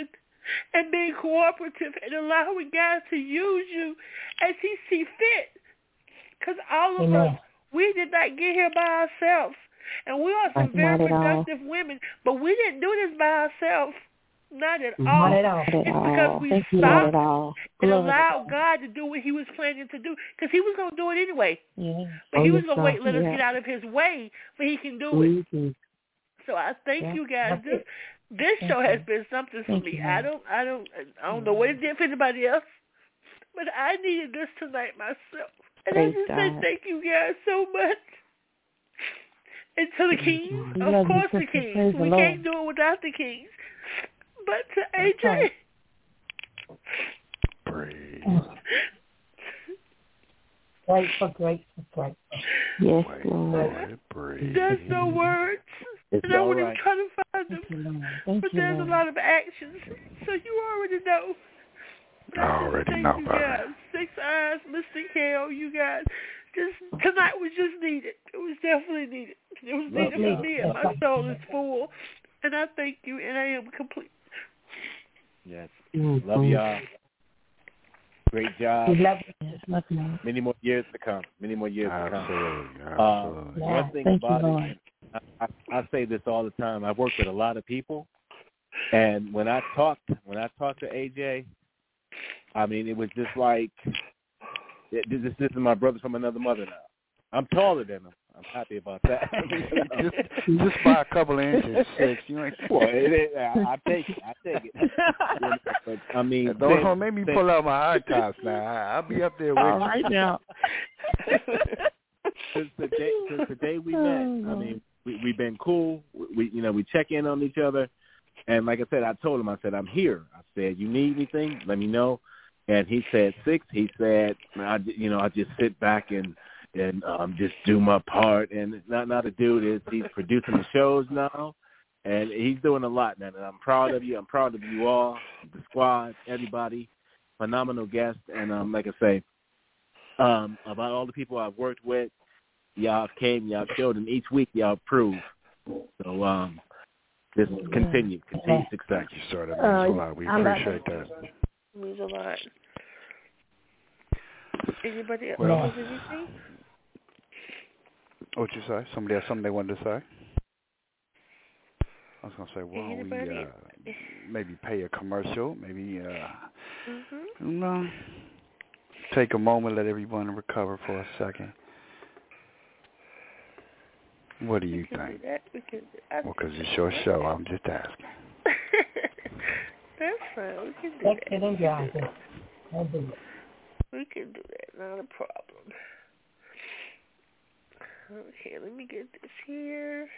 and being cooperative and allowing God to use you as he see fit. Because all of Amen. us, we did not get here by ourselves. And we are some very productive women, but we didn't do this by ourselves. Not at all. Not at all. It's because we Thank you, stopped all. and allowed God to do what he was planning to do. Because he was going to do it anyway. Yeah. But oh, he was yes, going to wait, let yeah. us get out of his way, but he can do it. Mm-hmm. So I thank yeah. you guys. This, this thank show you. has been something for thank me. You, I don't, I don't, I don't know what it did for anybody else, but I needed this tonight myself. And Praise I just God. say thank you guys so much. And to the Kings, We of love you, course the sister. Kings. Praise the We Lord. can't do it without the Kings. But to A J. right. Praise. Grateful, grateful, grateful. Yes, Wait, Lord. praise. There's no words. It's And I all wouldn't right. even try to find them. Thank you, Lord. Thank But you, there's Lord. a lot of actions. So you already know. But I already thank know, you baby. guys. Six Eyes, Mister Kale, you guys. Just tonight was just needed. It was definitely needed. It was Love needed you. for me, and my soul is full. And I thank you, and I am complete. Yes. Mm-hmm. Love y'all. Great job. We love you. Yes, love you. Many more years to come. Many more years Absolutely. to come. Absolutely. Uh, Yeah. one thing Thank you, about Lord. it, I, I, I say this all the time. I've worked with a lot of people, and when I talked, when I talked to A J, I mean, it was just like it, this, this is my brother from another mother now. I'm taller than him. I'm happy about that. just, just by a couple of inches, six. You ain't. Well, it is, I, I take it. I take it. You know, but, I mean, don't, same, don't make me same, pull out my high tops now. I, I'll be up there with All you. right now. since the day since the day we met, I mean, we we've been cool. We you know we check in on each other, and like I said, I told him I said I'm here. I said you need anything, let me know. And he said six. He said I you know I just sit back and and um just do my part. And not not a dude is he's producing the shows now, and he's doing a lot now. And I'm proud of you. I'm proud of you all, the squad, everybody, phenomenal guest. And um like I say, um about all the people I've worked with. Y'all came, y'all showed, and each week y'all proved. So um, just continue, continue success. Thank you, sir. That means Uh, a lot. We I'm appreciate that. It means a lot. Anybody else Well, has anything? What you say? Somebody else something they wanted to say? I was gonna say, well, Anybody? we uh, maybe pay a commercial, maybe uh, Mm-hmm. you know, take a moment, let everyone recover for a second. What do you we can think? Do that. We can do that. Well, because it's your show, I'm just asking. That's fine. We can do Take that. it and drive it. I'll do it. We can do that. Not a problem. Okay, let me get this here.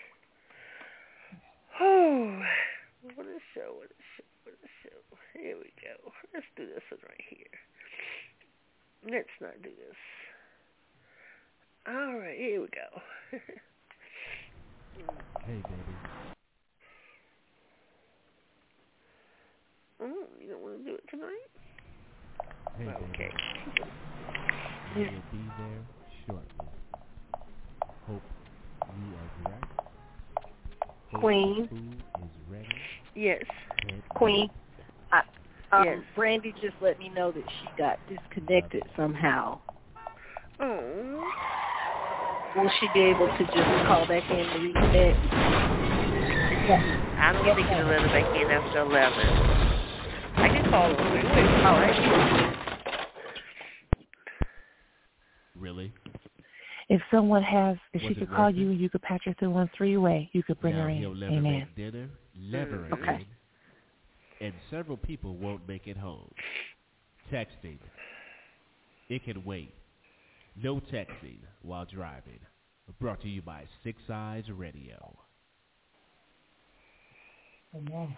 Oh, what a show, what a show, what a show. Here we go. Let's do this one right here. Let's not do this. All right, here we go. Hey, baby. Mm, you don't want to do it tonight? Hey, Okay. baby. We will be there shortly. Hope you are dressed. Hope Queen. the food is ready. Yes. Head Queen, I, um, Yes. Brandy just let me know that she got disconnected somehow. Oh. Will she be able to just call back in to reconnect? I don't think she'll let her back in after eleven. I can call her. Wait, wait, call her. Really? If someone has, if Was she it could call worth you and you could patch her through one three-way, you could bring now her he'll in. never Amen. make dinner, never Mm. again, and several people won't make it home. Texting. It can wait. No texting while driving. Brought to you by Six Eyes Radio. Amen.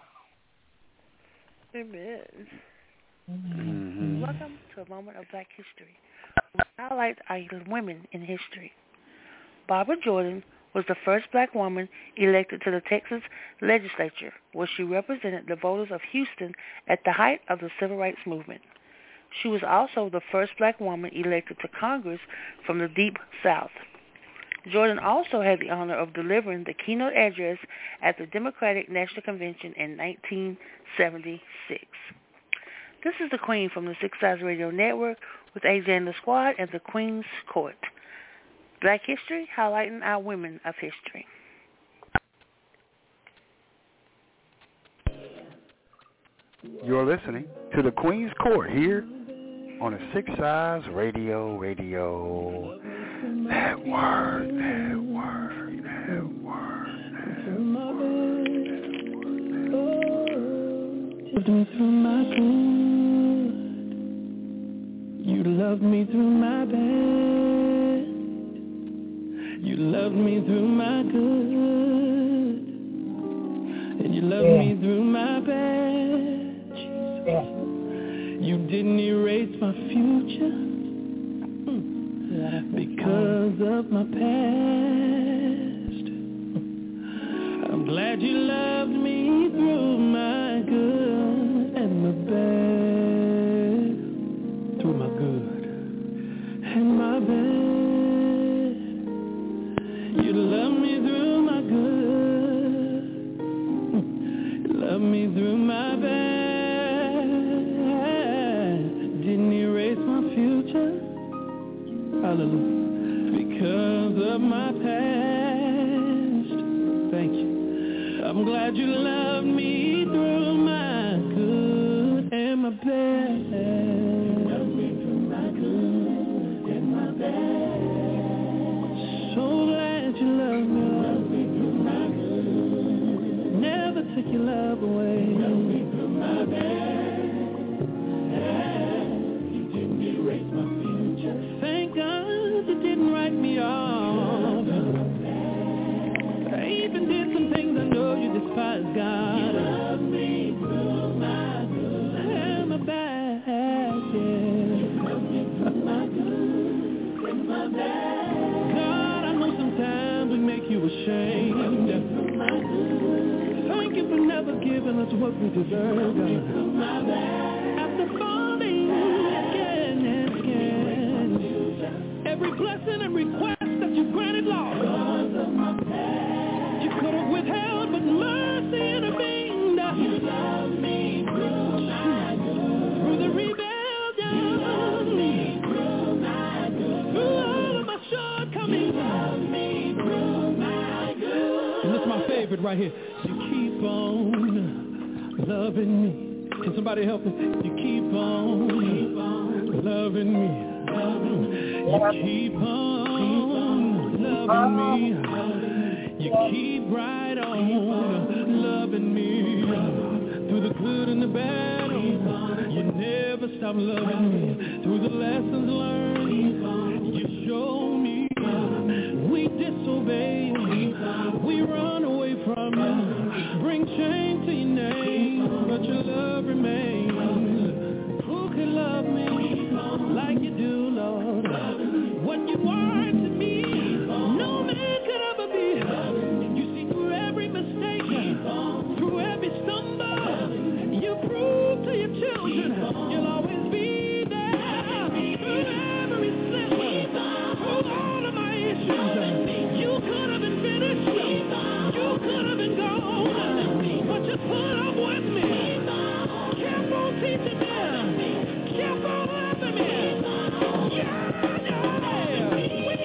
Amen. Mm-hmm. Welcome to a moment of Black history. We highlight our women in history. Barbara Jordan was the first black woman elected to the Texas legislature, where she represented the voters of Houston at the height of the Civil Rights Movement. She was also the first black woman elected to Congress from the Deep South. Jordan also had the honor of delivering the keynote address at the Democratic National Convention in nineteen seventy-six. This is the Queen from the Six Sides Radio Network with A J and the Squad at the Queen's Court. Black History, highlighting our women of history. You're listening to the Queen's Court here on the Six Sides Radio Radio Network, Network, Network, Network. Loved me through my good. You loved me through my bad. You loved me through my good. And you loved yeah. me through my bad. Jesus. Yeah. You didn't erase my future yeah. because of my past. I'm glad you loved me through my good and my bad. Through my good and my bad. You love me through my good. You love me through my bad. Didn't erase my future. Hallelujah. Because of my past. Thank you. I'm glad you loved me through my good and my bad. You loved me through my good and my bad. So glad you loved me. You loved me through my good. Never took your love away. You loved me through my bad. You didn't erase my future. Thank God you didn't write me off. I even did some things I know you despise, God. You love me through my good and my bad, yeah. You love me through my good and my bad. God, I know sometimes we make you ashamed. You love me through my good. Thank you for never giving us what we deserve, God. You love me through my bad. After falling again and again, every blessing and request that you granted, Lord, because of my past, you could have withheld, but mercy intervened. You love me through my good, through the rebellion. You love me through my good, through all of my shortcomings. You love me through my good. And this is my favorite right here. You keep on loving me. Can somebody help me? You keep on, keep on loving me. You keep on loving me. You keep right on loving me. Through the good and the bad, you never stop loving me. Through the lessons learned, you show me. We disobey, we run away from you. Bring shame to your name, but your love remains. Who could love me like you do, Lord? What you are to me, no man could ever be. You see through every mistake, through every stumble, you prove to your children you'll always be there. Through every slip, through all of my issues, you could have been finished, you could have been gone, but you put up with me. Kept on teaching me, kept on loving me. Yeah, yeah.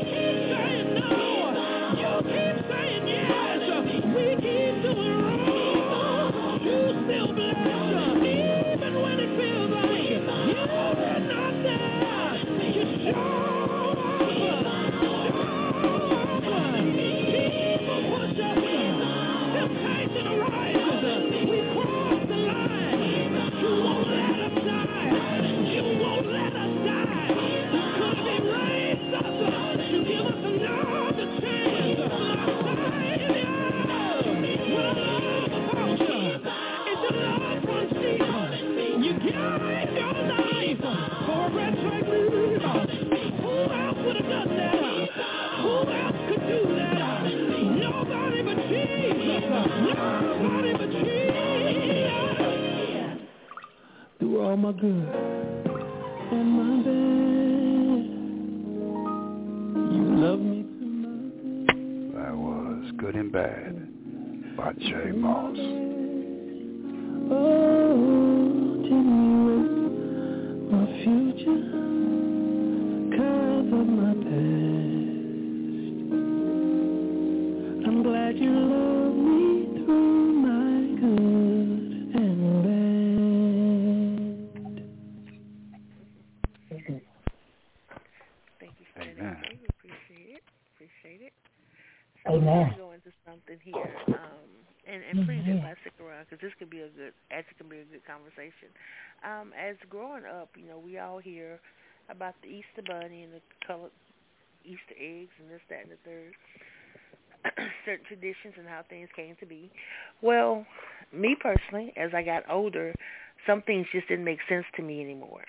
Good and Bad by Jay Moss. Oh, tell me what's my future, 'cause of my past. I'm glad you love me through my good and bad. Thank you for Amen. that. We appreciate it. Appreciate it. So Amen. we're going to go into something here. Um, and, and please, everybody stick around, because this could be a good, actually can be a good conversation. Um, as growing up, you know, we all hear about the Easter Bunny and the colored Easter eggs and this, that, and the third. Certain traditions and how things came to be. Well, me personally, as I got older, some things just didn't make sense to me anymore.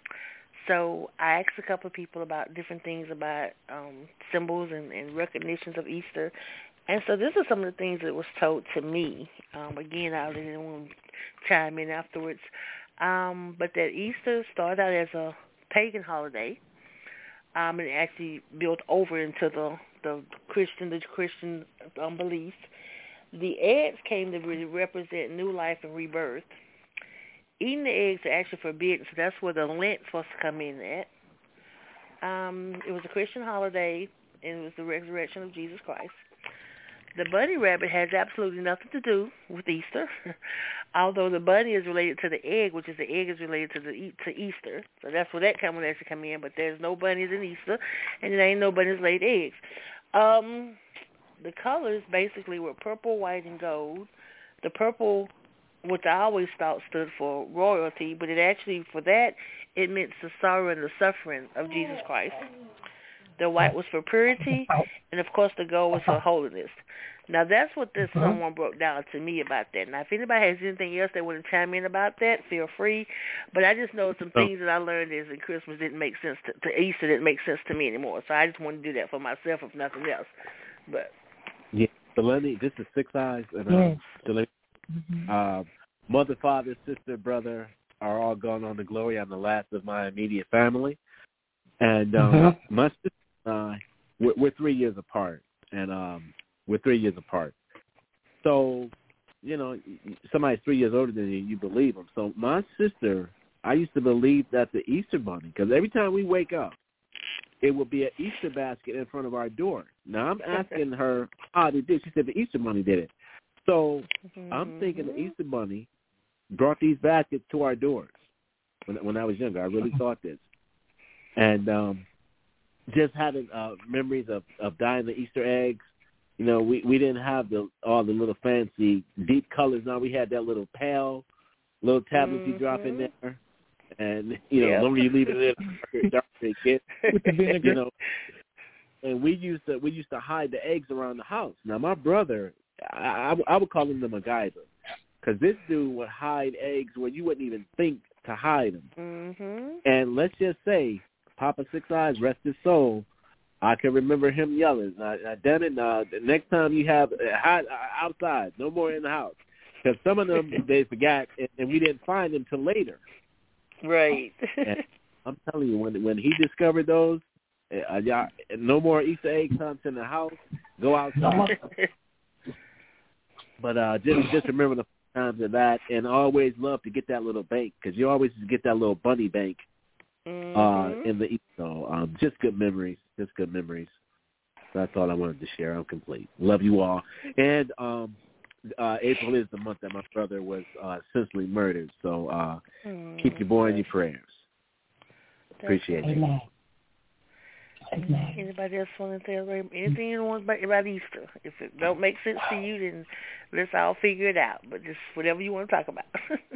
So I asked a couple of people about different things about um, symbols and, and recognitions of Easter. And so this is some of the things that was told to me. Um, again, I'll let anyone chime in afterwards. Um, but that Easter started out as a pagan holiday, um, and it actually built over into the, the Christian, the Christian um, belief. The eggs came to really represent new life and rebirth. Eating the eggs are actually forbidden, so that's where the Lent's supposed to come in at. Um, it was a Christian holiday, and it was the resurrection of Jesus Christ. The bunny rabbit has absolutely nothing to do with Easter, although the bunny is related to the egg, which is the egg is related to the to Easter. So that's where that combination come in. But there's no bunnies in Easter, and there ain't no bunnies laid eggs. Um, the colors basically were purple, white, and gold. The purple, which I always thought stood for royalty, but it actually, for that, it meant the sorrow and the suffering of Jesus Christ. The white was for purity, and of course the gold was for holiness. Now that's what this someone broke down to me about that. Now if anybody has anything else they want to chime in about that, feel free. But I just know some things that I learned is that Christmas didn't make sense to, to Easter didn't make sense to me anymore. So I just want to do that for myself, if nothing else. But yeah, Delaney, this is Six Eyes, and um, Yes. Delaney, uh, mother, father, sister, brother are all gone on to glory. I'm the last of my immediate family, and um, Mm-hmm. my sister and I, we're, we're three years apart, and um, we're three years apart. So, you know, somebody's three years older than you, you believe them. So my sister, I used to believe that the Easter Bunny, because every time we wake up, it would be an Easter basket in front of our door. Now, I'm asking her how they did. She said the Easter Bunny did it. So mm-hmm. I'm thinking the Easter Bunny brought these baskets to our doors when, when I was younger. I really thought this. And um, just having uh, memories of, of dyeing the Easter eggs. You know, we, we didn't have the all the little fancy deep colors. Now we had that little pale, little tablets mm-hmm. you drop in there. And, you know, yep. the longer you leave it in, the darker it gets. With the vinegar. You know, and we used to we used to hide the eggs around the house. Now, my brother, I, I, I would call him the MacGyver, because this dude would hide eggs where you wouldn't even think to hide them. Mm-hmm. And let's just say, Papa Six Eyes, rest his soul, I can remember him yelling, now, now Dennis, uh, the next time you have, uh, hide uh, outside, no more in the house. Because some of them, they forgot, and, and we didn't find them till later. Right. And I'm telling you, when when he discovered those, uh, y'all, no more Easter egg hunts in the house. Go outside. But uh, just just remember the times of that, and always love to get that little bank, because you always get that little bunny bank mm-hmm. uh, in the East. So um, just good memories, just good memories. That's all I wanted to share. I'm complete. Love you all. And um, uh, April is the month that my brother was uh, senselessly murdered. So uh, mm-hmm. keep your boy in your prayers. Appreciate it. Amen. Amen. Anybody else want to tell anything you want about, about Easter? If it don't make sense to you, then let's all figure it out. But just whatever you want to talk about.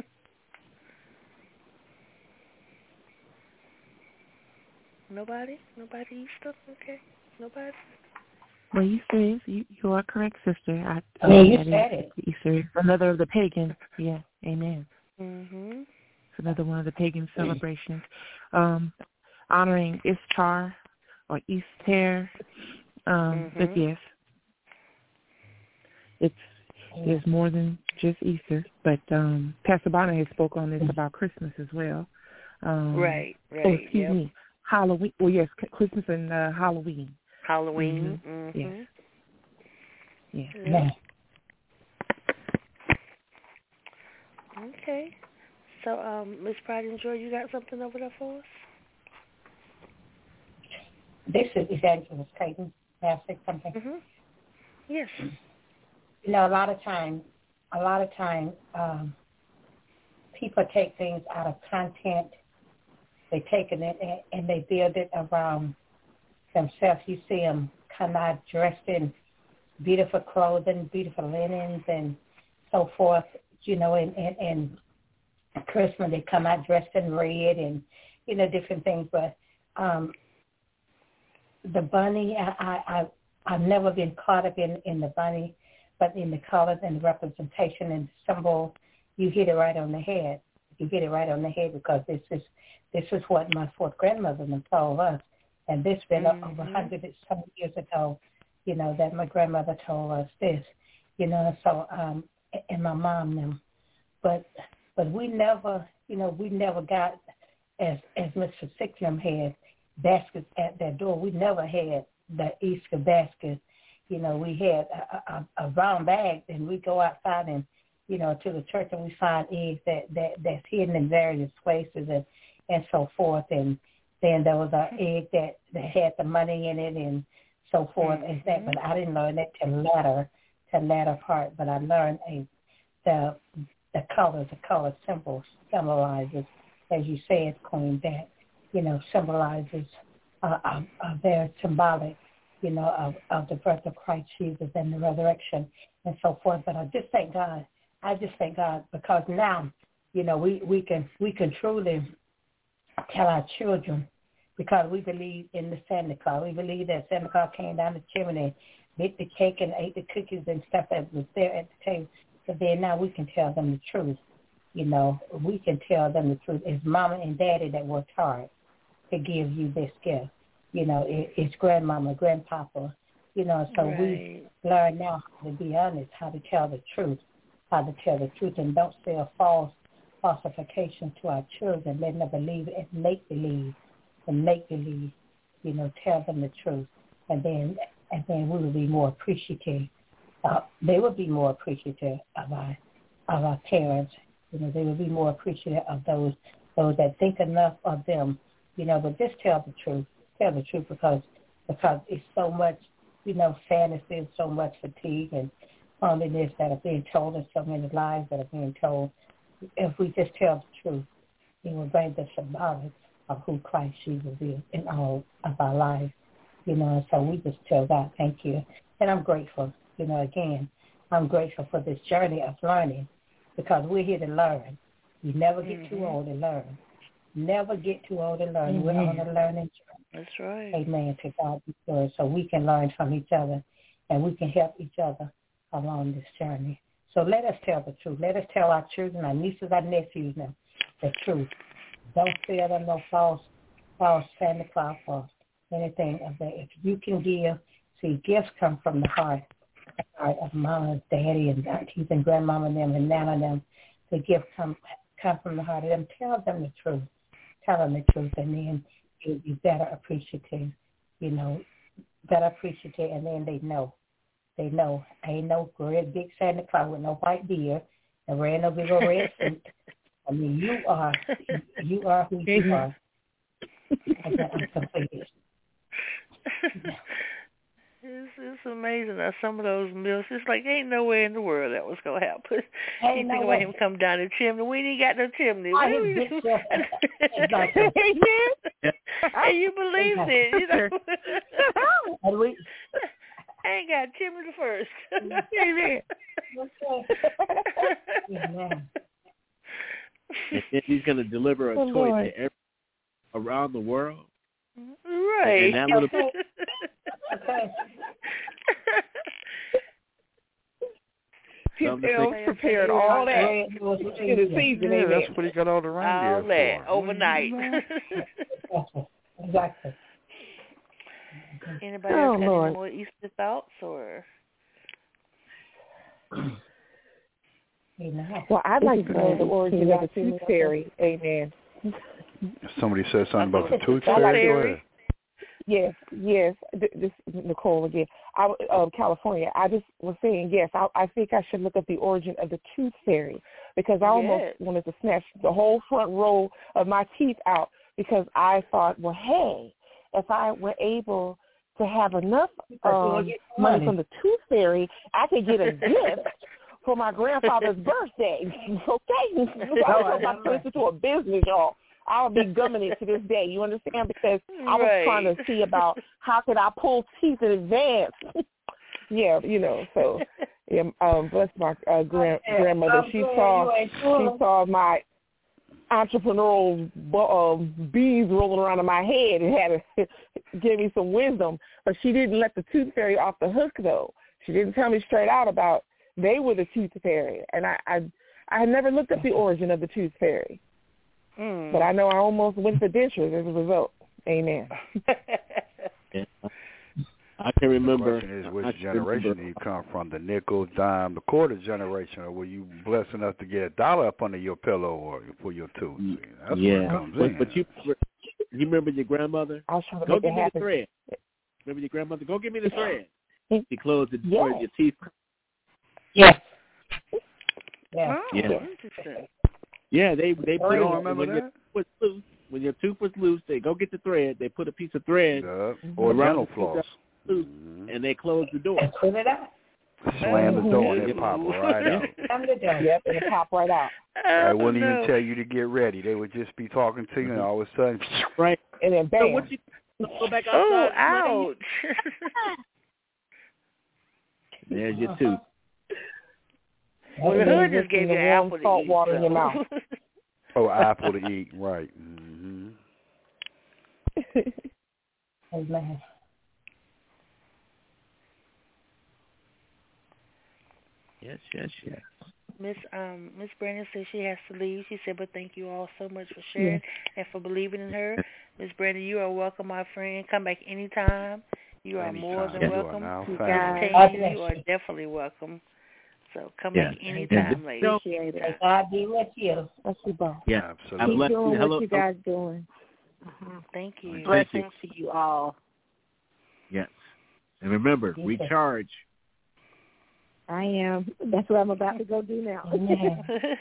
Nobody? Nobody Easter? Okay. Nobody? Well, Easter is, you, you are correct, sister. I, I mean, you said it. Easter is another of the pagan. Yeah, amen. Mm-hmm. It's another one of the pagan celebrations. Um, honoring Ishtar or Easter. Um, mm-hmm. But yes, it's there's more than just Easter. But um, Pastor Bonner has spoke on this about Christmas as well. Um, right, right. Oh, excuse yep. me. Halloween. Well, yes, Christmas and uh, Halloween. Halloween. Mm-hmm. Mm-hmm. Yes. Yeah. yeah. Okay. So, um, Miss Pride and Joy, you got something over there for us? This is Evangelist Clayton. May I say something? Mm-hmm. Yes. You know, a lot of time, a lot of time, um, people take things out of content. They take it and, and they build it around themselves. You see them come out dressed in beautiful clothing, beautiful linens, and so forth. You know, and and, and Christmas they come out dressed in red and you know different things. But um, the bunny, I, I, I I've never been caught up in, in the bunny, but in the colors and the representation and the symbol, you hit it right on the head. You hit it right on the head because this is this is what my fourth grandmother told us, and this been mm-hmm. over a hundred some years ago. You know that my grandmother told us this. You know, so um, and my mom them, but but we never, you know, we never got as as Mister Sicklem had baskets at their door. We never had the Easter basket. You know, we had a, a, a round bag, and we go outside and, you know, to the church, and we find eggs that, that that's hidden in various places and, and so forth. And then there was an egg that, that had the money in it and so forth mm-hmm. as that. But I didn't learn that till latter, till latter part. But I learned a, the the colors, the color symbols symbolizes, as you said, Queen, that, you know, symbolizes uh, are, are very symbolic, you know, of, of the birth of Christ Jesus and the resurrection and so forth. But I just thank God. I just thank God because now, you know, we, we can we can truly tell our children because we believe in the Santa Claus. We believe that Santa Claus came down the chimney, bit the cake and ate the cookies and stuff that was there at the table. But then now we can tell them the truth. You know, we can tell them the truth. It's mama and daddy that worked hard to give you this gift. You know, it, it's grandmama, grandpapa. You know, so right. we learn now how to be honest, how to tell the truth, how to tell the truth, and don't sell false falsification to our children. Let them believe and make believe, and make believe. You know, tell them the truth, and then and then we will be more appreciative. Uh, they will be more appreciative of our of our parents. You know, they will be more appreciative of those those that think enough of them. You know, but just tell the truth. Tell the truth because because it's so much, you know, fantasy, so much fatigue and loneliness that are being told, and so many lies that are being told. If we just tell the truth, it will bring the symbolic of who Christ Jesus is in all of our lives. You know, so we just tell God, thank you. And I'm grateful. You know, again, I'm grateful for this journey of learning because we're here to learn. You never get mm-hmm. too old to learn. Never get too old to learn. Mm-hmm. We're on a learning journey. That's right. Amen. To God be glory. So we can learn from each other, and we can help each other along this journey. So let us tell the truth. Let us tell our children, our nieces, our nephews, now the truth. Don't fear them no false, false Santa Claus or anything of that. If you can give, see, gifts come from the heart, the heart of mama, daddy, and aunties and grandmama and them and nana and them. The gifts come come from the heart of them. Tell them the truth. Tell them the truth, and then you, you better appreciative, you know, better appreciative, and then they know. They know. Ain't no great big Santa Claus with no white beard and wearing no big old red suit. I mean, you are, you are who you are. And I'm completed. It's, it's amazing that some of those meals, it's like ain't nowhere in the world that was going to happen. Ain't you no think way. about him come down the chimney. We ain't got no chimney. Oh, his bitch, exactly. And you believed it, you know. And we, I ain't got chimney first. Amen. Amen. And then he's going to deliver a oh, toy Lord. to every around the world. Right. And that little okay. okay. His elves prepared all that in the season. Yeah, Amen. that's what he got all the reindeer All that for. overnight. Exactly. Anybody Oh, else got Lord. any more Easter thoughts or? Well, I'd like to know the origin of the tooth fairy. Amen. Somebody said something about the tooth Tooth fairy. fairy? yes, yes. This is Nicole again. I, uh, California. I just was saying, yes, I, I think I should look up the origin of the tooth fairy because I almost Yes. wanted to snatch the whole front row of my teeth out because I thought, well, hey, if I were able to have enough um, money from the tooth fairy, I could get a gift for my grandfather's birthday. Okay? I was about to turn this into a business, y'all. I'll be gumming it to this day. You understand? Because I was Right. trying to see about how could I pull teeth in advance. Yeah, you know. So, yeah. Um, bless my uh, grand grandmother. She saw she saw my entrepreneurial um, bees rolling around in my head and had to give me some wisdom. But she didn't let the tooth fairy off the hook, though. She didn't tell me straight out about they were the tooth fairy, and I I, I had never looked up the origin of the tooth fairy. Mm. But I know I almost went for dentures as a result. Amen. Yeah. I can remember. The question is, which I can generation remember. do you come from? The nickel, dime, the quarter generation, or were you blessed enough to get a dollar up under your pillow or for your tooth? See, that's yeah, where it comes but, in. but you you remember your grandmother? I was trying to Go make give it me happen. the thread. Remember your grandmother? Go give me the thread. She closed the Yes. door, your teeth. Yes. Yeah. Oh, Yeah. interesting. Yeah, they they put You don't it- remember when that? your tooth was loose. When your tooth was loose, they go get the thread. They put a piece of thread Yeah. Or around dental the tooth floss. that was loose, Mm-hmm. and they closed the door. Put it out. Slam the door and Mhm. it pop right out. Slam the door. Yep, and it pop right out. They Oh, wouldn't no. even tell you to get ready. They would just be talking to you, and all of a sudden, Right. And then bam. So what you go back outside? Oh, and smell it? ouch. There's your tooth. Well, the And then hood just gave the you an warm apple to salt eat. water in your so. mouth. oh, apple to eat, right? Mm-hmm. Amen. Yes, yes, yes. Miss um Miss Brandon said she has to leave. She said, but thank you all so much for sharing and for believing in her. Miss Brandon, you are welcome, my friend. Come back anytime. You are more Anytime. than You are welcome. now Miss family. Tanya, you are definitely welcome. So come Yes. back anytime, ladies. Appreciate it. May God be with you. That's you both. Yeah, absolutely. Keep bless doing you. Hello. what you guys doing. Mm-hmm. Thank you. Thank Blessings to you all. Yes. And remember, Yes. recharge. I am. That's what I'm about to go do now. Amen.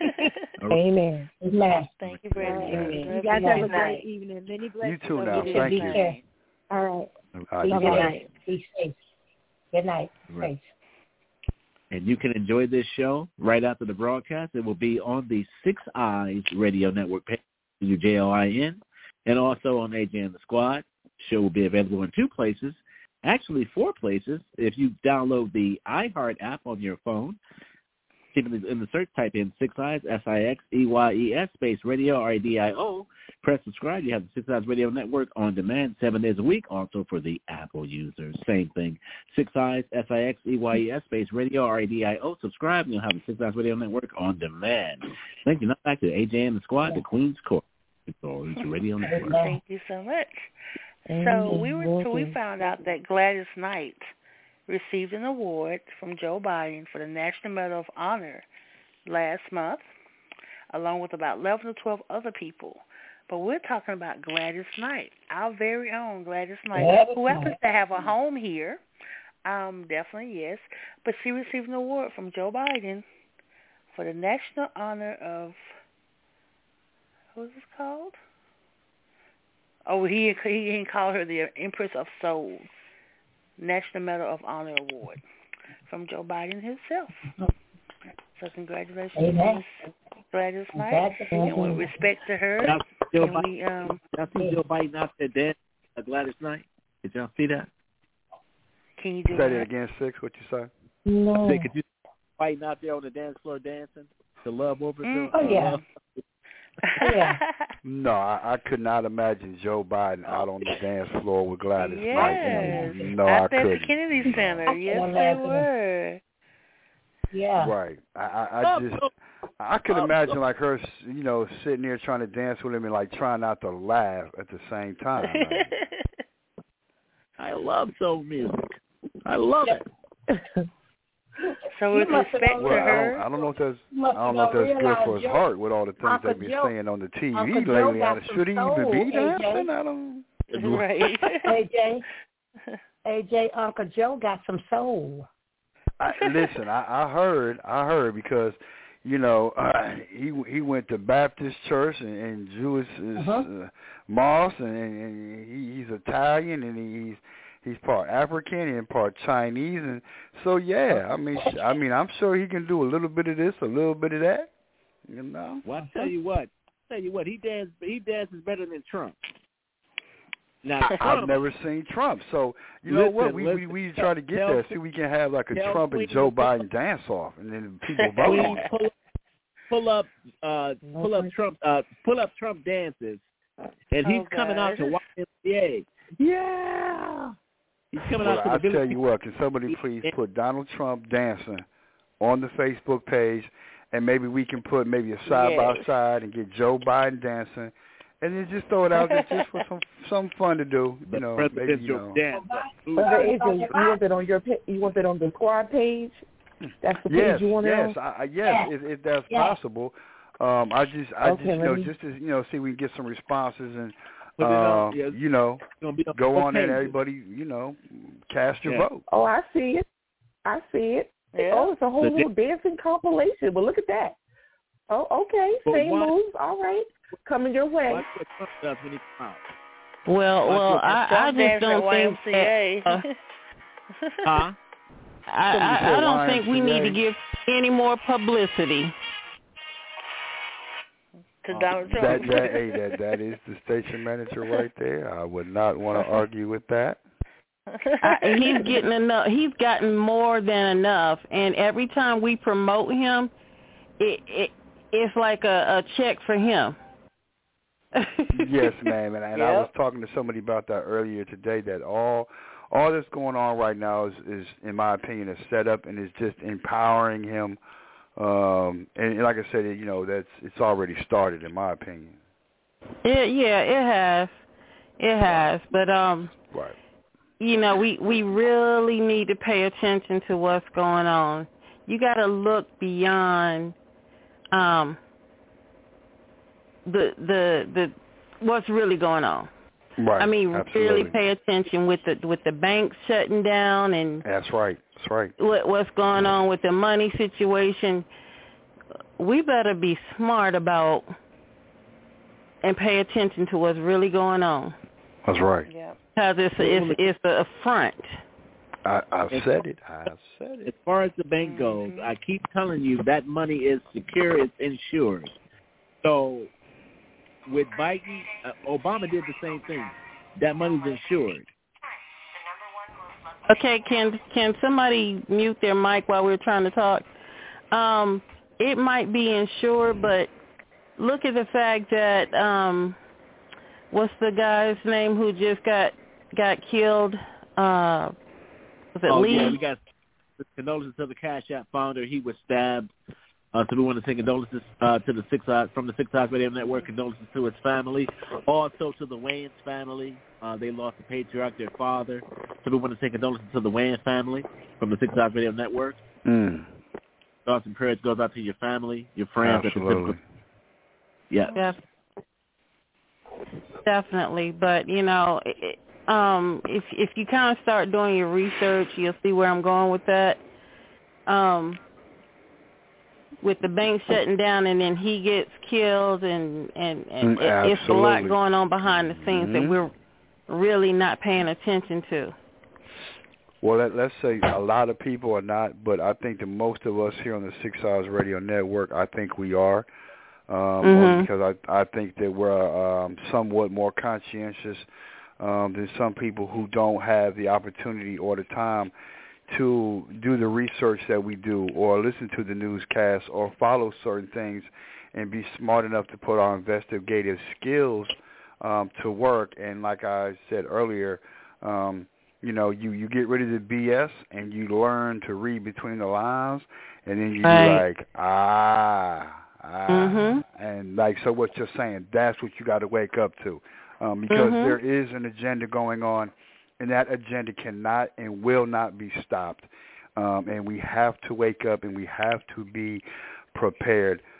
Amen. Amen. Thank you very much. Amen. You guys have a Good great night. evening. Many You blessings. too over now. you. Thank Be you. careful. All right. Uh, Be you safe. got- Be safe. Good night. Right. Safe. And you can enjoy this show right after the broadcast. It will be on the Six Eyes Radio Network page, U J O I N, and also on A J and the Squad. Show will be available in two places, actually four places. If you download the iHeart app on your phone, in the, in the search, type in Six Eyes, S I X E Y E S, space radio, R A D I O. Press subscribe. You have the Six Eyes Radio Network on demand seven days a week. Also for the Apple users, same thing. Six Eyes, S I X E Y E S, space radio, R A D I O. Subscribe, and you'll have the Six Eyes Radio Network on demand. Thank you. Now back to A J and the Squad, the Queen's Court. It's all it's Radio Network. Thank you so much. So we were so we found out that Gladys Knight received an award from Joe Biden for the National Medal of Honor last month, along with about eleven or twelve other people. But we're talking about Gladys Knight, our very own Gladys Knight, Gladys who happens Knight. to have a home here. Um, definitely, yes. But she received an award from Joe Biden for the National Honor of, what was this called? Oh, he he didn't call her the Empress of Souls, National Medal of Honor Award from Joe Biden himself. So congratulations, Amen. Miss Gladys Knight, and with respect to her, Y'all see Joe and we Biden, um, y'all see Joe Biden out there dancing uh, Gladys Knight? Did y'all see that? can you do Say that? that again, Six. What you say? No. Say, could you see Biden out there on the dance floor dancing to Love Overkill? Mm. Oh, yeah. Love- Yeah. No, I, I could not imagine Joe Biden out on the dance floor with Gladys Yes. Knight. No, Out I there at the couldn't. Kennedy Center. I Yes, can they imagine. were. Yeah. Right. I, I, I just, I could imagine like her, you know, sitting there trying to dance with him and like trying not to laugh at the same time. Like, I love soul music. I love it. So You with must have respect to well, I don't, her, I don't know if that's, You must I don't know if don't that's good realize for his Joe- heart with all the things Uncle they've been Joe- saying on the T V Uncle Joe lately. got I- some Should he even soul, be A J. dancing? I don't. Right. A J, A J, Uncle Joe got some soul. I, listen, I, I heard, I heard because, you know, uh, he he went to Baptist church and, and Jewish Uh-huh. uh, mosque, and, and he, he's Italian, and he's he's part African and part Chinese, and so yeah, I mean, I mean, I'm sure he can do a little bit of this, a little bit of that, you know. Well, I tell you what, I tell you what, he dance, he dances better than Trump. Now, Trump, I've never seen Trump, so you know listen, what? We, listen, we we try to get tell, there. See, we can have like a tell Trump Queen, and Joe Biden dance off, and then people vote Queen, on it. pull, pull up, uh, pull up Trump, uh, pull up Trump dances, and he's Oh, coming out God. to Y M C A. Yeah, he's coming Well, out to I the tell village. you what, can somebody please put Donald Trump dancing on the Facebook page, and maybe we can put maybe a side by Yes. side and get Joe Biden dancing, and then just throw it out there just for some some fun to do, you know, maybe you know. dance. Brother A J, you want that on your pa- you want that on the squad page? That's the page Yes, you want it yes, on? I, I, yes, if, if that's Yes. possible. Um, I just, I Okay, just, you let know, me- just to, you know, see if we can get some responses and, Put it on, uh, yeah, you know, it's gonna be on go both on there and pages. everybody, you know, cast your Yeah. vote. Oh, I see it. I see it. Yeah. Oh, it's a whole The little dancing compilation. Well, look at that. Oh, okay. But Same why- moves. All right. Coming your way. Watch what Trump does when he comes out. Well, Watch well, what- I, I Trump just dance don't at think Y M C A. that, uh, Huh? I, Somebody I, said I don't think we Y M C A. need to give any more publicity. To Donald Trump. That, that, hey, that, that is the station manager right there. I would not want to argue with that. I, he's getting enough. He's gotten more than enough, and every time we promote him, it, it it's like a, a check for him. Yes, ma'am, and, and I Yep. was talking to somebody about that earlier today. That all, all that's going on right now is, is, in my opinion, a setup, and is just empowering him. Um, and like I said, you know, that's it's already started, in my opinion. It, yeah, it has, it has, but um, Right. you know, we we really need to pay attention to what's going on. You got to look beyond um the the the what's really going on. Right. I mean, Absolutely. really pay attention with the with the banks shutting down and That's right. That's right. what what's going on with the money situation. We better be smart about and pay attention to what's really going on. That's right. Yeah. Because it's it's it's an affront. I, I've said it. I've said it. As far as the bank goes, I keep telling you that money is secure, it's insured. So with Biden, uh, Obama did the same thing. That money's insured. Okay, can can somebody mute their mic while we're trying to talk? Um, it might be insured, but look at the fact that um, what's the guy's name who just got got killed? Uh, was it Oh, Lee? yeah, we got condolences to the Cash App founder. He was stabbed. Uh, so we want to say condolences uh, to the Six Eyes, from the Six Eyes Radio Network, condolences to his family. Also to the Wayans family. Uh, they lost the patriarch, their father. So we want to say condolences to the Wayans family from the Six Eyes Radio Network. Mm. Thoughts and prayers goes out to your family, your friends. At the Absolutely. typical, yeah. Def- definitely, but you know, it, um, if if you kind of start doing your research, you'll see where I'm going with that. Um, with the bank shutting down, and then he gets killed, and and, and Mm, it, it's a lot absolutely. going on behind the scenes that Mhm. we're really not paying attention to. Well, let, let's say a lot of people are not, but I think that most of us here on the Six Hours Radio Network, I think we are, um, Mhm. because I I think that we're um, somewhat more conscientious um, than some people who don't have the opportunity or the time to do the research that we do, or listen to the newscasts, or follow certain things, and be smart enough to put our investigative skills um, to work. And like I said earlier, um, you know, you, you get rid of the B S and you learn to read between the lines, and then you Right. be like, ah, ah. Mhm. And like, so what you're saying, that's what you got to wake up to, um, because Mhm. there is an agenda going on, and that agenda cannot and will not be stopped. Um, and we have to wake up, and we have to be prepared.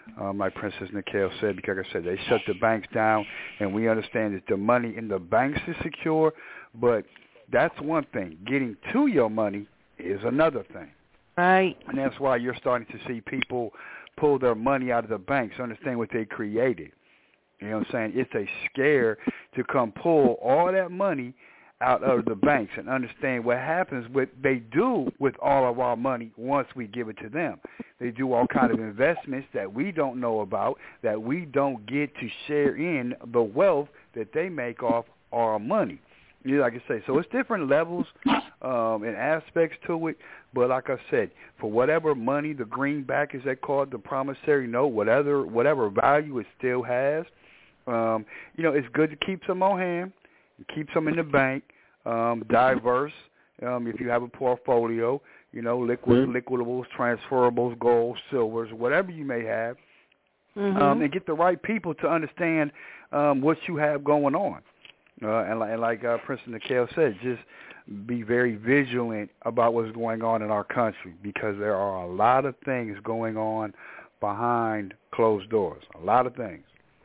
um, like Princess Nikhil said, because like I said, they shut the banks down, and we understand that the money in the banks is secure, but that's one thing. Getting to your money is another thing. Right. And that's why you're starting to see people pull their money out of the banks, understand what they created. You know what I'm saying? It's a scare to come pull all that money out of the banks and understand what happens, what they do with all of our money once we give it to them. They do all kind of investments that we don't know about, that we don't get to share in the wealth that they make off our money. You know, like I say, so it's different levels um, and aspects to it. But like I said, for whatever money, the greenback, as they call it, the promissory note, whatever whatever value it still has, um, you know, it's good to keep some on hand, keep some in the bank, um, diverse. Um, if you have a portfolio, you know, liquid, mm-hmm. liquidables, transferables, gold, silvers, whatever you may have, mm-hmm. um, and get the right people to understand um, what you have going on. Uh, and, and like uh, Princess Nikhil said, just be very vigilant about what's going on in our country, because there are a lot of things going on behind closed doors, a lot of things.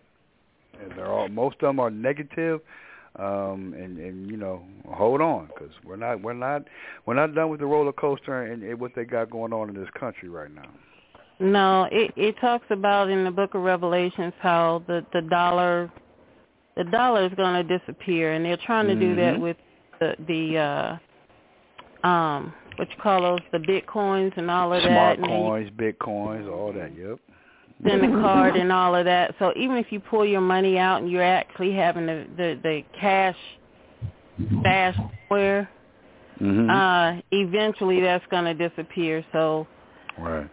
And they're all, most of them are negative, um, and, and you know, hold on, because we're not we're not we're not done with the roller coaster and, and what they got going on in this country right now. No, it, it talks about in the Book of Revelations how the the dollar. The dollar is going to disappear, and they're trying to do that with the, the uh, um, what you call those, the bitcoins and all of Smart that. Smart coins, bitcoins, all that, yep. Then the card and all of that. So even if you pull your money out and you're actually having the, the, the cash stash somewhere, mm-hmm. uh, eventually that's going to disappear. So right.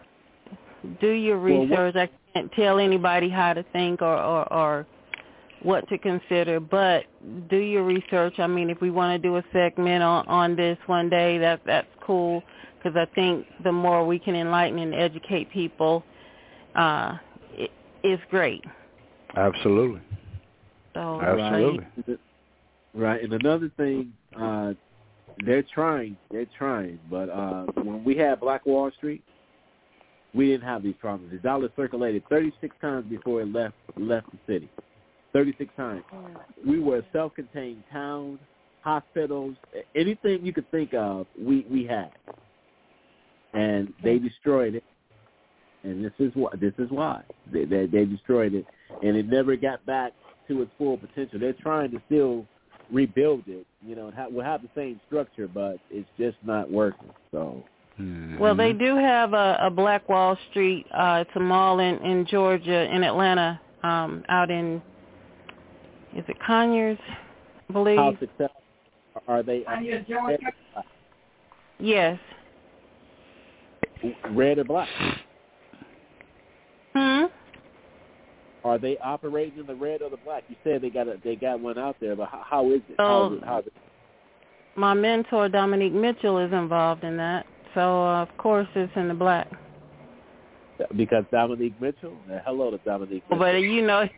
do your research. Well, I can't tell anybody how to think or, or, or what to consider, but do your research. I mean, if we want to do a segment on, on this one day, that that's cool, because I think the more we can enlighten and educate people, uh, it, it's great. Absolutely. So, Absolutely. Right. right. And another thing, uh, they're trying, they're trying, but uh, when we had Black Wall Street, we didn't have these problems. The dollar circulated thirty-six times before it left left the city. thirty-six times. We were a self-contained town, hospitals, anything you could think of, we, we had. And they destroyed it. And this is why. This is why. They, they, they destroyed it. And it never got back to its full potential. They're trying to still rebuild it. You know, we'll have the same structure, but it's just not working. So. Mm-hmm. Well, they do have a, a Black Wall Street. Uh, it's a mall in, in Georgia, in Atlanta, um, out in, is it Conyers, I believe? How successful are they? Conyers, Georgia? Yes. Red or black? Hmm? Are they operating in the red or the black? You said they got a, they got one out there, but how, how is it? So, how is it? How is it? My mentor, Dominique Mitchell, is involved in that. So, uh, of course, it's in the black. Because Dominique Mitchell? Hello to Dominique Mitchell. But, you know,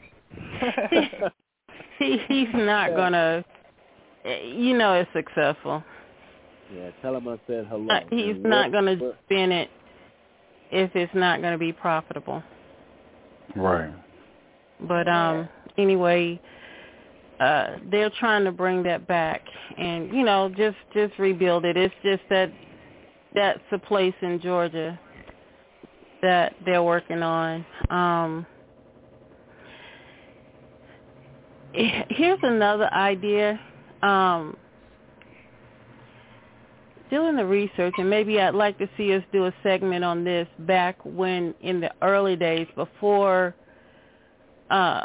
he, he's not going to, you know, it's successful. Yeah, tell him I said hello. Uh, he's and not what, going to spin it if it's not going to be profitable. Right. But um, anyway, uh, they're trying to bring that back and, you know, just, just rebuild it. It's just that that's a place in Georgia that they're working on. Um, here's another idea. Um, doing the research, and maybe I'd like to see us do a segment on this back when in the early days before, uh,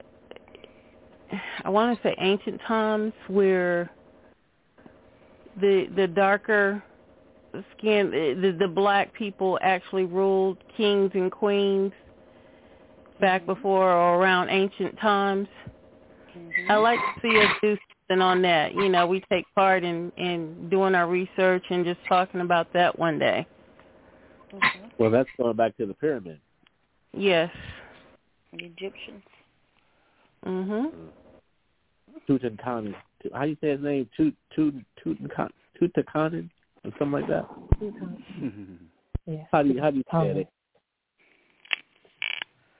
I want to say ancient times, where the the darker skin, the, the black people actually ruled, kings and queens, back before or around ancient times. Mm-hmm. I'd like to see us do something on that. You know, we take part in, in doing our research and just talking about that one day. Mm-hmm. Well, that's going back to the pyramid. Yes. The Egyptians. Mm-hmm. Tutankhamun. How do you say his name? Tut Tut Tutankhamun Tutankhamun or something like that. Yeah. How do you how do you say it?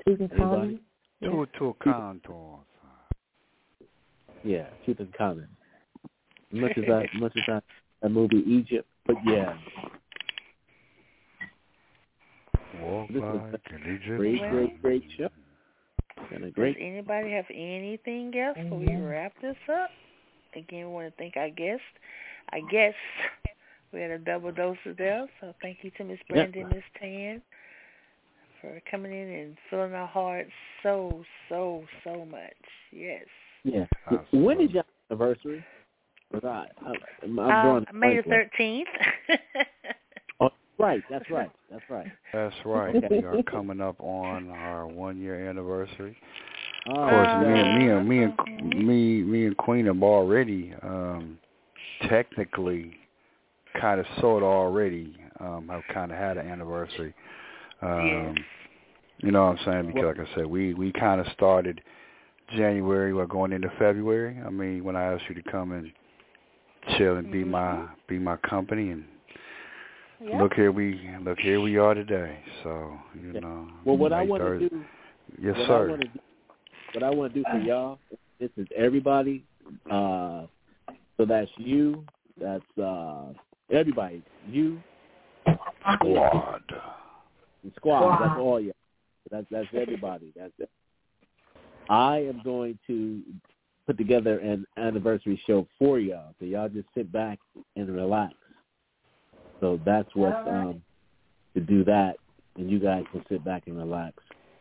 Tutankhamun. Tutankhamun. Yeah, Tutankhamun. Much as I, much as I, that movie Egypt, but yeah. Walk this like is an Egypt. a great, great, great show. And a great. Does anybody have anything else before we wrap this up? Again, we want to thank our guests. I guess we had a double dose of them, so thank you to Miss Brenda and Miss Tan for coming in and filling our hearts so, so, so much. Yes. Yeah. When is your anniversary? I, I, I'm um, May the thirteenth. Oh, right. That's right. That's right. That's right. Okay. We are coming up on our one-year anniversary. Oh, of course, me and me and me and me me and Queen have already um, technically, kind of, sort of already um, have kind of had an anniversary. Um, yes. You know what I'm saying? Because, like I said, we we kind of started January, we're going into February. I mean, when I asked you to come and chill and be mm-hmm. my be my company, and yep. look here we look here we are today. So you know. Well, what I want to do, yes, what sir. I wanna do, what I want to do for y'all, this is everybody. Uh, so that's you. That's uh, everybody. You. Squad. The squad. That's all you. That's that's everybody. That's it. I am going to put together an anniversary show for y'all, so y'all just sit back and relax. So that's what um, to do that, and you guys can sit back and relax.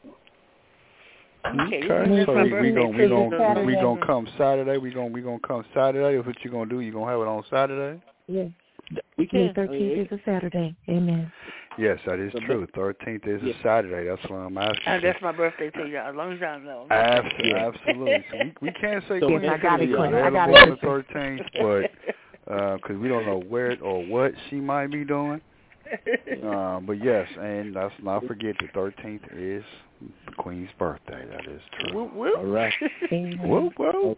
Okay, okay. So we, we gonna we gonna we gonna come Saturday. We gonna we gonna come Saturday. What you gonna do? You gonna have it on Saturday? Yeah. We can. May thirteenth is a Saturday. Amen. Yes, that is true. thirteenth is a Saturday. That's why I'm asking. And that's my birthday too, y'all. As long as y'all know. Absolutely, absolutely. So we, we can't say so Queen I got it, City I got it. on the it. thirteenth, but because uh, we don't know where or what she might be doing. Uh, but yes, and let's not forget the thirteenth is the Queen's birthday. That is true. Whoop, whoop. All right. Whoop, whoop.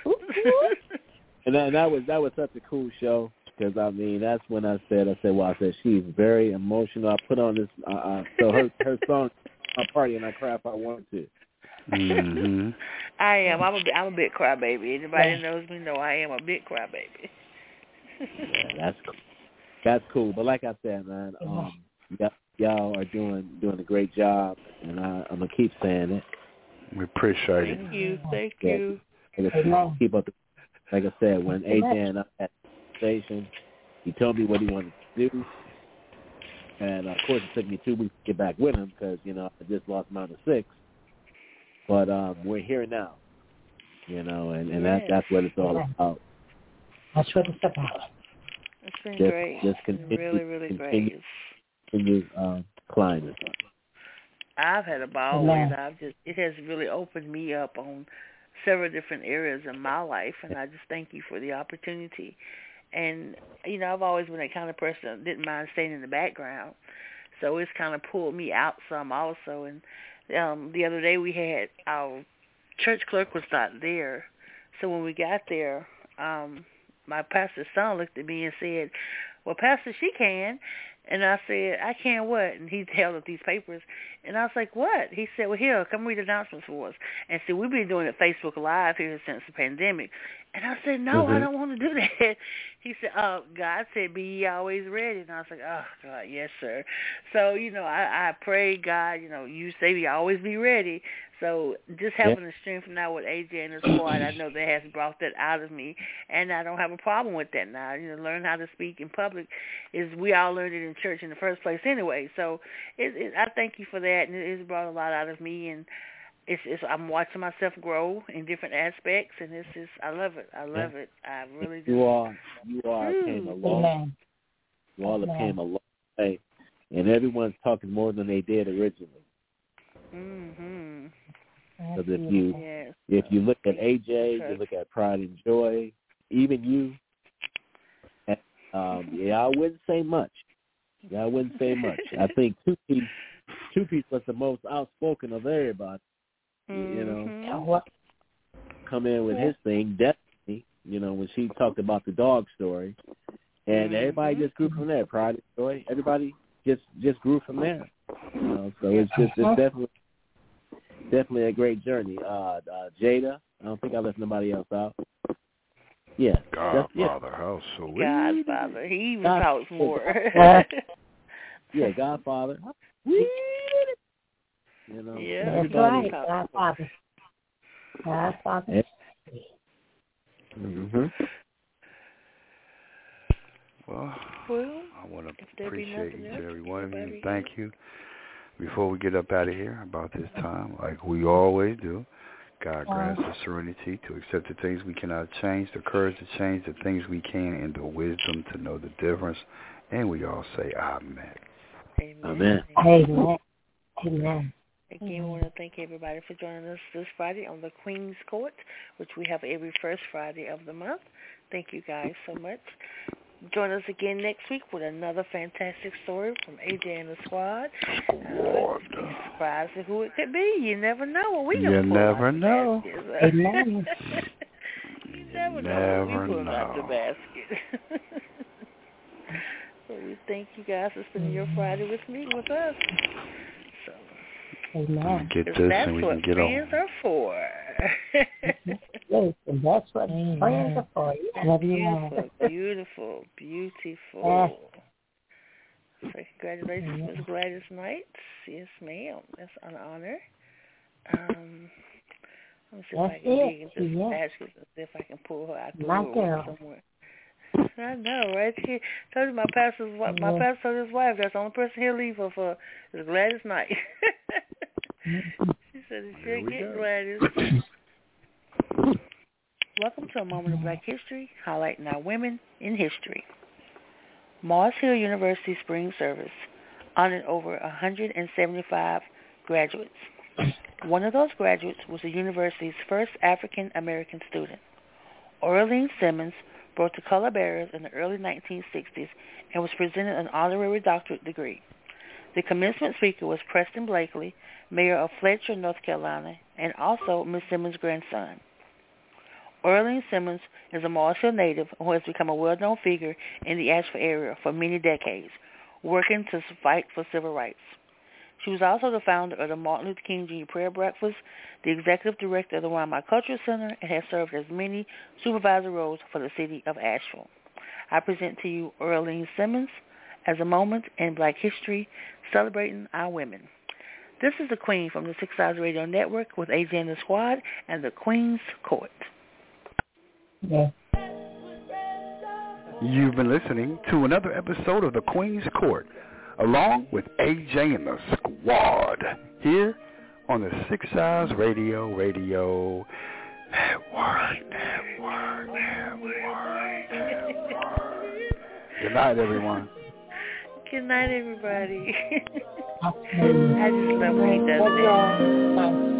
And that, that was that was such a cool show. Because, I mean, that's when I said, I said, well, I said, she's very emotional. I put on this, uh, uh, so her her song, my party, and I cry if I want to. Mm-hmm. I am. I'm a, I'm a big crybaby. Anybody that knows me know I am a big crybaby. Yeah, that's cool. That's cool. But like I said, man, um, y- y'all are doing doing a great job, and I, I'm going to keep saying it. We appreciate it. Thank you. Thank yeah. you. Keep up. The, like I said, when A J and I had station. He told me what he wanted to do, and uh, of course it took me two weeks to get back with him because you know I just lost mine to six. But um, we're here now, you know, and, and yes. that that's what it's all about. That's what it's about. It's been just, great. Just continue, really, really continue, great. Continue um, climbing. I've had a ball with it. I've just it has really opened me up on several different areas in my life, and I just thank you for the opportunity. And, you know, I've always been that kind of person that didn't mind staying in the background. So it's kind of pulled me out some also. And um, the other day we had our church clerk was not there. So when we got there, um, my pastor's son looked at me and said, well, Pastor, she can. And I said, I can what? And he held up these papers. And I was like, what? He said, well, here, come read the announcements for us. And so we've been doing it Facebook Live here since the pandemic. And I said, no, mm-hmm. I don't want to do that. He said, oh, God said, be ye always ready. And I was like, oh, God, yes, sir. So, you know, I, I pray, God, you know, you say we always be ready. So just having yeah. the strength now with A J and the squad, I know that has brought that out of me, and I don't have a problem with that now. You know, learn how to speak in public is we all learned it in church in the first place anyway. So it, it, I thank you for that, and it, it's brought a lot out of me, and it's, it's I'm watching myself grow in different aspects, and it's just I love it. I love yeah. it. I really do. You are you are mm. came a long. You all have came a long way, and everyone's talking more than they did originally. Mhm. Because if you yes. if you look at A J, you look at Pride and Joy, even you, and, um, yeah, I wouldn't say much. Yeah, I wouldn't say much. I think Two Piece, Two Piece was the most outspoken of everybody. Mm-hmm. You know, come in with his thing, definitely. You know, when she talked about the dog story, and mm-hmm. everybody just grew from there. Pride and Joy, everybody just just grew from there. You know, so it's just it's definitely. definitely a great journey. Uh, uh, Jada, I don't think I left nobody else out. Yeah. Godfather, yeah. how sweet. Godfather, he even God, talks more. yeah, Godfather. You know. Yeah, that's right, Godfather. Godfather. Mm-hmm. Well, well, I want to there appreciate each and every one of you. everybody Thank you. Before we get up out of here, about this time, like we always do, God grants us serenity to accept the things we cannot change, the courage to change the things we can, and the wisdom to know the difference. And we all say amen. Amen. Amen. Amen. Again, we want to thank everybody for joining us this Friday on the Queen's Court, which we have every first Friday of the month. Thank you guys so much. Join us again next week with another fantastic story from A J and the Squad. Uh, be surprised at who it could be. You never know what we You can pull never out the know. basket. Amen. You never know Never what we pull know. out the basket. So we thank you guys for spending your Friday with me, with us. So, Amen. Get this that's and we what can get friends on. are for. Yes, and that's what friends are for. Love you all. Beautiful, beautiful, beautiful. So congratulations, Miss Gladys Knight. Yes, ma'am. That's an honor. Um, let me see That's if I can dig it. into this Yeah. basket and see if I can pull her out the My woodwork girl. somewhere. I know, right? She told you my pastor's wife, my Yeah. pastor told his wife that's the only person he'll leave her for is Gladys Knight. She said it should get go. Gladys. Welcome to a moment of Black history, highlighting our women in history. Mars Hill University Spring Service honored over one hundred seventy-five graduates. One of those graduates was the university's first African American student. Orlean Simmons brought the color bearers in the early nineteen sixties and was presented an honorary doctorate degree. The commencement speaker was Preston Blakely, mayor of Fletcher, North Carolina, and also Miss Simmons' grandson. Orlean Simmons is a Mars Hill native who has become a well-known figure in the Asheville area for many decades, working to fight for civil rights. She was also the founder of the Martin Luther King Junior Prayer Breakfast, the executive director of the Wine Cultural Center, and has served as many supervisor roles for the city of Asheville. I present to you Orlean Simmons as a moment in Black history celebrating our women. This is the Queen from the Six Eyes Radio Network with A J and the Squad and the Queen's Court. Yeah. You've been listening to another episode of the Queen's Court, along with A J and the Squad, here on the Six Eyes Radio, Radio Network, Network, Network, Network. Good night, everyone. Good night, everybody. I just love when he does that.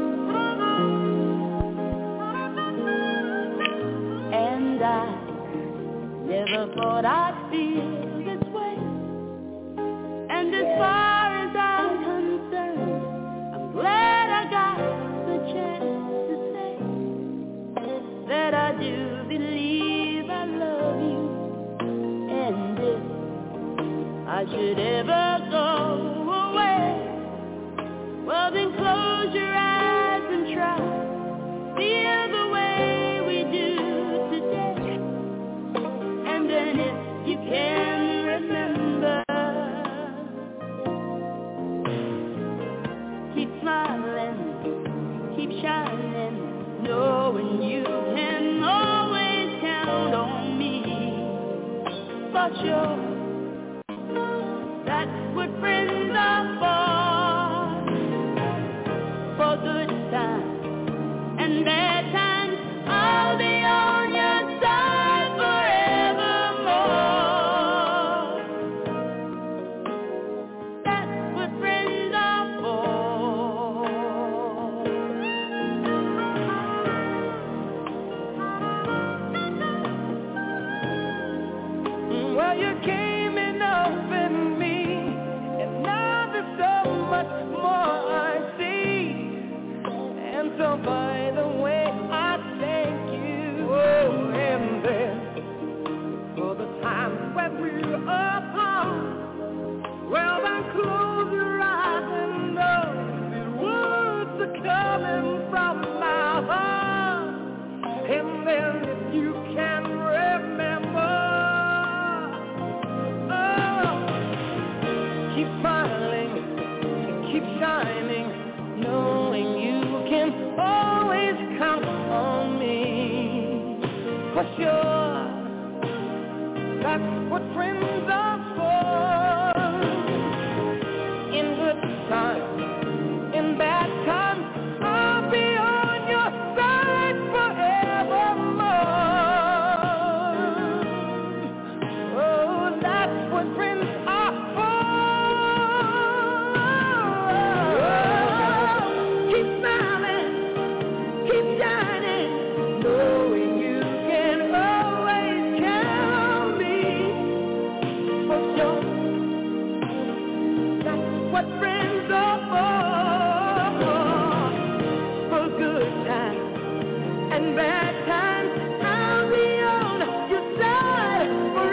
And I never thought I'd feel this way. And as far as I'm concerned, I'm glad I got the chance to say that I do believe I love you. And if I should ever go away, well then close your eyes and try, feel the way we do today. And then if you can remember, keep smiling, keep shining, knowing you can always count on me. For sure, that's what friends are for. For good times and bad times, I'll be on your side forevermore. That's what friends are for. Well, you came in open me, and now there's so much more I see. And so by the way, I thank you. Oh, and then for the times when we're apart, well then close your eyes and know the words that come. for sure. That's what friends are for. In good times, in bad times, I'll be on your side forevermore. Oh, that's what friends are for. Keep smiling, keep shining, knowing you can always count on me. For sure, that's what friends are for. For good times and bad times, I'll be on your side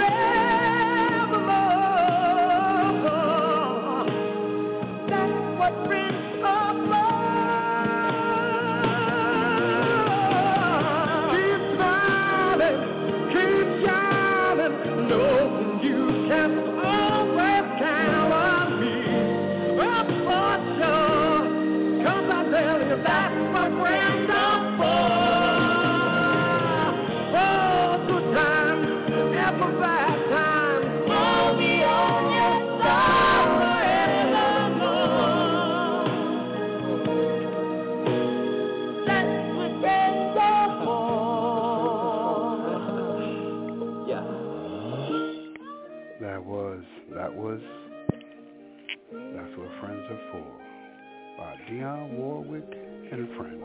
forevermore. That's what friends are for. Keep smiling, keep shining, knowing you can always count on me. Oh, for sure, 'cause I tell you that's what friends are for. Oh, good times and for bad times, I'll be on your side forevermore. That's what friends are for. Yeah. That was, that was, That's What Friends Are For by Dionne Warwick and Friends.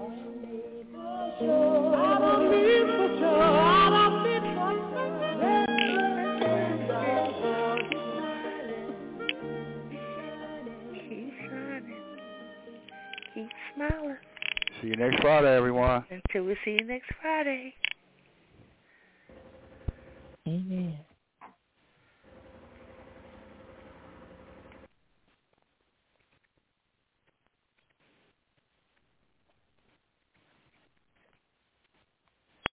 Keep shining. Keep smiling. See you next Friday, everyone. Until we see you next Friday.